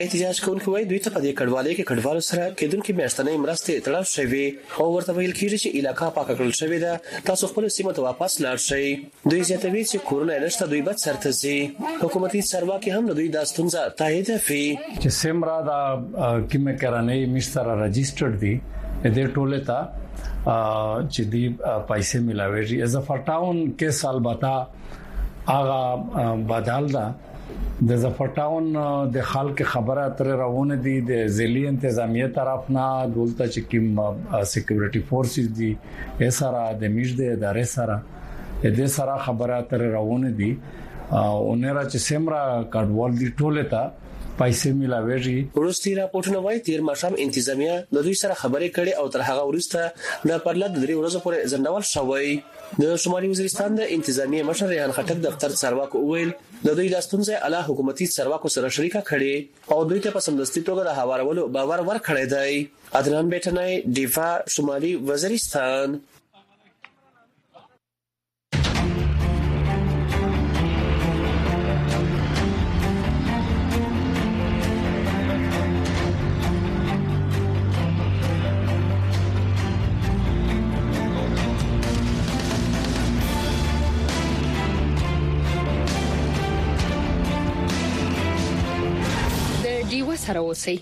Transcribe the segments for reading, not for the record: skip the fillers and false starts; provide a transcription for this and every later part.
احتجاج کوونکي وایي دوی ته په دې کډوالۍ کې کډوالو سره کېدونکې میاشتنۍ مرستې تړل شوی او ورته ویل کېږي چې علاقه پاکه کړل شوې ده، تاسو خپل سیمه ته واپس لاړ شئ. دوی زیاتوي چې کورونه نشته، دوی بد سرته ځي. حکومتي چارواکي هم دوی دا ستونزه تاییدوي چې سیمرا دا کیمه کرانې مشترا رجسټرډ دي د ټوله ته چې دی پیسې ملاوي از فرټاون کې سال باتا اغه بدل دا د زفرټاون د خلک خبره تر راونه دي د ځلي انتظامیه طرف نه دولت چې کوم سکیورټي فورسز دي اسره د میشده ادارې سره د سره خبره تر راونه دي او نه را چې سیمرا کډوال دي ټوله ته پیسې ملاويږي. ورستي راپورټونه وايي تیر ماښام انتظامیه د دوی سره خبرې کړي او تر هغه وروسته د پرلط د 3 ورځې پورې ځنډول شوی. د شمالي وزیرستان د انتظامیه مشر ریحان خټک دفتر چارواکو ویل د دوی د ستونزې اعلی حکومتي چارواکو سره شریکه کړي او دوی ته په سمدستي توګه د هوارولو باور ورکړی دی. عدنان بیٹنای دفاع شمالي وزیرستان. سره اوسئ.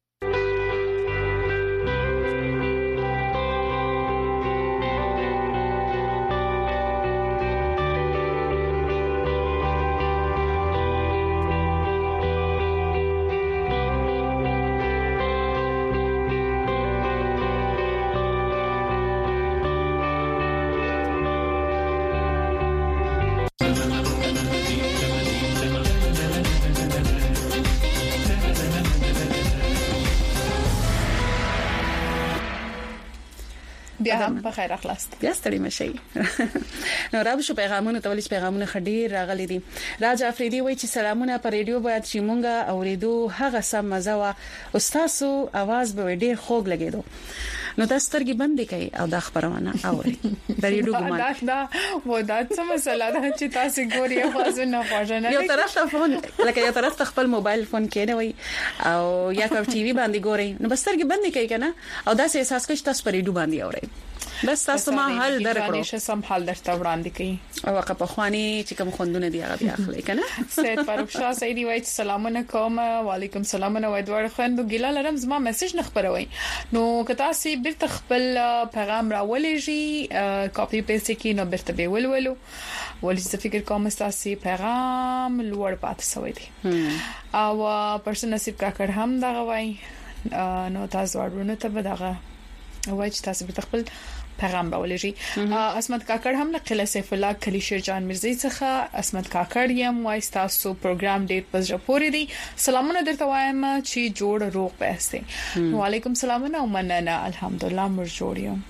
بیا هم بخیر اخلاص بیا ستړي مشي. نو راو شو پیغامونه تولیس پیغامونه خډیر راغلي دي. راج افریدي وایي چې سلامونه پر ریډیو باید چې مونږه اوریدو هغه سم مزه وا استادو आवाज به ډیر خوږ لګیدو. نو تاسو سترګې بندې کړئ او دا خبرونه اورئ. د ریډیو ګمان دا و دا څه مسله ده چې تاسو ګوري आवाज نه خوښنه. یو طرف ته فون لکه یو طرف ته خپل موبایل فون کې نه وي او یا کوم ټي وي باندې ګوري نو بس سترګې بندې کړئ کنه او دا سه احساس کوي تاسو پر ریډیو باندې اورئ. بس تاسو ما حل درکړو چې سم حل درته وړاندې کړي او واقع په خواني چې کوم خوندونه دی هغه بیا اخلي کنه. سید فاروق شاه سیدی وایي سلامونه کوم. وعلیکم السلام نو ودوړ خوندو ګیلا لرم زما میسج نه خبروي. نو کتا سي بیرته خپل پیغام راولېږي کاپی پیسټ کې نو بیرته به ولولو ولې څه فکر کوم تاسو پیغام لوړ پات سوي دي او پرسن نصیب کا کړ هم دا وای نو تاسو ورونه ته بدغه وای چې تاسو بیرته خپل پیغام راولېږي. اسمت کاکړ هم نقل سیف الله کلی شیرجان مرزي څخه اسمت کاکړ یم وای تاسو پروګرام ډېر پزره پورې دي. سلامونه درته وایم چې جوړ روغ پېسته. وعلیکم السلام او مننه الحمدلله مر جوړ یم.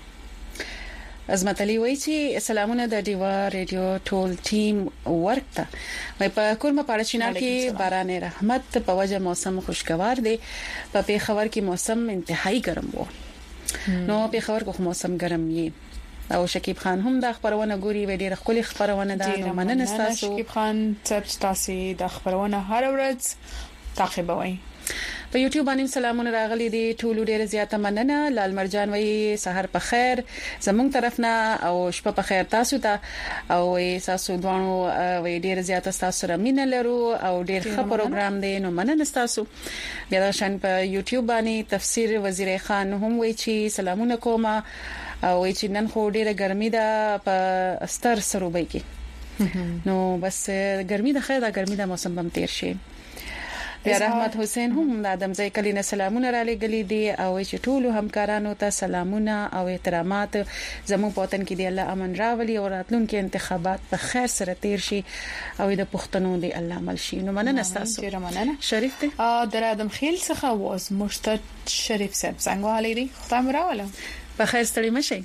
عظمت علي وایي چې سلامونه د دیوا ریډیو ټول ټیم ورکته. وای په کورمه پاړچینار کې باران رحمت په وجه موسم خوشگوار دی. په پیښور کې موسم انتهایی ګرم وو. نو په خبر کو موسم ګرم یې او شکیب خان هم د خبرونه ګوري وی ډیره خولي خبرونه ده. نو مننه تاسو شکیب خان تاسو د خبرونه هر ورځ تعقیبوي. په یوټیوب باندې سلامونه راغلي دي ټول ډیره زیاته مننه. لال مرجان وی سحر په خیر زموږ طرف نه او شپه په خیر تاسو ته او تاسو دوانو وی ډیره زیاته تاسو سره مینه لرو او ډیر ښه پروګرام دی. نو مننه تاسو. بیا د شان په یوټیوب باندې تفسیر وزیر خان هم وی چې سلامونه کوم او چې نن خو ډیره ګرمي ده په ستر سروبي کې. نو بس ګرمي ده خیر دا ګرمي ده موسم بم تیر شي. بیا رحمت حسین هم د ادمزای کلی نه سلامونه را لګلې دي او چې ټول همکارانو ته سلامونه او احترامات. زموږ پوتن کې دی الله امن راولي او راتلونکي انتخابات په خیر سره تیر شي او د پښتنو دی الله عمل شي. نو مننه تاسو. شریف ته در ادم خیل څخه واز مرشد شریف صاحب څنګه حالې دي خدای مراوله په خیر ستړي مشي.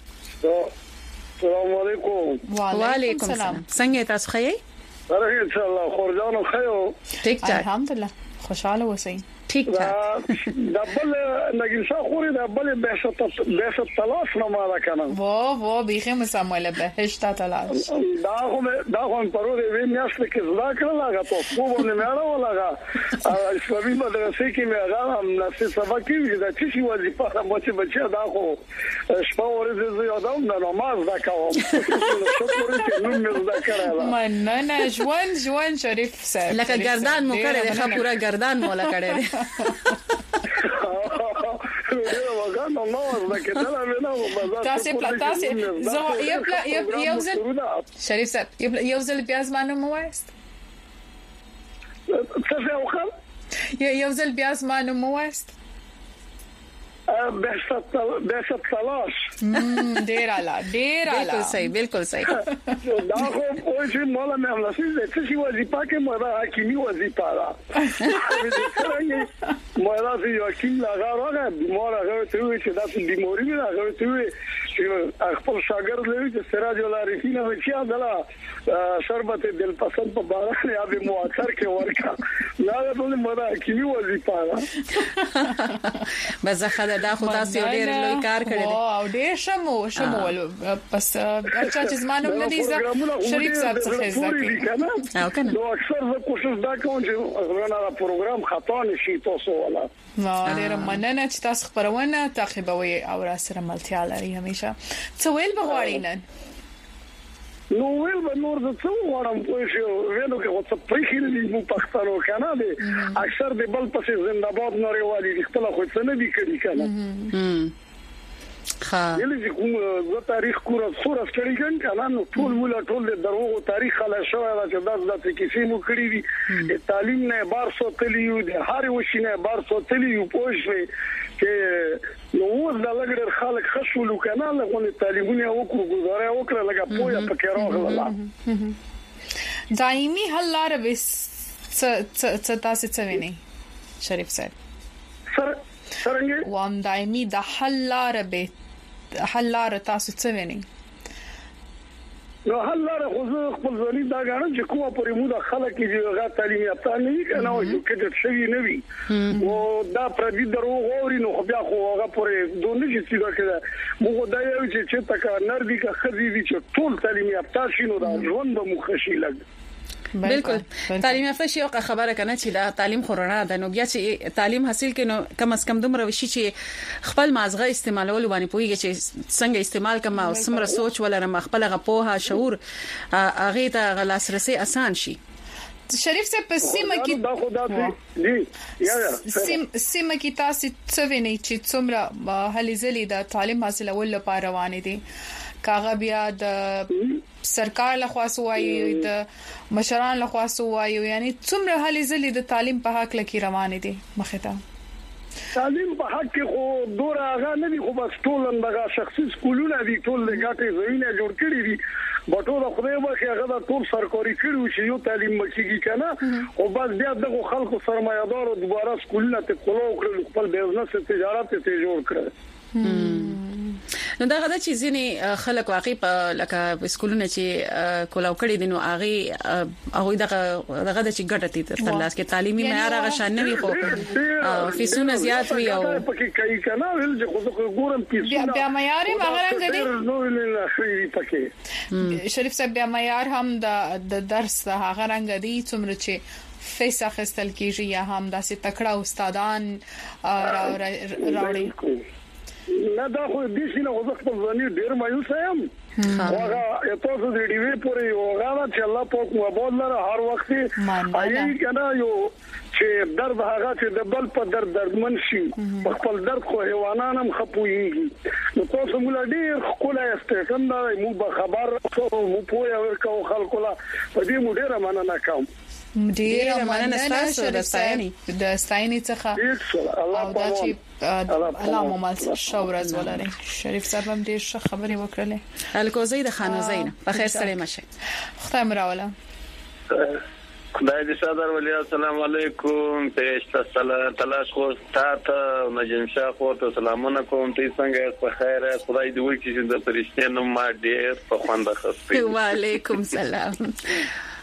السلام علیکم. وعلیکم السلام. څنګه تاسو ښه یې؟ ان شاء الله خورجانو خیو ټیک ټاک الحمدلله خوشاله اوسئ. ٹھیک ټاک دبل نګیسا خوري دبل بهشت تلاش نه مالا کنه وو بیخه مسامله بهشت تلاش دا هم پروري وینیاست کې زړه کړل هغه په کوو نه مېړه ولاګه اسلامي مدرسې کې مې هغه هم نفسي سبق کې دا چې وظیفه مو چې بچي دا خو شپه ورځ زه یادوم د نماز دا کوم شکر چې نو مې دا کړل مننه ژوند شریف صاحب لکه گردان مو کړی دی پورا گردان مولا کړی دی شریف صاحب یو ځل بیا زمانه مو وایست یو ځل بیا زمانه مو وایست بهشت تلاش ډیر اعلی بالکل صحیح دا خو په چې مولا مې هم نشي چې وظیفه کې مو حکیمي وظیفه ده مو راځي یو حکیم لاغه بیمار هغه ته چې دا بیماری نه هغه ته چې خپل شاګرد لري چې سراج العارفین او چې دا شربت دل پسند په باران یا به موثر کې ورکا دا ټول مو حکیمي وظیفه ده بس خدای دا خو تاسو ډیر لوی کار کړی دی او ډیر شمول پس اچھا چې زمانه نه دي شریف صاحب څخه ځکه او کنه نو اکثر زه کوشش دا کوم چې غواړم پروګرام خطا نشي تاسو ولا ډیر مننه چې تاسو خبرونه تعقیبوي او را سره ملتیا لري همیشه څه ویل بغواړئ نن نو ویل به نور د څو غواړم پوه شو وینو کې وڅ پېښې دي مو پښتنو کنه دي اکثر د بل پسې زنده‌باد نورې والی خپل خو څه نه دي کړی کنه ها یلی کوم زه تاریخ کورا سورا ستړي کنه نو ټول د دروغو تاریخ خلا شوی دا چې د کیسې مو کړی دي تعلیم نه بار سوتلیو د هر وشینه بار سوتلیو پوښوي چې نو د لګړ خلک خشولو کنه لغونه تعلیمونه وکړو گزاره وکړه لګه پویا پکې راغله دایمي حل لار به څه تاسو څه ویني شریف صاحب څنګه وام دایمي د حل لار تاسو څه ویني نو حل لار خو خپل ځنی دا غواړم چې کومه پرې مو د خلک چې هغه تعلیم یافته نه وي کنه او چې کډ شوی نه وي او دا پردي درو غوري نو بیا خو هغه پرې دونه چې څه کړه مو دا یو چې تکا نردي کا خزي دي چې ټول تعلیم یافته شینو دا ژوند به مخشي لګ بالکل تعلیم یافته شي او خبره کنه چې دا تعلیم خورانه ده نو بیا چې تعلیم حاصل کینو کم از کم دومره وشي چې خپل مازغه استعمالول باندې پويږي چې څنګه استعمال کما او سمره سوچ ولرم خپل غپوها شعور اغه ته لاسرسي آسان شي شریف صاحب په سیمه کې دا خدا دې یا سیمه کې تاسو څه ویني چې څومره هلي ځلې د تعلیم حاصلول لپاره روان دي کاغه بیا د سرکار له خوا سوایي د مشران له خوا سوایي یعنی څومره هلي ځلې د تعلیم په حق لکه روان دي مخه ته تعلیم په حق کې خو دور هغه نه دي خو بس ټول دغه شخصي سکولونه دي ټول لګاټي زوینه جوړ کړی دي بټول خدای به هغه ټول سرکاري کړو چې یو تعلیم مکیږي کنه او بس بیا دغه خلکو سرمایه‌دار او دوباره سکولونه ته کولو کړل خپل بزنس تجارت ته جوړ کړل نو دا غدا چې ځینې خلک واقعي په لکه سکولونه چې کولاو کړي دي نو هغه دغه د چې ګټه تي تر لاس کې تعلیمي معیار هغه شان نه وي خو فیسونه زیات وي او پکې کوي کنه ول چې خو ګورم فیسونه بیا معیار هغه رنګ دي نو نه خېری پکې شریف صاحب بیا معیار هم د درس هغه رنګ دي څومره چې فیس اخستل کیږي یا هم داسې تکړه استادان راوړي نه دا خو دې شنو خو خپل ځاني ډیر مایوس یم هغه تاسو دې دی وی پورې هغه چې الله پاک مو بول لره هر وخت اي کنه یو چې درد هغه چې د بل په دردمن شي خپل درد خو حیوانان هم خپويږي نو تاسو موږ ډیر خپل استفام دا مو به خبر مو پوهه ورکو خلکو لا په دې مو ډیر مننه کوم ډیر مننه تاسو د ستاینې څخه الله پاک الله مو مال شاورز ولري شریف صاحب هم ډیر ښه خبرې وکړلې الکوزي د خانوزین په خیر سره مشه خدای مراوله خدای دې صدر ولی السلام علیکم پېشته سلام تلاش خو ته نجم شاه خو ته سلامونه کوم ته څنګه په خیر خدای دې وکړي چې د پرشتي نو ما ډیر په خوند خسته وعلیکم سلام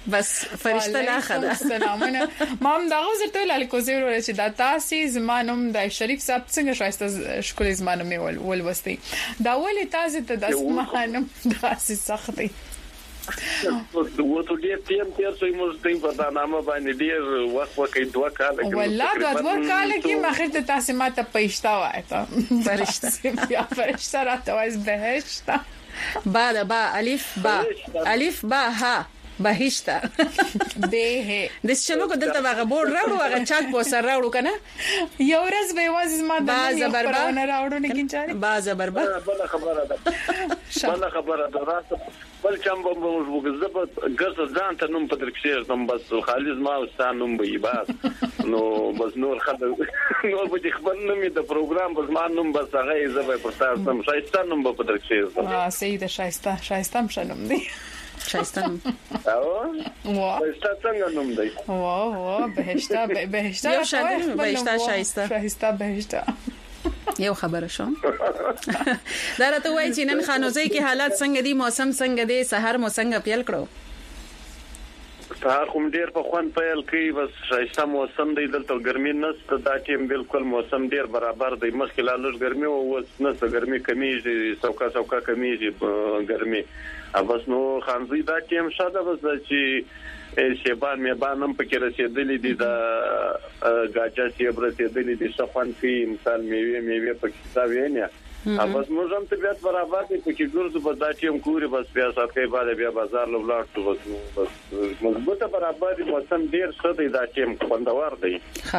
بس فرشته لا خدا سلامونه مام دا غوځته لالکوزي ورو چې دا تاسو زمانم د شریف صاحب څنګه شایسته شکل زمانم ولوستي دا ولې تاسو ته د زمانم داسې سخت دی وته دې تیم څه موږ ټیم په دا نامه باندې ډیر وخت وکړي 2 کال کې والله 2 کال کې مخه ته تاسو ماته پېښتا وای ته فرشته یا فرشته راته وایي بهشت با الف با ها بهشته به د چلو کو دلته هغه بورډ راوړو هغه چاک په سر راوړو کنه یو ورځ به واز ما د خبرونه راوړو نه کینچاري باز بربا بل خبره ده راست بل چم به موږ وګزبت ګرځ ځان ته نوم پدر کښې نوم بس خالص ما وستان نوم به بس نو بس نور خبر نور به خبر نوم د پروګرام بس ما نوم بس هغه زبې پرتاس نوم شایسته نوم به پدر کښې سید شایسته شنم دی شایسته وا څنګه نوم دی وا بهشته یو شاندې بهشته شایسته بهشته یو خبره شوم دا راته وای چې نن خانوزي کې حالات څنګه دي موسم څنګه دي سحر مو څنګه پیل کړو سحر کوم ډیر په خوان پیل کوي بس شایسته موسم دی دلته ګرمي نشته دا ټیم بالکل موسم ډیر برابر دی مخکې لا لږ ګرمي او اوس نشته ګرمي کمیږي سوکا کمیږي ګرمي بس نو خانزي دا ټیم شاده بس چې شیبان میبانم پکې رسیدلې دي دا گاجا سی رسیدلې دي صفان کې مثال میوه پکې تا وینیا بس موږ هم طبيعت برابر دي پکې ګرځو په دا ټیم کوري بس بیا ساتي بعد بیا بازار لولاټ بس مضبوطه برابر دي موسم ډیر ښه دی دا ټیم خوندور دی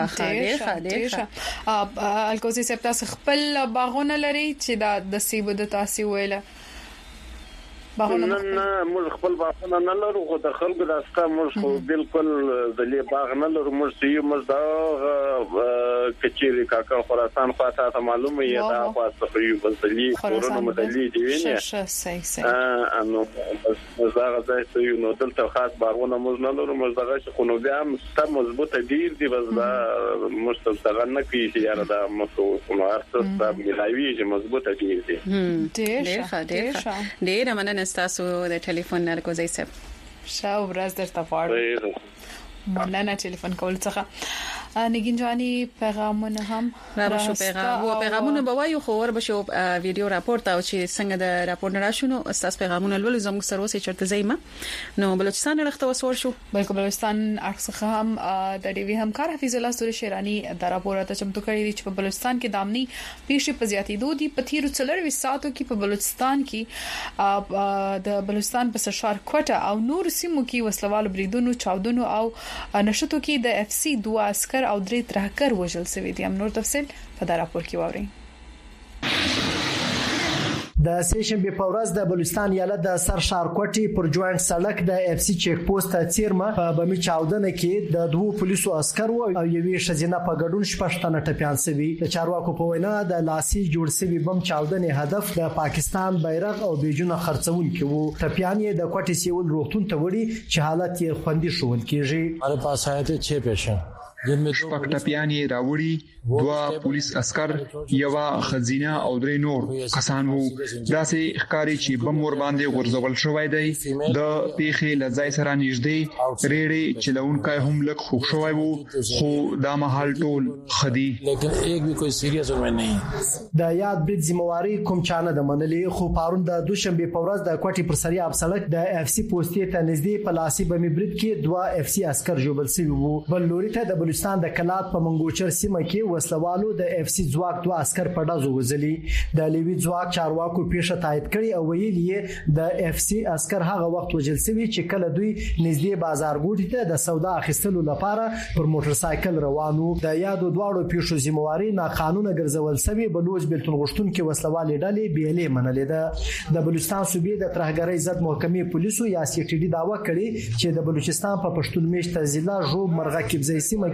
ښه الکوزي سپتا خپل باغونه لري چې دا د سیبو د تاسو ویله نه موږ خپل باغونه نه لرو خو د خلکو د اسکا موږ خو بالکل د لی باغ نه لرو موږ سیو موږ دا کچېری کاکا خراسان خاطه ته معلومه یې دا خاصه یو بس لی کورونو مدلي دی ویني انو بس دا غځای سیو نو دلته خاص باغونه موږ نه لرو موږ دغه خو نو بیا ست مضبوطه ډیر دی بس دا موږ څنګه نه کیږي یاره دا موږ نو ارڅ دا ملایوي چې مضبوطه ډیر دی ډیر مننه تاسو د ټلیفون نرکوزي سب شاو ورځ درته پاړو مننه ټلیفون کول څخه نگینجانی پیغامونه هم راشو پیغامونه به وایو خو ور بشو ویډیو راپورټ او چې څنګه د راپور نه راشونو استاد پیغامونه لول زموږ سره وسه چرته زېما نو بلوچستان رخته وسور شو بلکې بلوچستان اکثر هم د ډیوی همکار حفیظ الله سوري شیرانی د راپور ته چمتو کړی دی چې په بلوچستان کې دامني پیښې په زیاتېدو دي په تیرو څلور ساعتو کې په بلوچستان کې د بلوچستان په سشوار کوټه او نور سیمو کې وسلوالو بریدونو چاودنو او نشټو کې د اف سی 2 عسكر او 3 ترهګر وژل شوی دي هم نور تفصیل په دا راپور کې ووري د سیشنبه په ورځ د بلوچستان ایالت د سرشار کوټي پر جوائنټ سړک د اف سی چیک پوسټ چیرمه په بمی چاودنه کې د 2 پولیسو عسكر او یوې شزینه په ګډون شپږتنه ټپيان سوي د چارواکو په وینا د لاسي جوړ سوي بم چاودنه هدف د پاکستان بیرغ او بیجونه خرڅون کې وو ټپيان یې د کوټي سیول روغتون ته وړي چې حالت یې خوندي شول کېږي हमारे पास आए थे 6 पेशेंट شپږ ټپيان یې راوړي 2 پولیس عسكر یو خزینه او 3 نور کسان وو داسې ښکاری چې بم ور باندې ورزول شوی دی د پیخي لځای سره نږدې ریړې چلونکای هم لک خوښ شوی وو خو دا محل ټول خدي لیکن ایک بھی کوئی سیریس اور نہیں د یاد برید ذمہواری کوم چانه د منلې خو پارون د دوشنبه په ورځ د کوټي پر سری اب سړک د اف سی پوسټې ته نږدې پلاسي بم برید کې 2 اف سی عسكر جوړل شوی وو بل لوري ته د بلوچستان د کلات په منګوچر سیمه کې وسلوالو د اف سی ځواک 2 عسكر په ډزو وزلي د لیوی ځواک چارواکو پیښه تایید کړي او ویلي د اف سی عسكر هغه وخت وجل سوي چې کله دوی نږدې بازار ګوټي ته د سودا اخیستلو لپاره پر موټر سایکل روانو د یادو دواړو پیښو ذمہواری نه قانوني ګرځول سوي بلوچ بلتون غشتون کې وسلوالې ډلې بیلې منلې ده د بلوچستان صوبې د ترهګرۍ ضد محکمې پولیسو یا سی ټي ډي داوا کړې چې د بلوچستان په پښتون میشته ضلع جو مرغه کبزې سیمه کې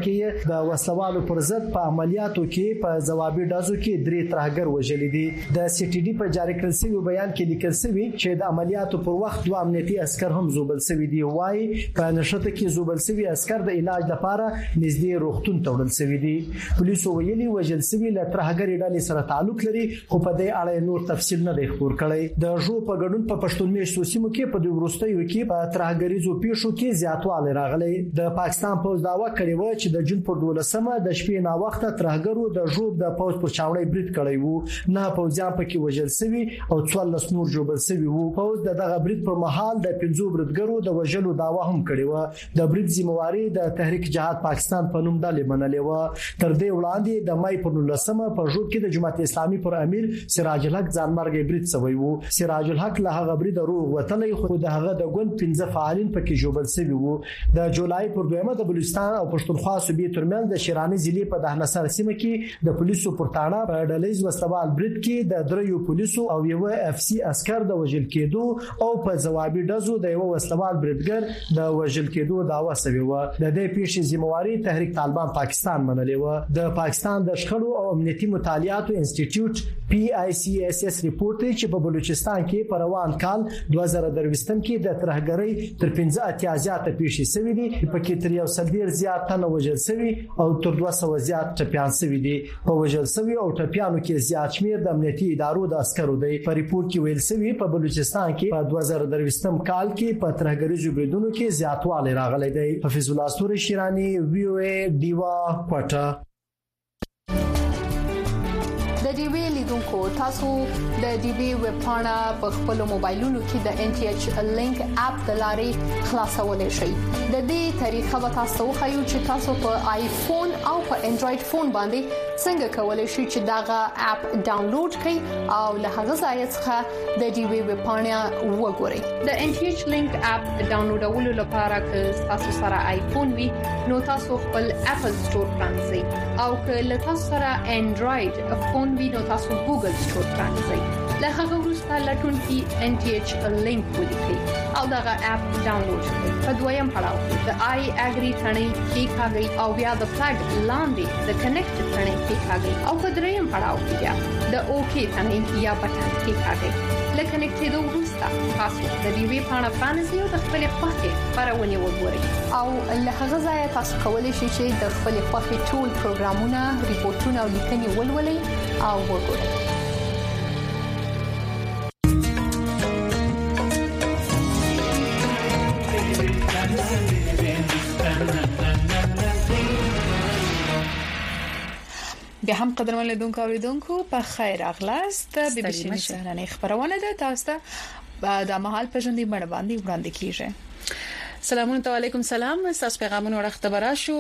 کې د وسلوالو پر ضد په عملیاتو کې په ځوابي ډزو کې 3 ترهګر وژل دي. د سی ټي ډي په جاری کړل شوی بیان کې لیکل شوی چې د عملیاتو پر وخت 2 امنیتي عسكر هم زوبل شوی دي. وايي په نشته کې زوبل شوی عسكر د علاج لپاره نږدې روغتون ته وړل شوی دي. پولیسو ویلي وژل شوی له ترهګر ډلې سره تعلق لري خو په دې اړه نور تفصیل نه دی خبر کړی. د جو په ګډون په پښتون میشتو سیمو کې په دوه ورستیو کې په ترهګریزو پیښو کې زیاتوالی راغلی. د پاکستان پوز داوا کړی و چې د جون پر 12مه د شپې نا وخت ترهګرو د جو د پوز پر چاوړی برید کړی وو. نه پوزیان پکې وژل شوی او 14 نور جوړل شوی وو. پوز دغه برید پر مهال د 15 بریدګرو د وژلو داوا هم کړی و. د برید ذمہواری د تحریک جهاد پاکستان په نوم ډلې منلې و. تر دې وړاندې د مای پر 19مه په جو کې د جماعت اسلامي پر امیر سراج الحق ځانمرګي برید شوی وو. سراج الحق له هغه برید روغ وتلی خو د هغه د ګوند 15 فعالین پکې جوړل شوی وو. د جولای پر 2مه د بلوچستان او پښتونخوا صوبې ترمنځ د شیرانی ضلع په دهنسر سیمه کې د پولیسو پر تاړه په ډلېز وسوال برید کې د دریو پولیسو او یو اف سی عسكر د وژل کېدو او په ځوابي ډزو د یو وسوال بریدګر د وژل کېدو داوا شوی و. د دې پیښې ذمہواری تحریک طالبان پاکستان منلې و. د پاکستان د شخړو او امنیتي مطالعاتو انسټیټیوټ PICSS ریپورت چې په بلوچستان کې په روان کال 2023 کې د ترهګرۍ تر 15 زیاته پیښې شوې دي. په کې تر 100 زیات تنه وژل شوی او تر 200 زیات ټپيان شوی دي. په وژل شوی او ټپيانو کې زیات شمیر د امنیتي ادارو د عسکرو دی. په ریپورت کې ویل شوی په بلوچستان کې په 2023 کال کې په ترهګریزو بریدونو کې زیاتوالی راغلی دی. حفیظ الله استوري شیرانی VOA دیوا کوټه. د ډي وی لیدونکو تاسو د ډي وی ویب پاڼه په خپل موبایلونو کې د NTH لینک اپ د لارې خلاصولای شئ. د دې طریقه به تاسو خو چې تاسو په آیفون او په انډراید فون باندې څنګه کولای شئ چې داغه اپ ډاونلوډ کړئ او له هغه ځای څخه د ډي وی ویب پاڼه وګورئ. د NTH لینک اپ ډاونلوډولو لپاره که تاسو سره آیفون وي نو تاسو خپل اپل سٹور پرانځئ او که له تاسو سره انډراید فون وي نو تاسو ګوګل سٹور پرانځئ. له هغه وروسته لټون کې NTH لینک ولیکئ او دغه اپ ډاونلوډ کړئ. په دویم پړاو کې د I agree ثنې کلیکاږئ او بیا د فلګ لاندې د کنیکټ ثنې کلیکاږئ او په دریم پړاو کې بیا د OK ثنې یا بټن کلیکاږئ. لکه کنیکټېدو وروسته تاسو د دې وی پاڼه پرانیزئ او د خپل خوښې خبرونه وګورئ او له هغه ځای تاسو کولی شئ چې د خپل خوښې ټول پروګرامونه، ریپورتونه او لیکنې ولولئ او وګورئ. بیا هم قدرمن لیدونکو اوریدونکو په خیر اغلاست. بي بي سي نشرانه خبرونه ده تاسو ته د محل پېژندې مړ باندې وړاندې کیږي. سلامونه علیکم. سلام. تاسو پیغامونه ورختبره شو.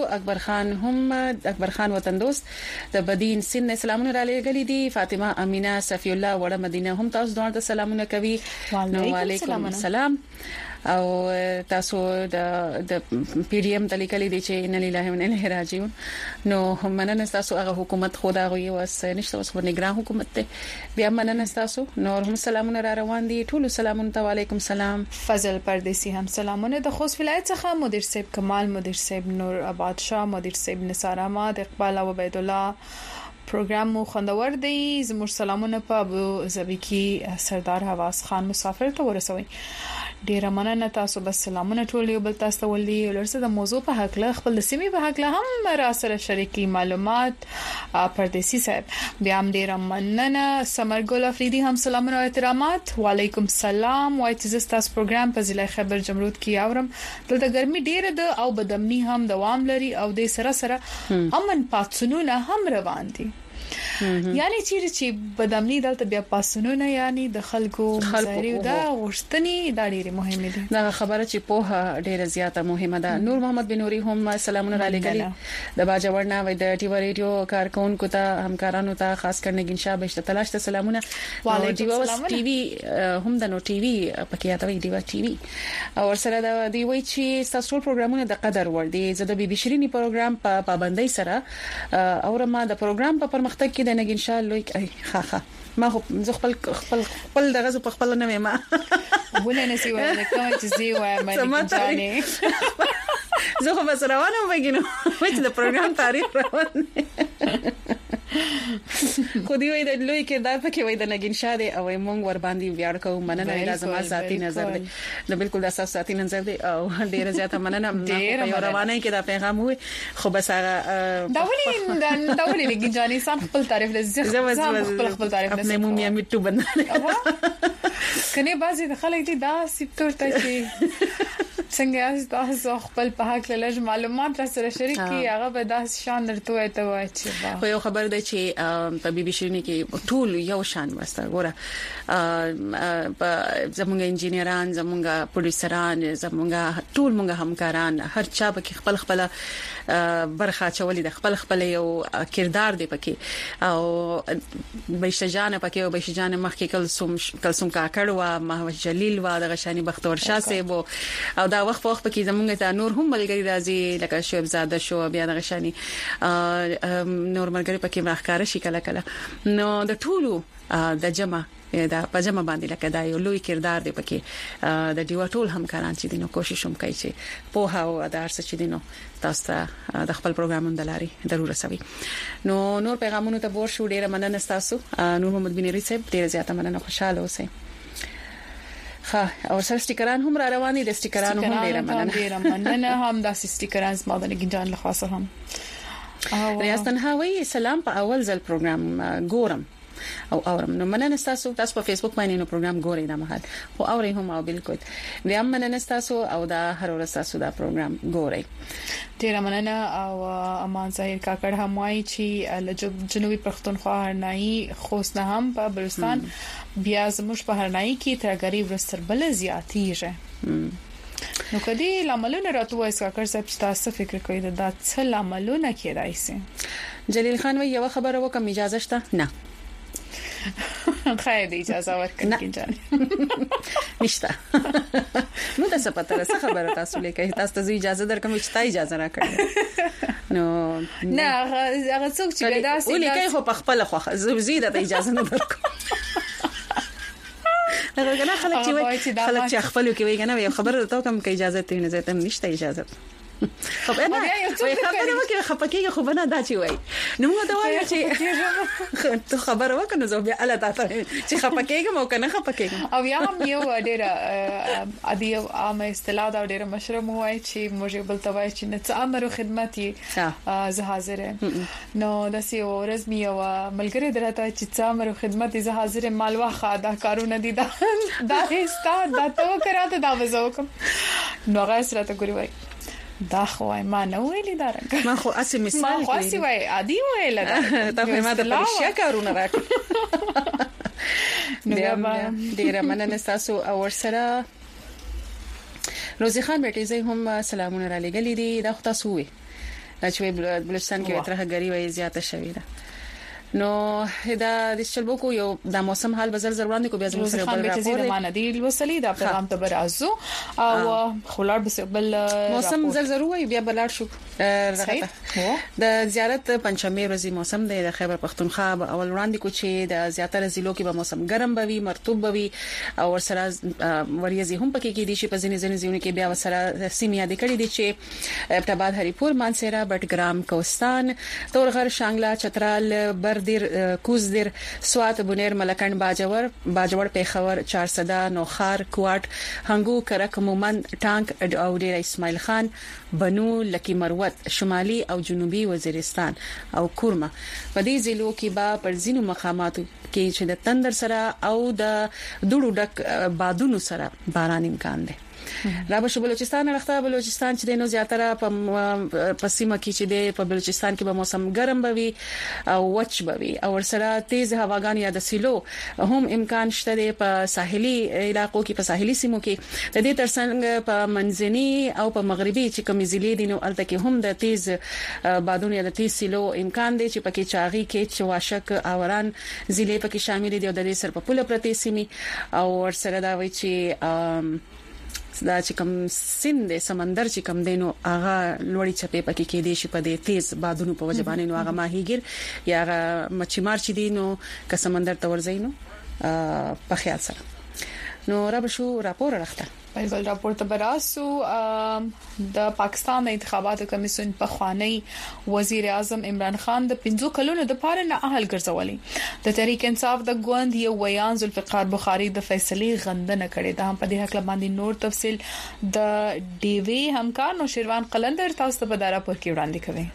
اکبر خان وطن دوست د بدین سن سلامونه را لګلې دي. فاطمه امینه صفی الله وړه مدینه هم تاسو دوه سلامونه کوي. وعلیکم السلام. او تاسو د PDM د لیکلې دي چې ان لله و انا الیه راجعون. نو مننه تاسو هغه حکومت خدا غوي وس نشته اوس ورنګران حکومت ته بیا مننه تاسو نور هم سلامونه را روان دي. ټول سلامونه علیکم سلام. فضل پردیسی هم سلامونه. د خوست ولایت څخه مدیر صاحب کمال، مدیر صاحب نور آباد شاه، مدیر صاحب نثار احمد، اقبال او عبید الله. پروګرام مو خوندور دی. زموږ سلامونه په ابو ظبي کې سردار حواس خان مسافر ته ورسوي. ډیر مننه تاسو. بس سلامونه ټول یو بل تاسو ولې ولرسه د موضوع په حق له خپل سیمې په حق له هم را سره شریکي معلومات پردیسی صاحب. بیا هم ډیر مننه. سمرګل افریدي هم سلامونه او احترامات. وعلیکم السلام. وای چې تاسو پروګرام په ضلع خیبر جمرود کې اورم. دلته ګرمي ډیره ده او بدامني هم دوام لري او د سره سره امن پاتسونونه هم روان دي. یعنی چې بدامني دلته بیا پاسونونه یعنی د خلکو ظاهري دا غوښتنې دا ډېره مهمه ده. دا خبره چې په ډېره زیاته مهمه ده. نور محمد بنوري هم سلامونه را لګلي. د باجوړنا وای د ټي وی رادیو کارکونکو ته همکارانو ته خاص کر نگین شاه بهشته تلاش ته سلامونه. وعلیکم السلام. ټي وی هم د نو ټي وی پکې یاتوي دی ټي وی او سره د دی وای چې تاسو پروګرامونه د قدر ور دي. زه د بي بي شيريني پروګرام په پابندۍ سره او ما د پروګرام په پرمختګ کې د نگین شاه لوی ښه ما خپل دغه په خپل نه ما ولې نسی وای کوم چې زی وای ما نگین شاه زه خو بس روانم وګینم چې د پروګرام تاریخ روان خو دی وای د لوی کردار پکې وای د نګین شاده او موږ ور باندې ویاړ کوو مننه لازم ذاتی نظر دی د بالکل د اساس ذاتی نظر دی او ډیر زیاته مننه په روانه کې دا پیغام وي خو بس هغه دا ولې لګی جاني سم خپل تعریف لږ خپل تعریف خپل مومیا میټو بنه کنه بازي د خلک دي دا سپټور ته چې څنګه تاسو خپل په حق لږ معلومات را سره شریک کی هغه به دا شان درته وای ته وای چې خو یو خبر دی چې په بي بي شيرني کې ټول یو شان وسته ګوره زمونږ انجینران زمونږ پروډوسران زمونږ ټول مونږ همکاران هر چا به خپل برخه چولې د خپل یو کردار دی پکې او بشجانه پکې او بشجانه مخکې کلسوم کاکړ او محمد جلیل و د غشانی بختور شاه صاحب او دا وخت پکې زمونږ ته نور هم ملګری راځي لکه شعیب زاده شو بیا د غشانی نور ملګری پکې راخاره شي کله نو د ټولو د جمع دا پجما باندې لکه دا یو لوی کردار دی پکې د دیو ټول همکاران چې دینو کوشش هم کوي چې په هاو د ارڅ چې دینو تاسو ته د خپل پروګرام دلاري ضرور رسوي نور پیغامونو ته ور شو ډیره مننه تاسو نور محمد بن ریسب ډیره زیاته مننه خوشاله اوسئ او سر سټیکران هم را روان دي د سټیکرانو هم ډیره مننه هم د سټیکران زما د نګین جان لخوا سره هم ریاض تنهاوی سلام په اول ځل پروګرام ګورم او اورم نو مننه تاسو په فیسبوک باندې نو پروګرام ګورئ دا مهال او اورئ هم او بالکل بیا مننه تاسو او دا هر ورځ تاسو دا پروګرام ګورئ ډیر مننه او امان ظاهر کاکړ هم وایي چې جنوبي پښتونخوا هرنایي خوست نه هم په بلوچستان بیا زموږ په هرنایي کې ترګری ورستر بل زیاتیږي نو کدی لاملونه راتوي کاکړ صاحب تاسو فکر کوئ دا څه لاملونه کېدای شي جلیل خان وی یو خبره وکم اجازه شته نه خیر دی اجازه ورکړئ جان نشته نو تاسو پته راځه خبره تاسو لیکئ تاسو ته اجازه درکوم چې تا اجازه راکړئ نو نه هغه څوک چې دا سي لیکئ خو په خپل خو زیاده اجازه نه درکوم هغه کنه خلک چې خپل کې وي کنه یو خبره ته کوم کې اجازه ته نه زته نشته اجازه خو انا خبره وکړه خپکیږي خو بنا دا چی وای نو موږ دا وایو چې ته خبره وکړه زه بیا الله تعالی چې خپکیږم او کنه خپکیږم او یا هم یو ډیره ادي عامه اصطلاح دا ډیره مشهور مو وای چې موږ بل توای چې نه امر خدمتي زه حاضر نو د سی ورځ او ملګری درته چې امر خدمتي زه حاضر مالوا خاده کارونه دي دا هستا دا تو کراته دا وزوکم نو غاسره ته ګوري وای دا خو ما نه ویلې دا رنګ ما خو اسی مثال ما خو اسی وای ادي ویل دا ته ما د پرشیا کارونه راک ډیر مننه تاسو او ورسره روزي خان بیٹي زه هم سلامونه را لګلې دي دا خو تاسو وي چې بلوچستان کې ترغه غري وای زیاته شوې ده نو دا د شلبوکو یو د موسم حال بزر وړاندې کو بیا زموږ سره بل راپور دی مانه دی لوسلی دا پیغام ته برازو او خلار بل موسم زر وای بیا بلار شو د زیارت پنځمه ورځې موسم دی د خیبر پختونخوا اول وړاندې کو چې د زیاتره ضلعو کې به موسم ګرم بوي مرطوب بوي او ورسره وریځي هم پکې کې دي چې په ځینې ځینو کې بیا ورسره سیمه د کړي دي چې ابتباد هریپور مانسیرا بټګرام کوستان تورغر شانګلا چترال دیر کوزدیر سوات بونیر ملکن باجوړ پیښور چارسده نوخار کوټ هنګو کرک مومند ټانک او ډیر اسماعیل خان بنو لکی مروت شمالي او جنوبي وزیرستان او کورما په دې ضلعو کې با پر ځینو مقاماتو کې چې د تندر سره او د دوړو ډک بادونو سره باران امکان دی را به بلوچستان راخته بلوچستان چې دینو زیاتره په سیمه کې چې د په بلوچستان کې به موسم ګرم بوي او وچ بوي او ورسره تیز هواګان یا د سیلو هم امکان شته دی په ساحلي علاقو کې په ساحلي سیمو کې د دې ترڅنګ په منځني او په مغربي چې کوم ضلع دي نو الته کې هم د تیز بادونو یا د تیز سیلو امکان دی چې پکې چاغي کې چواشک اوران ضلع پکې شامل دي او د دې سر په پوله پرتی سیمي او ورسره دا وایي چې دا چې کوم سیند سمندر چې کوم دینو هغه لوړی چپې پکې کې دي چې په دې تیز بادونو په وجه باندې نو هغه ماهیګر یا هغه مچمار چې دي نو که سمندر ته ورځي نو په خیال سره نو را به شو راپور راخته بل راپورته براسو د پاکستان د انتخاباتو کمیسیون په خوانی وزیر اعظم عمران خان د 15 کلونو د پاره نه اهل ګرځولې د تحریک انصاف د ګوند یو ویان ذوالفقار بخاری د فیصلې غندنه کړې ده. هم په دې حق باندې نور تفصيل د ډي وی همکار نو شیروان قلندر تاسو ته بداره پر کې وړاندې کوي.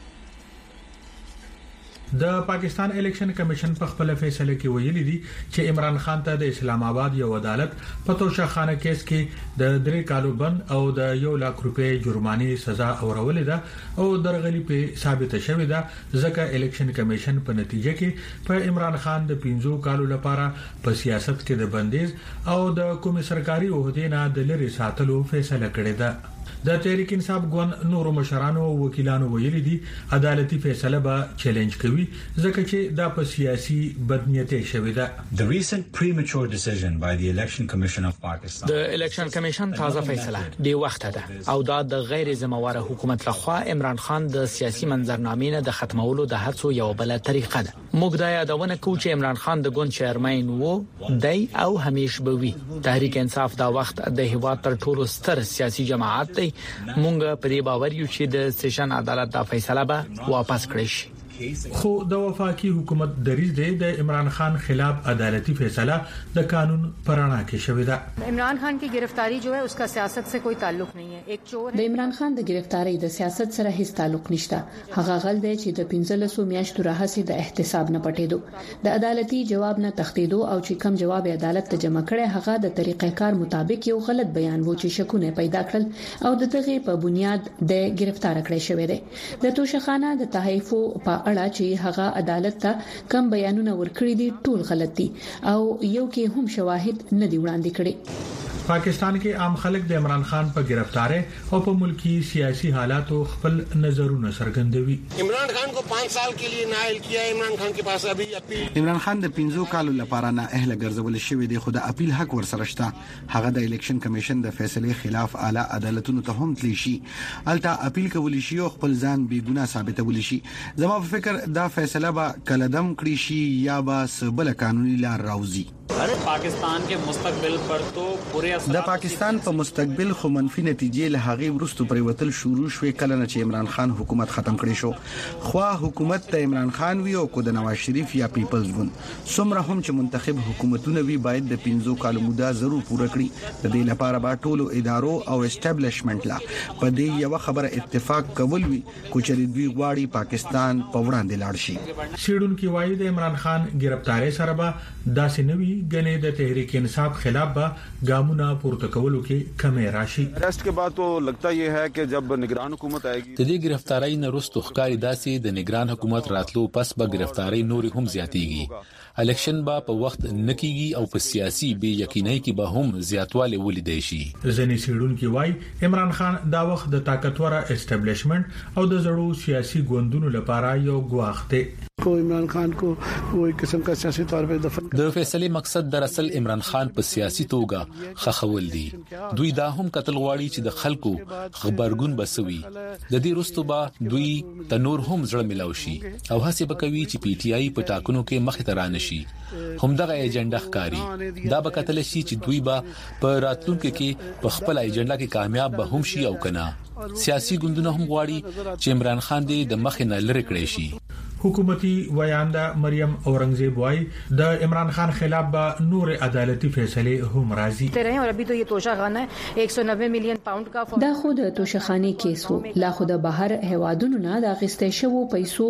د پاکستان الیکشن کمیشن په خپل فیصله کې ویلي دي چې عمران خان ته د اسلام آباد یو عدالت په توشه خانه کیس کې د 3 کالو بند او د 1 لک روپۍ جرمانه سزا اورولې ده او درغلي په ثابت شوې ده ځکه الیکشن کمیشن په نتیجه کې په عمران خان د 15 کالو لپاره په سیاست کې د بندیز او د کومي سرکاري عہدې نه د لری ساتلو فیصله کړې ده. د تحریک انصاف ګوند نورو مشرانو او وکیلانو ویلي دي عدالتي فیصله به چیلنج کوي ځکه چې دا په سیاسي بدنیتۍ شوې ده. The recent premature decision by the Election Commission of Pakistan د الیکشن کمیشن تازه فیصله دی وخت ده او دا د غیر ذمہواره حکومت لخوا عمران خان د سیاسي منظرنامې نه د ختمولو د هڅو یو بل طریقه ده. موږ دا یادونه کوو چې عمران خان د ګوند چیرمن وو دی او همیشه به وي. تحریک انصاف دا وخت د هیواد تر ټولو ستر سیاسي جماعت دی. مونږ په دې باور یو چې د سیشن عدالت دا فیصله به واپس کړي شي. خو د وفاقي حکومت دریځ دی د عمران خان خلاف عدالتی فیصله د قانون پرانا کې شوې ده. عمران خان کی گرفتاری جو ہے اس کا سیاست سے کوئی تعلق نہیں ہے. ایک چور د عمران خان د گرفتاری د سیاست سره هیڅ تعلق نشته. هغه غل دی چې د 15 میاشتو راهسي د احتساب نه پټېدو د عدالتي جواب نه تښتېدو او چې کم جواب عدالت ته جمع کړي هغه د طریقې کار مطابق یو غلط بیان وو چې شکونه پیدا کړل او د دغه په بنیاد د گرفتار کړی شوی دی. د توشخانه د تحایفو په اړه چې هغه عدالت ته کم بیانونه ورکړي دي ټول غلط دي او یو کې هم شواهد نه دی وړاندې کړي. پاکستان کې عام خلک د عمران خان په گرفتاری او په ملکی سیاسي حالاتو خپل نظرونه څرګندوي. عمران خان کو 5 سال के लिए नाअहल किया. عمران خان के पास अभी appeal عمران خان د 15 کالو لپاره نااهل ګرځول شوی دی خو د اپیل حق ورسره شته. هغه د الیکشن کمیشن د فیصلې خلاف اعلی عدالتونو ته هم تلی شي. الته اپیل کولی شي او خپل ځان بی ګناه ثابتول شي. زما په فکر دا فیصله به کلدم کړی شي یا به سبل قانوني لار راوځي. پاکستان کے مستقبل پر تو پورے د پاکستان په مستقبل خو منفي نتیجې له هغه ورستو پریوتل شروع شوې کله نه چې عمران خان حکومت ختم کړي شو. خو حکومت ته عمران خان وی او کو د نواز شریف یا پیپلز ګوند څومره هم چې منتخب حکومتونه وی باید د 15 کال موده ضرور پوره کړي. د دې لپاره با ټولو ادارو او اسټابلیشمنت لا په دې یو خبره اتفاق کول وی کو چې دوی غواړي پاکستان په وړاندې لاړ شي. سیډون کې وایي د عمران خان گرفتاری سره به داسې نوي غنې د تحریک انصاف خلاف به ګامونه پورته کولو کې کمی راشي. اریسٹ کے بعد تو لگتا یہ ہے کہ جب نگران حکومت آئے گی د دې گرفتاری نه وروسته ښکاری داسې د نگران حکومت راتلو پس به گرفتاری نور هم زیاتیږي. الیکشن با په وخت نکېږي او په سیاسي بې یقینۍ کې به هم زیاتوالی ولیدای شي. ځنې سیډون کې وایي عمران خان دا وخت د طاقتور اسټابلیشمنت او د زړو سیاسي ګوندونو لپاره یو ګواښ دی. عمران خان کو کوئی قسم کا سیاسی طور په دفن د فیصله مقصد دراصل عمران خان په سیاسي توګه خخول دي. دوی دا هم قتل غواړي چې د خلکو خبرګون بسوي. د دې رستو با دوی تنور هم زړه ملاوي شي او هڅه وکوي چې پی ټی آی په ټاکنو کې مخ ته رانه شي. هم دغه ایجنډا ښکاری دا به قتل شي چې دوی با په راتلونکو کې په خپل ایجنډا کې کامیاب به هم شي او کنه. سیاسي ګوندونه هم غواړي چې عمران خان دې د مخ نه لری کړی شي. حکومتي ویاندا مریم اورنګزیب وای د عمران خان خلاف به نور عدالتي فیصله هم راځي. ترې او ابي ته یہ توشخانه 190 میلیون پاوند کا دا خود توشخانه کیس وو. لا خود بهر هوادونو نه د غستې شوو پیسو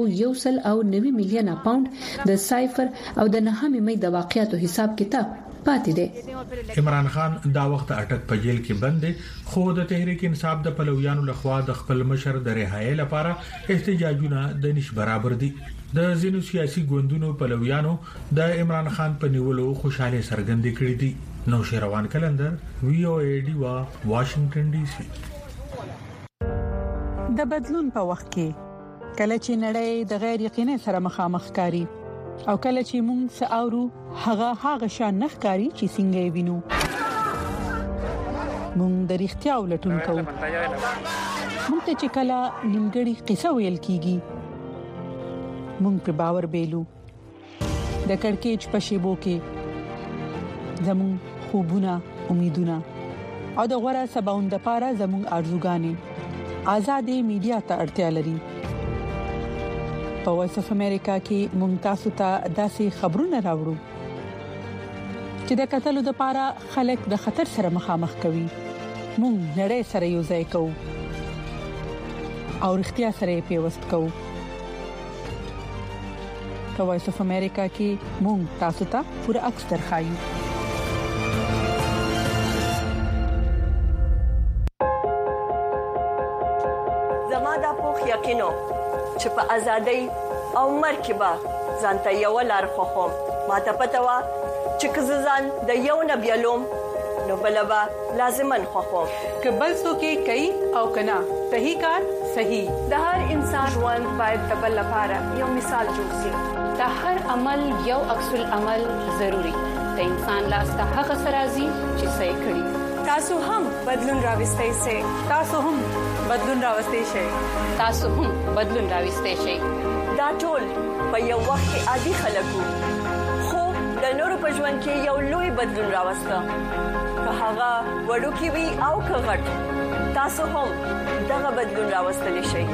190 میلیون پاوند د سایفر او د نهمه مې د واقعیتو حساب کتاب پاتې دي. عمران خان دا وخت اٹک په جیل کې بند دي خو د تحریک انصاف د پلویانو لخوا د خپل مشر د رهایی لپاره احتجاجونه د نش برابر دي. د زینو سیاسي ګوندونو پلویانو د عمران خان په نیولو خوشاله سرګندې کړې دي. نو شیروان کلندر وی او ای ډی وا واشنگټن ډي سي. د بدلون په وخت کې کله چې نړۍ د غیر یقیني سره مخامخ کاری او کله چې موږ ساورو هغه شان نخکاری چې څنګه وینو موږ د اړتیا ولټون کوو. موږ ته چې کله نیمګړی قصه ویل کیږي موږ په باور بیلو. د کڑکېچ په شیبو کې زموږ خوبونه امیدونه او د غوړه سباوند لپاره زموږ ارزوګانې آزادې میډیا ته اړتیا لري. په وایس اف امریکا کې مونږ تاسو ته داسې خبرونه راوړو چې د قتل لپاره خلک د خطر سره مخامخ کوي. مونږ نړۍ سره یو ځای کوو او اړتیا سره پیوست کوو. په وایس اف امریکا کې مونږ تاسو ته پوره عکس درخایو. زماده پوخ یقینو چې په ازادۍ او مرکبه ځانته یو لار خوخم ماته پته وا چې کززان د یو نبیلوم نو بلبا لازمن خوخم کبل څوک کوي او کنا صحیح کار صحیح. د هر انسان ژوند باید د بل لپاره یو مثال جوړ شي. د هر عمل یو عکس العمل ضروری. د انسان لاس ته هغه سرازي چې صحیح کړي. تاسو هم بدلون راوستئ شئ. تاسو هم بدلون راوستئ شئ. تاسو هم بدلون راوستئ شئ. دا ټول په یو وخت کې عادي خلکو خو د نورو په ژوند کې یو لوی بدلون راوسته. که هغه وړوکی وي او که غټ تاسو هم دغه بدلون راوستلی شئ.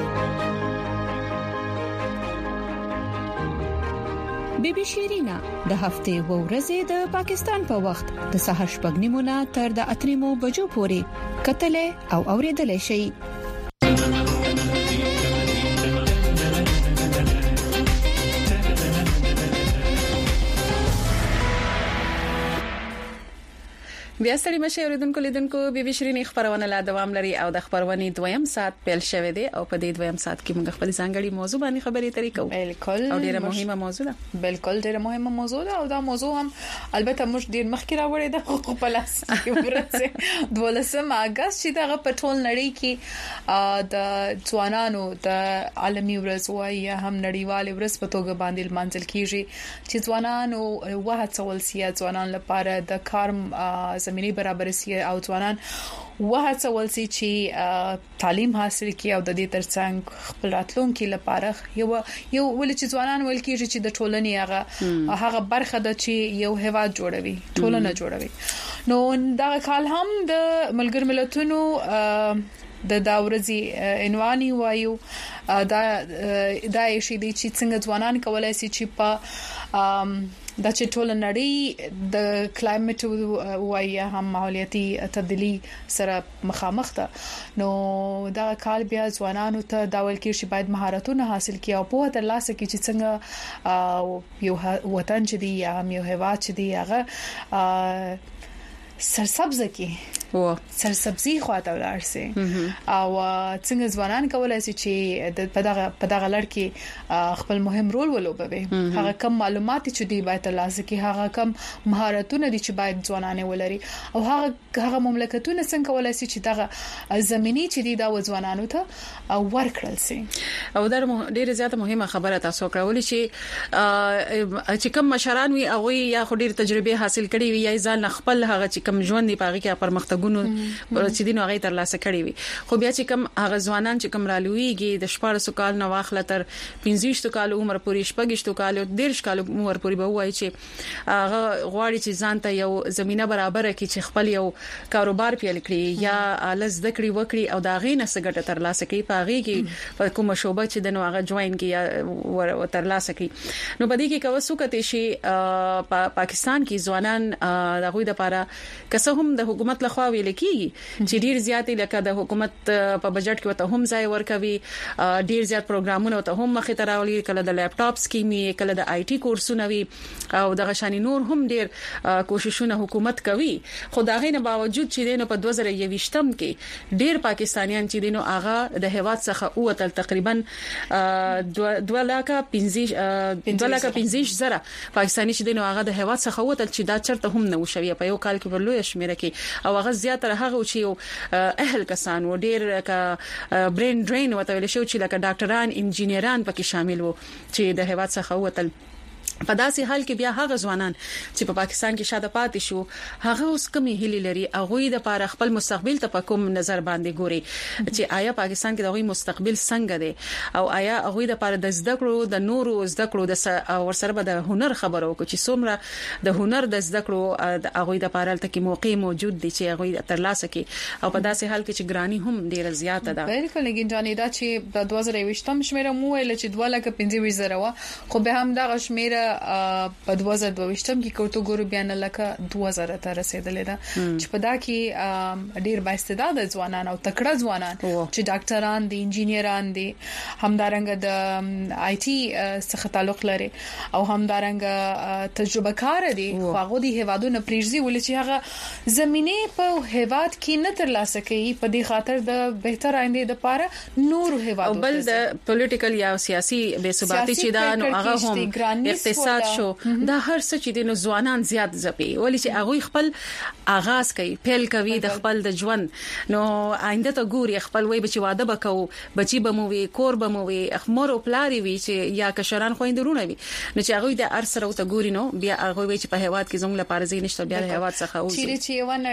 بی بی شیرینا د هفته و ورځې د پاکستان په وخت د سحر شپږنیمونه تر د 8 بجو پورې کتل او اوریدل شي. بیا ستړي مشه اوریدونکو لیدونکو بي بي شيرين خبرونه لا دوام لري او د خبرونې دویم سات پیل شوه دی او په دې دویم سات کې موږ خپل ځانګړي موضوع باندې خبرې ترې کوو. بالکل او ډیره مهمه موضوع ده. بالکل ډیره مهمه موضوع ده او دا موضوع هم البته موږ ډیر مخکې راوړې ده خو په لاس کې ورته 12 اگست چې دغه پټول نړۍ کې د ځوانانو د عالمي ورځ وایي هم نړیوال ورځ په توګه باندې منځل کیږي چې ځوانانو وهڅول سي ځوانان لپاره د کار زميني برابر سي او ځوانان وهڅول سي چې تعلیم حاصل کړي او د دې ترڅنګ خپل راتلونکي لپاره یو ول چې ځوانان ول کیږي چې د ټولنې هغه برخه ده چې یو هیواد جوړوي ټولنه جوړوي. نو دا کال هم د ملګر ملتونو د داورزي عنواني وایو دا شي دي چې څنګه ځوانان کولای شي چې په د چټول نړۍ د کلایمټ وایي هم ماحولیاتي تبدیلی سره مخامخ ده. نو دا کال بیا ځوانانو ته دا ول کې چې باید مهارتونه حاصل کړي او په ترلاسه کې چې څنګه یو وطن چې دی یا یو هیواد چې دی هغه سرسبزه کې سرسبزي خواته ولر سي او څنګه ځوانان کولای شي چې په دغه لړ کې خپل مهم رول ولوبوي. هغه کم معلومات چې دی باید ترلاسه کړي هغه کم مهارتونه دي چې باید ځوانان ولري او هغه مملکتونه څنګه کولای شي چې دغه زميني چې دی دا ځوانانو ته ورکړل سي. او دا ډیره زیاته مهمه خبره تاسو کړولې چې کوم مشران وي او یا خو ډیره تجربه حاصل کړي وي یا ځان خپل هغه چې کوم ژوند دی پاږي کې پرمختګ چې دینو هغه تر لاسه کړی وي خو بیا چې کوم هغه ځوانان چې کوم رالويږي د 14 کال نو واخله تر 15 کال عمر پورې 15 کال او 13 کال عمر پورې به وایي چې هغه غواړي چې ځان ته یو زمينه برابر کړي چې خپل یو کاروبار پیل کړي یا لز دکړي وکړي او دا غینه سګټه تر لاسه کوي پاږي کې په کومه شوبه چې د نو هغه جوائن کی یا تر لاسه کوي. نو بدی کې کوسو کته شي پاکستان کې ځوانان دغه د لپاره کسه هم د حکومت لخوا ویل کیږي چې ډیر زیاتې لکه د حکومت په بجټ کې وته هم ځای ورکوي ډیر زیات پروګرامونه وته هم مخې ته راولي کله د لپټاپ سکیمې کله د آی ټي کورسونه وي او دغه شانی نور هم ډیر کوششونه حکومت کوي. خو دا غینه باوجود چې دینو په 2021م کې ډیر پاکستانیان چې دینو هغه د هواد څخه اوتل تقریبا 2,15,000 زره پاکستاني چې دینو هغه د هواد څخه اوتل چې دا چرته هم نه وشوي په یو کال کې ورلوي شمیره کې او هغه زیاتره هغه چې اهل کسان و ډیر ک برین ډرین وته ویل شو چې لکه ډاکټران انجینران پکې شامل وو چې د هواد څخه وتل په داسې حال کې بیا هغه ځوانان چې په پاکستان کې شاده پاتې شو هغه اوس کومې هلي لري هغه د لپاره خپل مستقبل ته په کوم نظر باندې ګوري چې آیا پاکستان کې دغه مستقبل څنګه دی او آیا هغه د لپاره د زده کړو د نورو زده کړو د ورسره به د هنر خبرو کو چې څومره د هنر د زده کړو هغه د لپاره تل موقع موجود دي چې هغه ترلاسه کړي او په داسې حال کې چې ګرانی هم ډیره زیاته ده. بالکل لګین جانې دا چې د 2023 شمیره مو ویل چې 2,25,000 خو به هم دغه شمیره په 2022 کې کوټو ګورو بیان لکه 2000 ته رسیدلې ده چې په دا کې ډیر بااستعداد ځوانان او تکړه ځوانان چې ډاکټران دي انجینران دي همدارنګه د آی ټي څخه تعلق لري او همدارنګه تجربه کار دي خو هغه د هوادونو پریږدي ولې چې هغه زمينه په هواد کې نه ترلاسه کوي په دې خاطر د بهتر آینده لپاره نور هوادو بل د پولیټیکل یا سیاسي بے ثباتی چې دا نو هغه هم اقتصاد شو دا هر څه چې د ځوانان زیات زپي ولې چې هغه خپل آغاز کوي پیل کوي د خپل د ژوند نو آینده ته ګوري خپل وای بچي واده وکاو بچي بموي کور بموي اخمر او پلاری وي چې یا کشران خويندرونه وي نو چې هغه د ارسره ته ګوري نو بیا هغه وای چې په هواد کې زموږ لپاره زین نشته بیا هواد څخه او چې و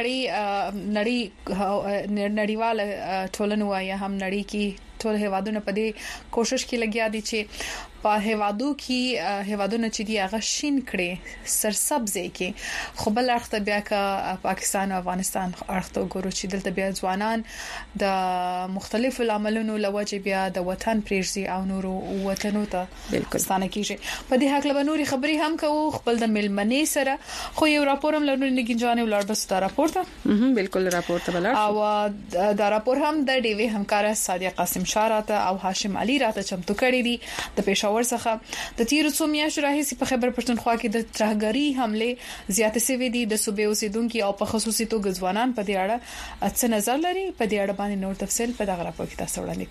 نړیواله ټولنه وايي هم نړۍ کې ټول هوادونه په دې کوشش کې لګیا دي چې په هوادو کې هوادونه چې دی هغه شین کړي سرسبزه کې خو بل اړخ ته بیا کا پاکستان او افغانستان اړخ ته ګورو چې دلته بیا ځوانان د مختلفو عملونو لوجه بیا د وطن پریږدي او نورو وطنو ته بالکل ستانه کیږي په دې حق له نوري خبري هم کوو خپل د ملمنې سره خو یو راپور هم لرونی کې جانې ولر بس دا راپور ته بالکل راپور ته ولر او دا راپور هم د ډي وی همکار صادق قاسم شاراته او هاشم علي راته چمتو کړی دي د پېښور څخه د تیر څو میاشتو راهیسې په خیبر پښتونخوا کې د ترهګری حمله زیاتې شوې دي د صوبې اوسیدونکو او په خصوصي توګه ځوانان په دې اړه څه نظر لري په دې اړه باندې نور تفصیل په دغه راپور کې تاسو وړاندې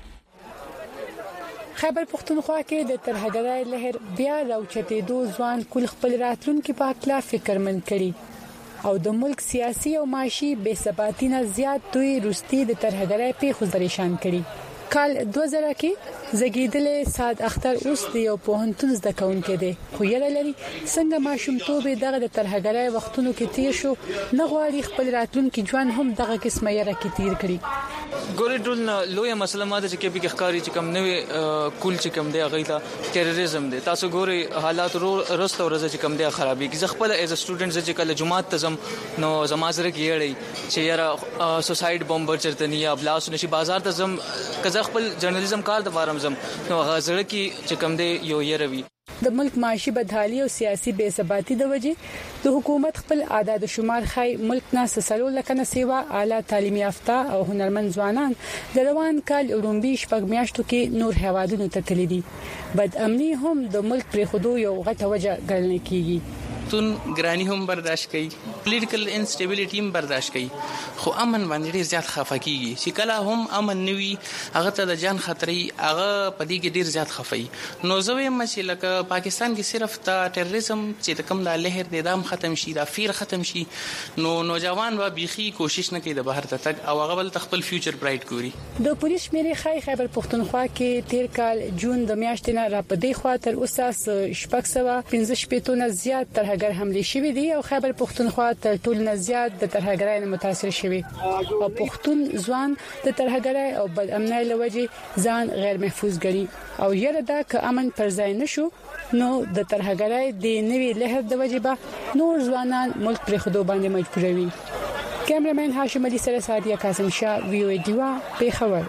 کوم. خیبر پښتونخوا کې د ترهګرۍ لهر بیا راوچتېدو ځوان کل خپل راتلونکو په اړه فکرمن کړي او د ملک سیاسي او معاشي بے ثباتی نه زیات دوی روستي د ترهګرۍ په خو پریشان کړي. کال 2000 کې زګیدل سعد اختر اوس د یو پوهنتون زده کوونکی دی خو یې لري څنګه ماشومتوب دغه د ترهګرۍ وختونو کې تیر شو نه غواړي خپل راتلونکي ژوند هم دغه قسمه یې راکې تیر کړي. ګوري ټول لوی مسله ماده چې کې به ښکاری چې کم نوې کول چې کم دی هغه ته ټیرریزم دی تاسو ګوري حالات رست او رز چې کم دی خرابي کی خپل ایز ا سټوډنټ چې کله جماعت تزم نو زمازره کېړي چې یاره سوساید بمبر چرته نه یا بلاس نشي بازار تزم کزه خپل جرنالیزم کار د فارم زم نو غزړه کې چې کم دی یو یروي د ملک معاشي بدحالي او سیاسي بے ثباتی د وجې د حکومت خپل اعداد شمار خای ملک نه سسلو لکنه سیوا اعلی تعلیم یافته او هنرمند ځوانان د روان کال اولمبي شپږ میاشتو کې نور هوادونو ته تللی دي بد امني هم د ملک پر خودو یو غټه وجه ګڼل کیږي. تون ګرانی هم برداشت کوي پولیټیکل instability هم برداشت کوي خو امن باندې ډیر زیات خفه کیږي چې کله هم امن نوي هغه ته د جان خطرې هغه پدې کې ډیر زیات خفي نو زوی مچ لکه پاکستان کې صرف د ټیرریزم چې کوم د لهر د دام ختم شي د فیر ختم شي نو نوجوان و بيخي کوشش نه کوي د بهر ته تک او هغه بل خپل فیوچر برایټ ګوري. د پولیس مېری خیبر پښتونخوا کې تیر کال جون د میاشتې نه را پدې خوا تر اوسه شپږ سوه 15 نه زیات ترهګر حمله شوې دي او خیبر پښتونخوا تر ټولو نه زیات د ترهګرۍ نه متاثر شوی او پښتون ځوان د ترهګرۍ او بد امنۍ لوجې ځان غیر محفوظ ګڼي او یره دا ک امن پر ځای نشو نو د ترهګرۍ د نوي لهر د وجې نور ځوانان ملک پر خودو باندې مجبوروي. کیمرمن هاشم علي سره سادیا قاسم شاه وی او دیوا په خبر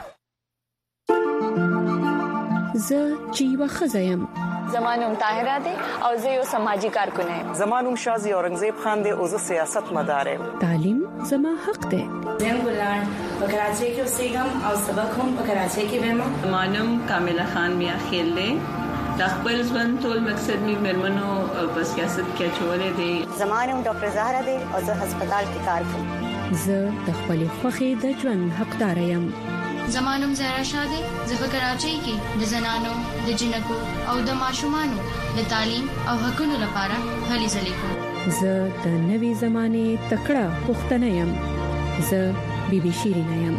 ز جیوا خزایم زمانوم طاهره ده او زه یو سماجی کارکون یم. زمانوم شازی اورنګزیب خان ده او زه سیاست مدار یم. تعلیم زما حق ده. زم ګلان په کراچۍ کې اوسېږم او سبق هم په کراچۍ کې وایم. زمانوم کامله خان میا خیل ده د خپل ژوند ټول مقصد می مرمنو په سیاست کې چولې دي. زمانوم ډاکټر زهرا ده او زه هسپتال کې کار کوم. زه د خپل خوخي د ژوند حقدار یم. زمانوم زهرا شاده زه په کراچۍ کې د زنانو د جنکو او د ماشومانو د تعلیم او حقوقو لپاره هلې ځلې کوم. زه د نوي زمانه تکړه پښتنه یم. زه بیبي شیرینه یم.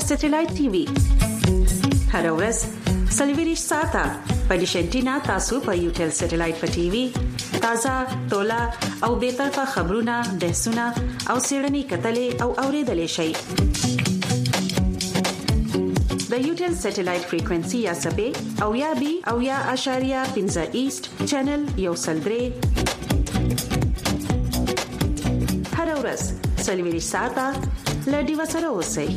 سټلایټ ټي وي هر ورځ سلویریش ساته په ډیشنټینا تاسو په یوټل سټلایټ په ټي وي تازه تولا او به طرفه خبرونه بحثونه او سیړنی کتلې او اوریدلې شي د یوټل سټلایټ فریکوئنسي یا سبې او یا بي او یا اشاریه 15 ایست چینل یو سلدري هر ورځ سلویریش ساته لډي وسره اوسئ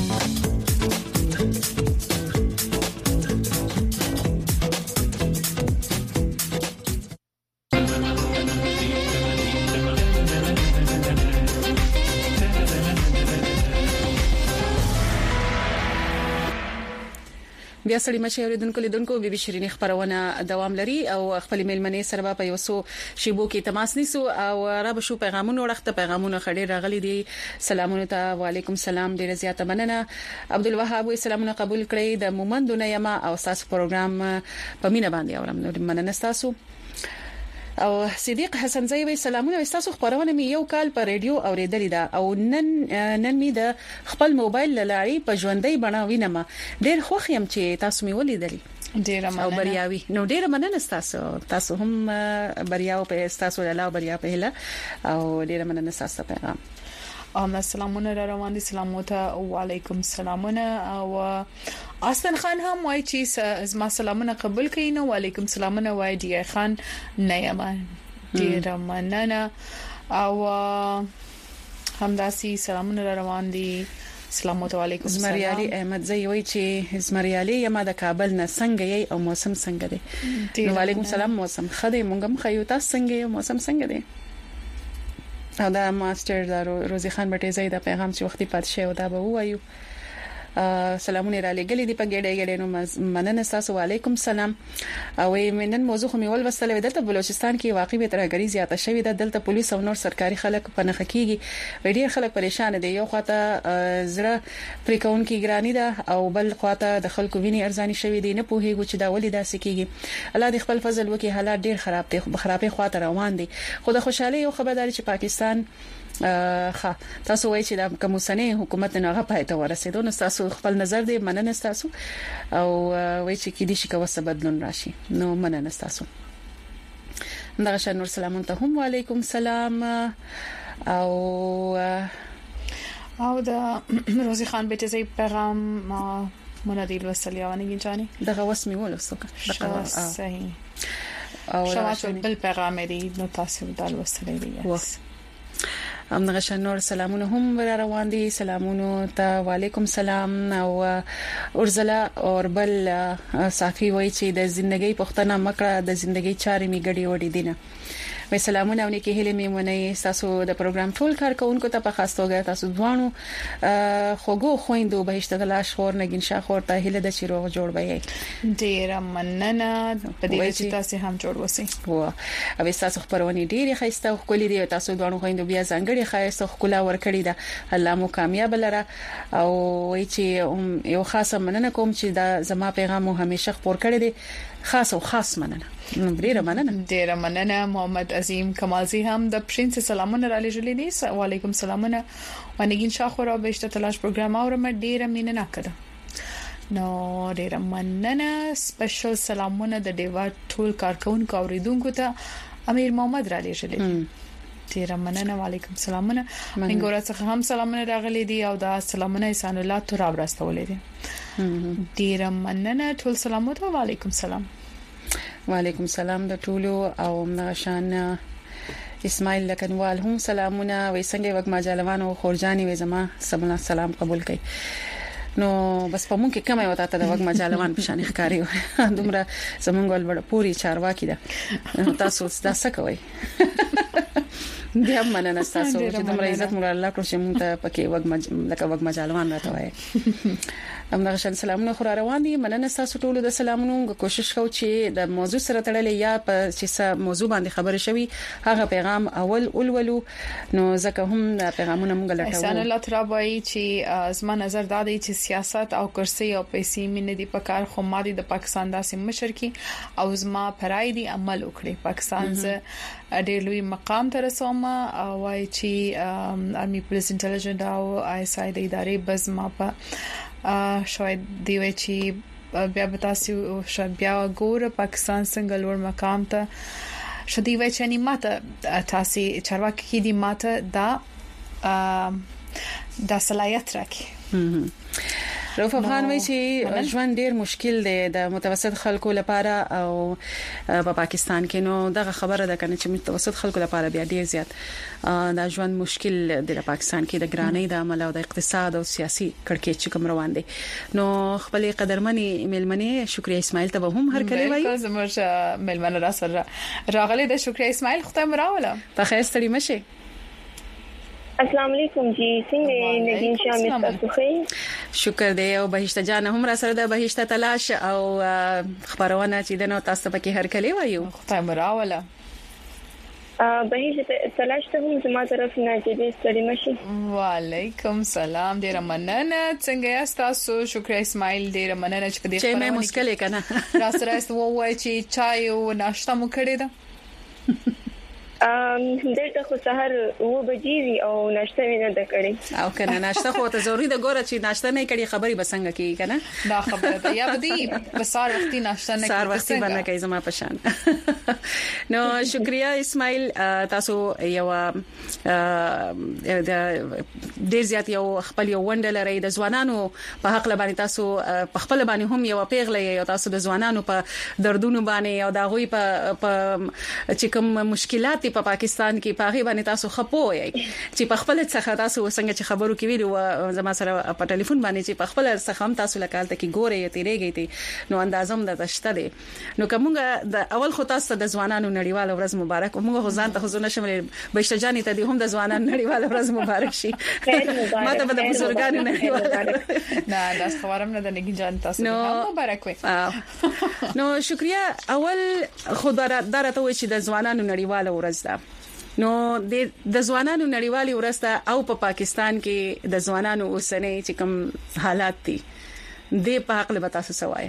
بیا سړی مشه اوریدونکو لیدونکو بي بي شيرين خبرونه دوام لري او خپل میلمنې سره په یوسو شیبو کې تماس نیسو او را به شو پیغامونه ورخته پیغامونه خړې راغلي دي سلامونه ته وعليكم السلام ډیره زیاته مننه عبدالوهاب وي سلامونه قبول کړئ د مومندونه یما او تاسو پروګرام په مینا باندې اورم مننه تاسو او صدیق حسن زوی وی سلامونه تاسو خبرونه می یو کال په ریډیو اوریدلې ده او نن می د خپل موبایل لاري په ژوندۍ بڼه وینم ډېر خوښ يم چې تاسو می ولیدلی ډېر مننه او بریاوي نو ډېر مننه تاسو هم بریاو په تاسو له بریا په هله او ډېر مننه تاسو پیغام سلامونه را روان دي سلامونه وعليكم السلامونه او احسن خان هم وای چې زما سلامونه قبول کړئ نو وعليكم السلامونه وای دی خان نیمه ډیر مننه او همداسي سلامونه را روان دي سلامونه وعليكم السلام زمریالي احمد زوی وای چې زمریالي یم د کابل نه څنګه یې او موسم څنګه دی نو وعليكم السلام موسم خدای مونږ هم خیو تاسو څنګه یو موسم څنګه دی او دا ماستر روزي خان بټي زید پیغام چې وختي پات شي او دا به وایو سلامونه را لګلې دی په ګډه نو مننه تاسو وعليكم السلام او منن موضوع مې ول وسله دلته بلوچستان کې واقع به ترګری زیاته شوې ده دلته پولیس او نور سرکاري خلک په نخ کېږي ډېر خلک پریشان دي یو خواته زړه پریکون کې ګرانی ده او بل خواته د خلکو ویني ارزاني شوې دي نه پوهیږي چې دا ولې داسې کېږي الله دې خپل فضل وکي حالات ډېر خراب دي خرابې خواته روان دي خو د خوشاله یو خبرداري چې پاکستان تاسو وایئ چې د کومسنې حکومت نه هغه پاتې ورسېدو نو تاسو خپل نظر دې مننه تاسو او وایئ چې کې دې شي کوم څه بدلون راشي نو مننه تاسو دغه شان نور سلامون ته هم وعليكم السلام او د روزي خان بیٹه زی پیغام منادیل وسلیاوانی گنجانی دغه وسمي ولوسوکه دغه صحیح او شواهد بل پیغام دی نو تاسو دال وسلی دی امنه شنور سلامونه هم روان دي سلامونه ته وعليكم السلام او ارزلا اور بل صافي وای چې د ژوندۍ پښتنه مکړه د ژوندۍ چارې می غړي وړي دي نه وې سلامونه او نیکه هلي میمونه تاسو د پروګرام ټول کارکونکو ته په خاص توګه تاسو ځوانو خوګو خويندو بهشته د لاش خور نګین شاه خور ته هله د چیرو جوړ وي ډیر مننه په دې چې تاسو هم جوړ وسی او تاسو خبرونه ډیره خسته خو کلی دي تاسو ځوانو خويندو بیا ځانګړي خاصه خلا ور کړی دا الله مو کامیاب لره او وای چې یو خاصه مننه کوم چې دا زما پیغام مو همیشه خبر کړی دي خاص او خاص مننه ډیره مننه محمد عظیم کمالزی هم د پرنس سلامونه را لېږلې دي وعليكم السلامونه ونګین شاخور او بهشته تلاش پروګرام اورم ډیره مینه کړه نو ډیره مننه سپیشل سلامونه د دیوا ټول کارکونکو اوریدونکو ته امیر محمد را لېږلې ډیره مننه وعليكم السلامونه منګورا څخه هم سلامونه راغلي دي او دا سلامونه احسان الله تراب راستولې دي ډیره مننه ټول سلامونه وعليكم السلام وعليكم السلام د ټولو او نشان اسماعیل لکنوال هم سلامونه وې څنګه وګ ماجالوان او خورجاني وې زما سلام قبول کړي نو بس په مونږ کې کومه وتا ته د وګ ماجالوان په شان ښکاری دومره زمونږ ول پوری چارواکي ده تاسو دا څه کوي بیا مننه تاسو چې دومره عزت مور الله کړو چې مونږ ته پکې وګ ماجالوان راته وای امنه شان سلامونه خو روان دي مننه تاسو ټول د سلامونو کوشش کوو چې د موضوع سره تړلې یا په چې موضوع باندې خبرې شوي هغه پیغام اولولو نو ځکه هم پیغامونه مونږ لټوو احسان الله ترابای چې زما نظر دا دی چې سیاست او کرسي او پیسې مینه دي په کار خو مادي د پاکستان داسې مشر کی او زما پرای دي عمل وکړي پاکستان ز ډېر لوی مقام ته رسوم او چې ارمي پولیس انټيليجنت او آی اس آی د ادارې بزما په شاید دی وی چې بیا به تاسو شاید بیا ګوره پاکستان څنګه لوړ مقام ته شدي وای چې ماته تاسو چارواکي کې دي ماته دا صلاحیت راکې رؤوف افغان وایي چې ژوند ډیر مشکل دی د متوسط خلکو لپاره او په پاکستان کې نو دغه خبره ده کنه چې متوسط خلکو لپاره بیا ډیر زیات دا ژوند مشکل دی په پاکستان کې د ګرانۍ د عمل او د اقتصاد او سیاسي کړکېچ کوم روان دي نو خپل قدرمنې ملمنې شکریا اسماعیل ته هم هر کله وایي زموږ ملمنه را سره راغلي د شکریا اسماعیل خدای مراوله په خیر ستړي مشه السلام علیکم جی څنګه نگین شاه تاسو ښه شکر دی او بهشته جان هم را سره د بهشته تلاش او خبرونه چې د نو تاسو پکې هر کله وایو خدای مراوله بهشته تلاش ته هم زما طرف نه چې ستړي مشي وعلیکم سلام ډیر مننه څنګه یاست تاسو شکر اسماعیل ډیر مننه چې دې خبرونه چې مې مشکل کنه را سره است وای چې چای او ناشته مو کړی ده دلته خو سحر و بجې او ناشته نه ده کړې او کنه ناشته خو ته ضروري د ګوره چې ناشته نه کړي خبري بسنګ کی کنه دا خبره ده یا بدی بسار وختي ناشته نه سار وختي باندې کوي زما پشان نو شکریا اسماعیل تاسو یو د ډیر زیات یو خپل یو وندل لري د ځوانانو په حق لبانې تاسو په خپل باندې هم یو پیغله یو تاسو د ځوانانو په دردونو باندې او دا غوي په چې کوم مشکلات په پاکستان کې پاغي باندې تاسو خپوي چې په خپل څخه تاسو څنګه چې خبرو کې ویلو زما سره په ټلیفون باندې چې په خپل څخه هم تاسو لکالته کې ګوري تیرېږي نو اندازم د تشته دي نو کومه د اول خو تاسو د ځوانانو نړیوال ورځ مبارک موږ غزان ته حضور نشم بهشته جاني ته دي هم د ځوانانو نړیوال ورځ مبارک شي ماته به د بزرګانو نړیوال نه دا خبرم نه د نګین جان تاسو مبارک وي نو شکریا اول خدای درته وي چې د ځوانانو نړیوال ورځ نو د ځوانانو نړیوالي ورسته او په پاکستان کې د ځوانانو اوسنۍ چې کوم حالات دي د په حق له تاسو سوای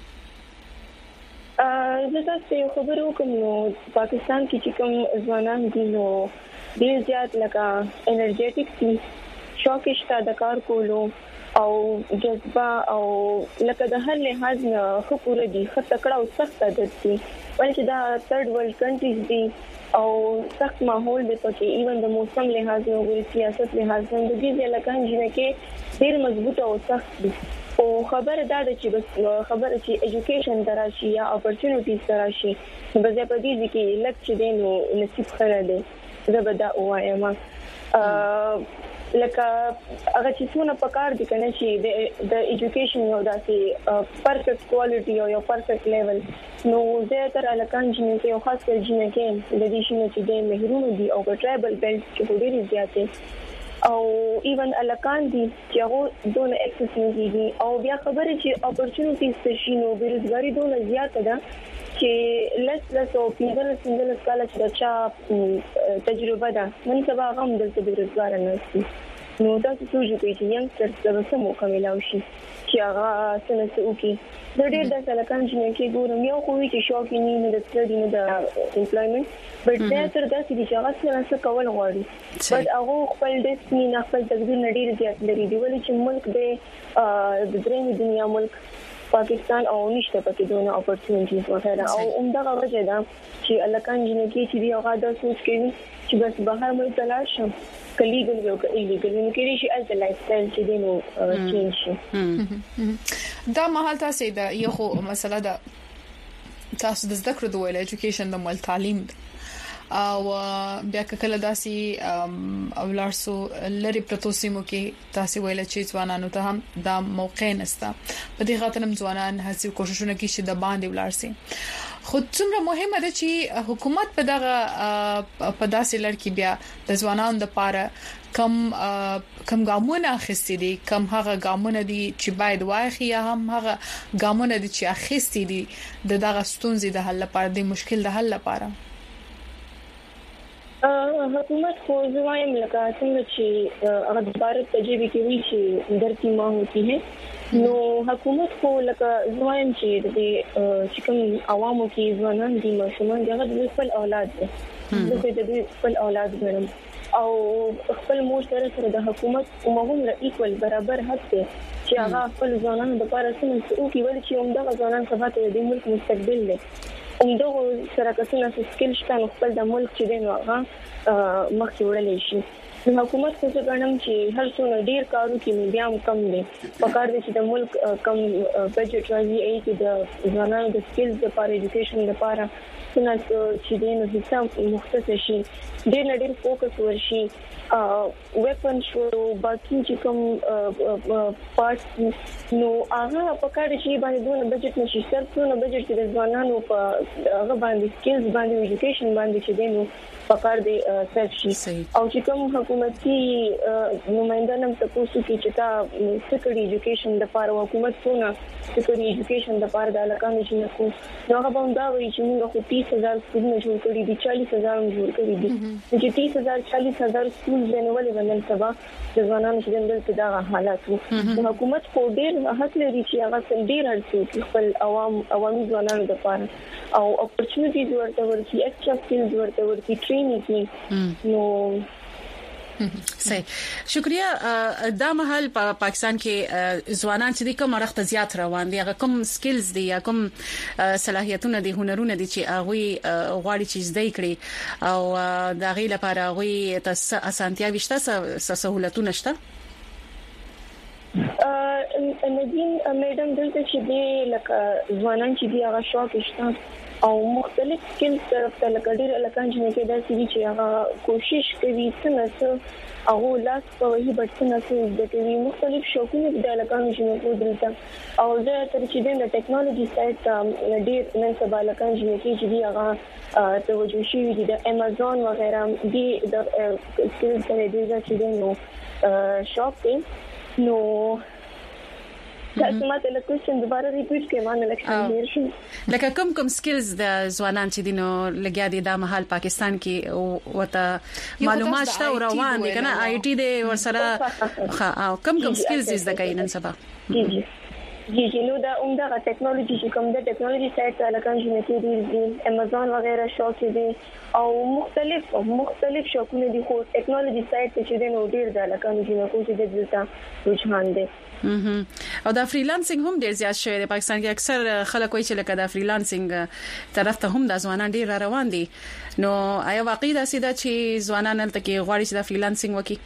زه تاسو یو خبرو کوم نو پاکستان کې چې کوم ځوانان دي نو ډیر زیات لکه انرژیټک دي شوقشته د کار کولو او جذبه او لکه د هر لحاظ نه خو پوره دي خطه کړه او سخت عادت دي ولکه دا ثird world countries دي او سخت ماحول دی پکې ایون د موسم لحاظ او سیاست لحاظ د دې ځلکان جنکه ډیر مضبوط او سخت دي او خبره دا ده چې بس خبره چې ایجوکیشن دراشي یا اپورتونټیز دراشي بس په دې کې لکه دینو نصیب خره دي زه به دا وایم لکه هغه چې څونه پکار دي کنه چې د ایجوکیشن یو داسې پرفیکټ کوالټي او یو پرفیکټ لیول نو زه تر الکان جنې کې او خاص کر جنې کې د دې شنو چې د محروم دي او په ټرایبل بیلټ کې ډېری زیاتې او ایون الکان دي چې هغه دونه اکسس نه دي او بیا خبره چې اپورتونټیز شینو بیروزګاری دونه زیاته ده چې لس او پیدل کال چې چا تجربه ده من سبا هم دلته بیروزګار نه شي نو تاسو سوچ کوئ چې ینګسترز د سمو کمیلاو شي چې هغه څنګه وکي د ډېر د سلکان چې ګورم یو خو چې شوق نه د ستړي نه د امپلویمنت بټ دا تر دا چې هغه څنګه کول غواړي بټ هغه خپل ډیسټینی نه خپل تقدیر نړۍ زیات لري دی ولې چې ملک د درېمې دنیا ملک پاکستان او نشته پکې دونه اپورتونټیز وغیرہ او عمدہ وجه دا چې الکان جنکی چې دی هغه د سوچ کوي چې بس بهر ملک تلاش شم کلیګل یو کلیګل نو کې شي از لایف سټایل چې دینو چینج شي دا محل تاسو دا یو خو مسله ده تاسو د زده کړو د ویل ایجوکیشن د مل تعلیم او بیا کله داسي اولارسو لری پروتوسیمو کې تاسو ویل چې ځوانانو ته هم دا موقع نسته په دې خاطر هم ځوانان هڅه کوششونه کوي چې د باندې ولارسي خو څومره مهمه ده چې حکومت په دغه په داسې لړ کې بیا د ځوانانو لپاره کم ګامونه اخیستي دي کم هغه ګامونه دي چې باید واخی یا هم هغه ګامونه دي چې اخیستي دي د دغه ستونزې د حل لپاره د مشکل د حل لپاره حکومت خو زوایم لکه څنګه چې هغه د بھارت تجربه کې وی چې درتي ما ہوتی ہے نو حکومت خو لکه زوایم چې د کوم عوامو کې ځوانان دي ماشومان دغه د خپل اولاد دي د خپل اولاد ګرم او خپل مور سره د حکومت عموما ایکوال برابر حق دی چې هغه خپل ځوانانو د لپاره څه او کې ول چې همدغه ځوانان څنګه د ملک مستقبل دي همدغه سره کسونه سکیل شته خپل د ملک چې دی نو هغه مخکې وړل شي د حکومت څخه غواړم چې هر څونه ډیر کارو کې بیا کم دي په کار دي چې د ملک کم بجټ راځي چې د ځوانانو د سکیلز لپاره ایجوکیشن لپاره څنګه چې د نو حساب مختص شي ډیر فوکس ورشي ویپن شو باقي چې کوم پارټس نو هغه په کار چې باندې دونه بجټ نشي سرته بجټ کې د ځوانانو په هغه باندې سکیلز باندې ایجوکیشن باندې چې دینو پکار دي سرچ شي او چې کوم حکومتي نمائندان هم تاسو کې چې تا سکړي ایجوکیشن د لپاره حکومت څونه سکړي ایجوکیشن د لپاره د علاقې چې نو هغه به دا وایي چې موږ خو 30000 سکولونه جوړ کړي دي 40000 جوړ کړي دي چې 30000 40000 سکول ولې باندې سبا د ځوانانو چې دلته دا حالات وو حکومت خو ډیر حق لري چې هغه ډیر هڅه خپل عوامي ځوانانو لپاره او اپورتونټیز ورته ورکړي ایکسترا سکلز ورته ورکړي ټرینینګ نو صحیح شکریہ دا مهال په پاکستان کې ځوانان چې کوم مرخه زیات روان دي هغه کوم سکلز دي یا کوم صلاحیتونه دي هنرونه دي چې هغه غواړي چې زده کړي او دا غي لپاره هغه تاسو اسانتیا وشته سہولتونه شته ندین میډم دلته چې دی لکه ځوانان چې دی هغه شوق شته او مختلف سکلز طرف ته لکه ډیر الکان چې دا چې هغه کوشش کوي څنګه او لاس په وਹੀ بټنه د کوي مختلف شوقونه د الکان چې دلته او زه تر چې د ټیکنالوژي سایت ډیر نن سبا الکان چې دی هغه توجه شي د امازون وغیرہ دی د سکلز سره دی چې نو شاپ نو تاسو ماته له کوم دوباره ریپیټ کړئ مانه لکه لکه کوم سکلز د ځوانان چې دینو لګیا دي د محل پاکستان کې وته معلومات شته او روان دي کنه آی ټی دی ورسره او کوم سکلز زده کوي نن سبا جی نو دا عمده ټیکنالوژي چې کوم د ټیکنالوژي سایت علاقه چې دی امازون وغیرہ شوق دي او مختلف شوقونه دي خو ټیکنالوژي سایت چې دی نو ډیر د علاقه چې د دلته رجحان دي او دا فریلانسینګ هم ډیر زیات شوی دی پاکستان کې اکثر خلک وایي چې لکه دا فریلانسینګ طرف ته هم د ځوانان ډیر روان دي نو آیا واقعي دا سیده چې ځوانان تل کې غواړي چې دا فریلانسینګ وکړي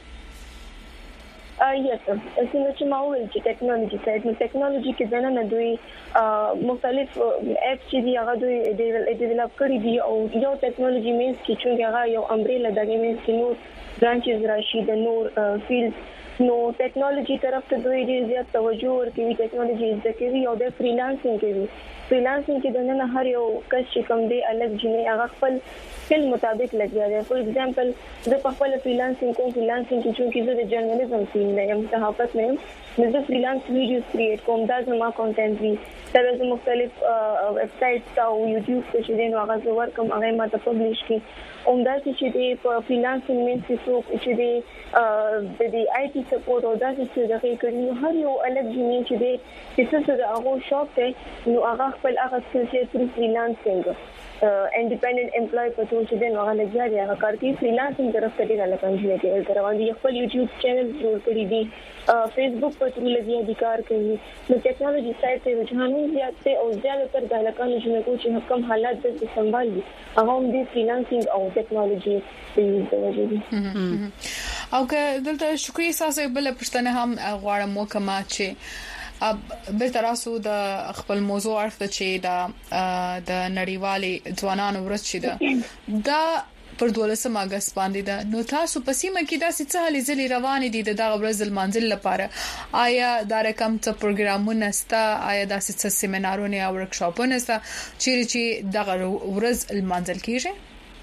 یس څنګه چې ما وویل چې ټیکنالوژي سایت نو ټیکنالوژي کې نه دوی مختلف اپس چې دی هغه دوی ډیولپ کړی دي او یو ټیکنالوژي مینس چې څنګه هغه یو امبریلا دغه مینس کې نور برانچز راشي د نور فیلډ نو ټیکنالوژي طرف ته دوی ډیر زیات توجه ورکوي ټیکنالوژي زده کوي او د فریلانسینګ کوي فریلانسینګ کې د نن هر یو کس چې کوم دی الګ جنې هغه خپل سکل مطابق لګیا دی فور ایگزامپل زه په خپل فریلانسینګ کې چې زه د جرنالیزم فیلډ نه یم صحافت نه یم زه فریلانس ویډیوز کریټ کوم دا زما کانټینټ وی تر مختلف ویب سایټس او یوټیوب ته چې نو هغه ورکم هغه ماته پبلش کی اومدا چې دی په فریلانسینګ مې چې دی د آی ټي سپورټ او دا چې دغه کړي هر یو الګ جنې چې دی چې څه د هغه شاپ ته نو هغه خپل هغه چې پر فریلانسینګ انډیپندنت امپلوي په توګه چې نو هغه لګیا دی هغه کار کوي فریلانسینګ طرف ته دی علاقه کې تر روان دي خپل یوټیوب چینل جوړ کړی دی فیسبوک په تور لګیا دي کار کوي نو ټیکنالوژي سایت ته رجحان زیات دی او زیات تر د علاقه چې کوم حالات د سنبال دي هغه هم دی فریلانسینګ او ټیکنالوژي په وجه دي او که دلته شکرې ساسه بل پښتنه هم غواړم وکما چې به تراسو د خپل موضوع اړه چې د نړیوالې ځوانانو ورځ چې دا پر 12 اگست باندې ده نو تاسو په سیمه کې دا څه هلي ځلې روان دي د دغه ورځ المنزل لپاره آیا دا رقم څه پروګرامونه ستا آیا دا څه سیمینارونه او ورکشاپونه ستا چې دغه ورځ المنزل کیږي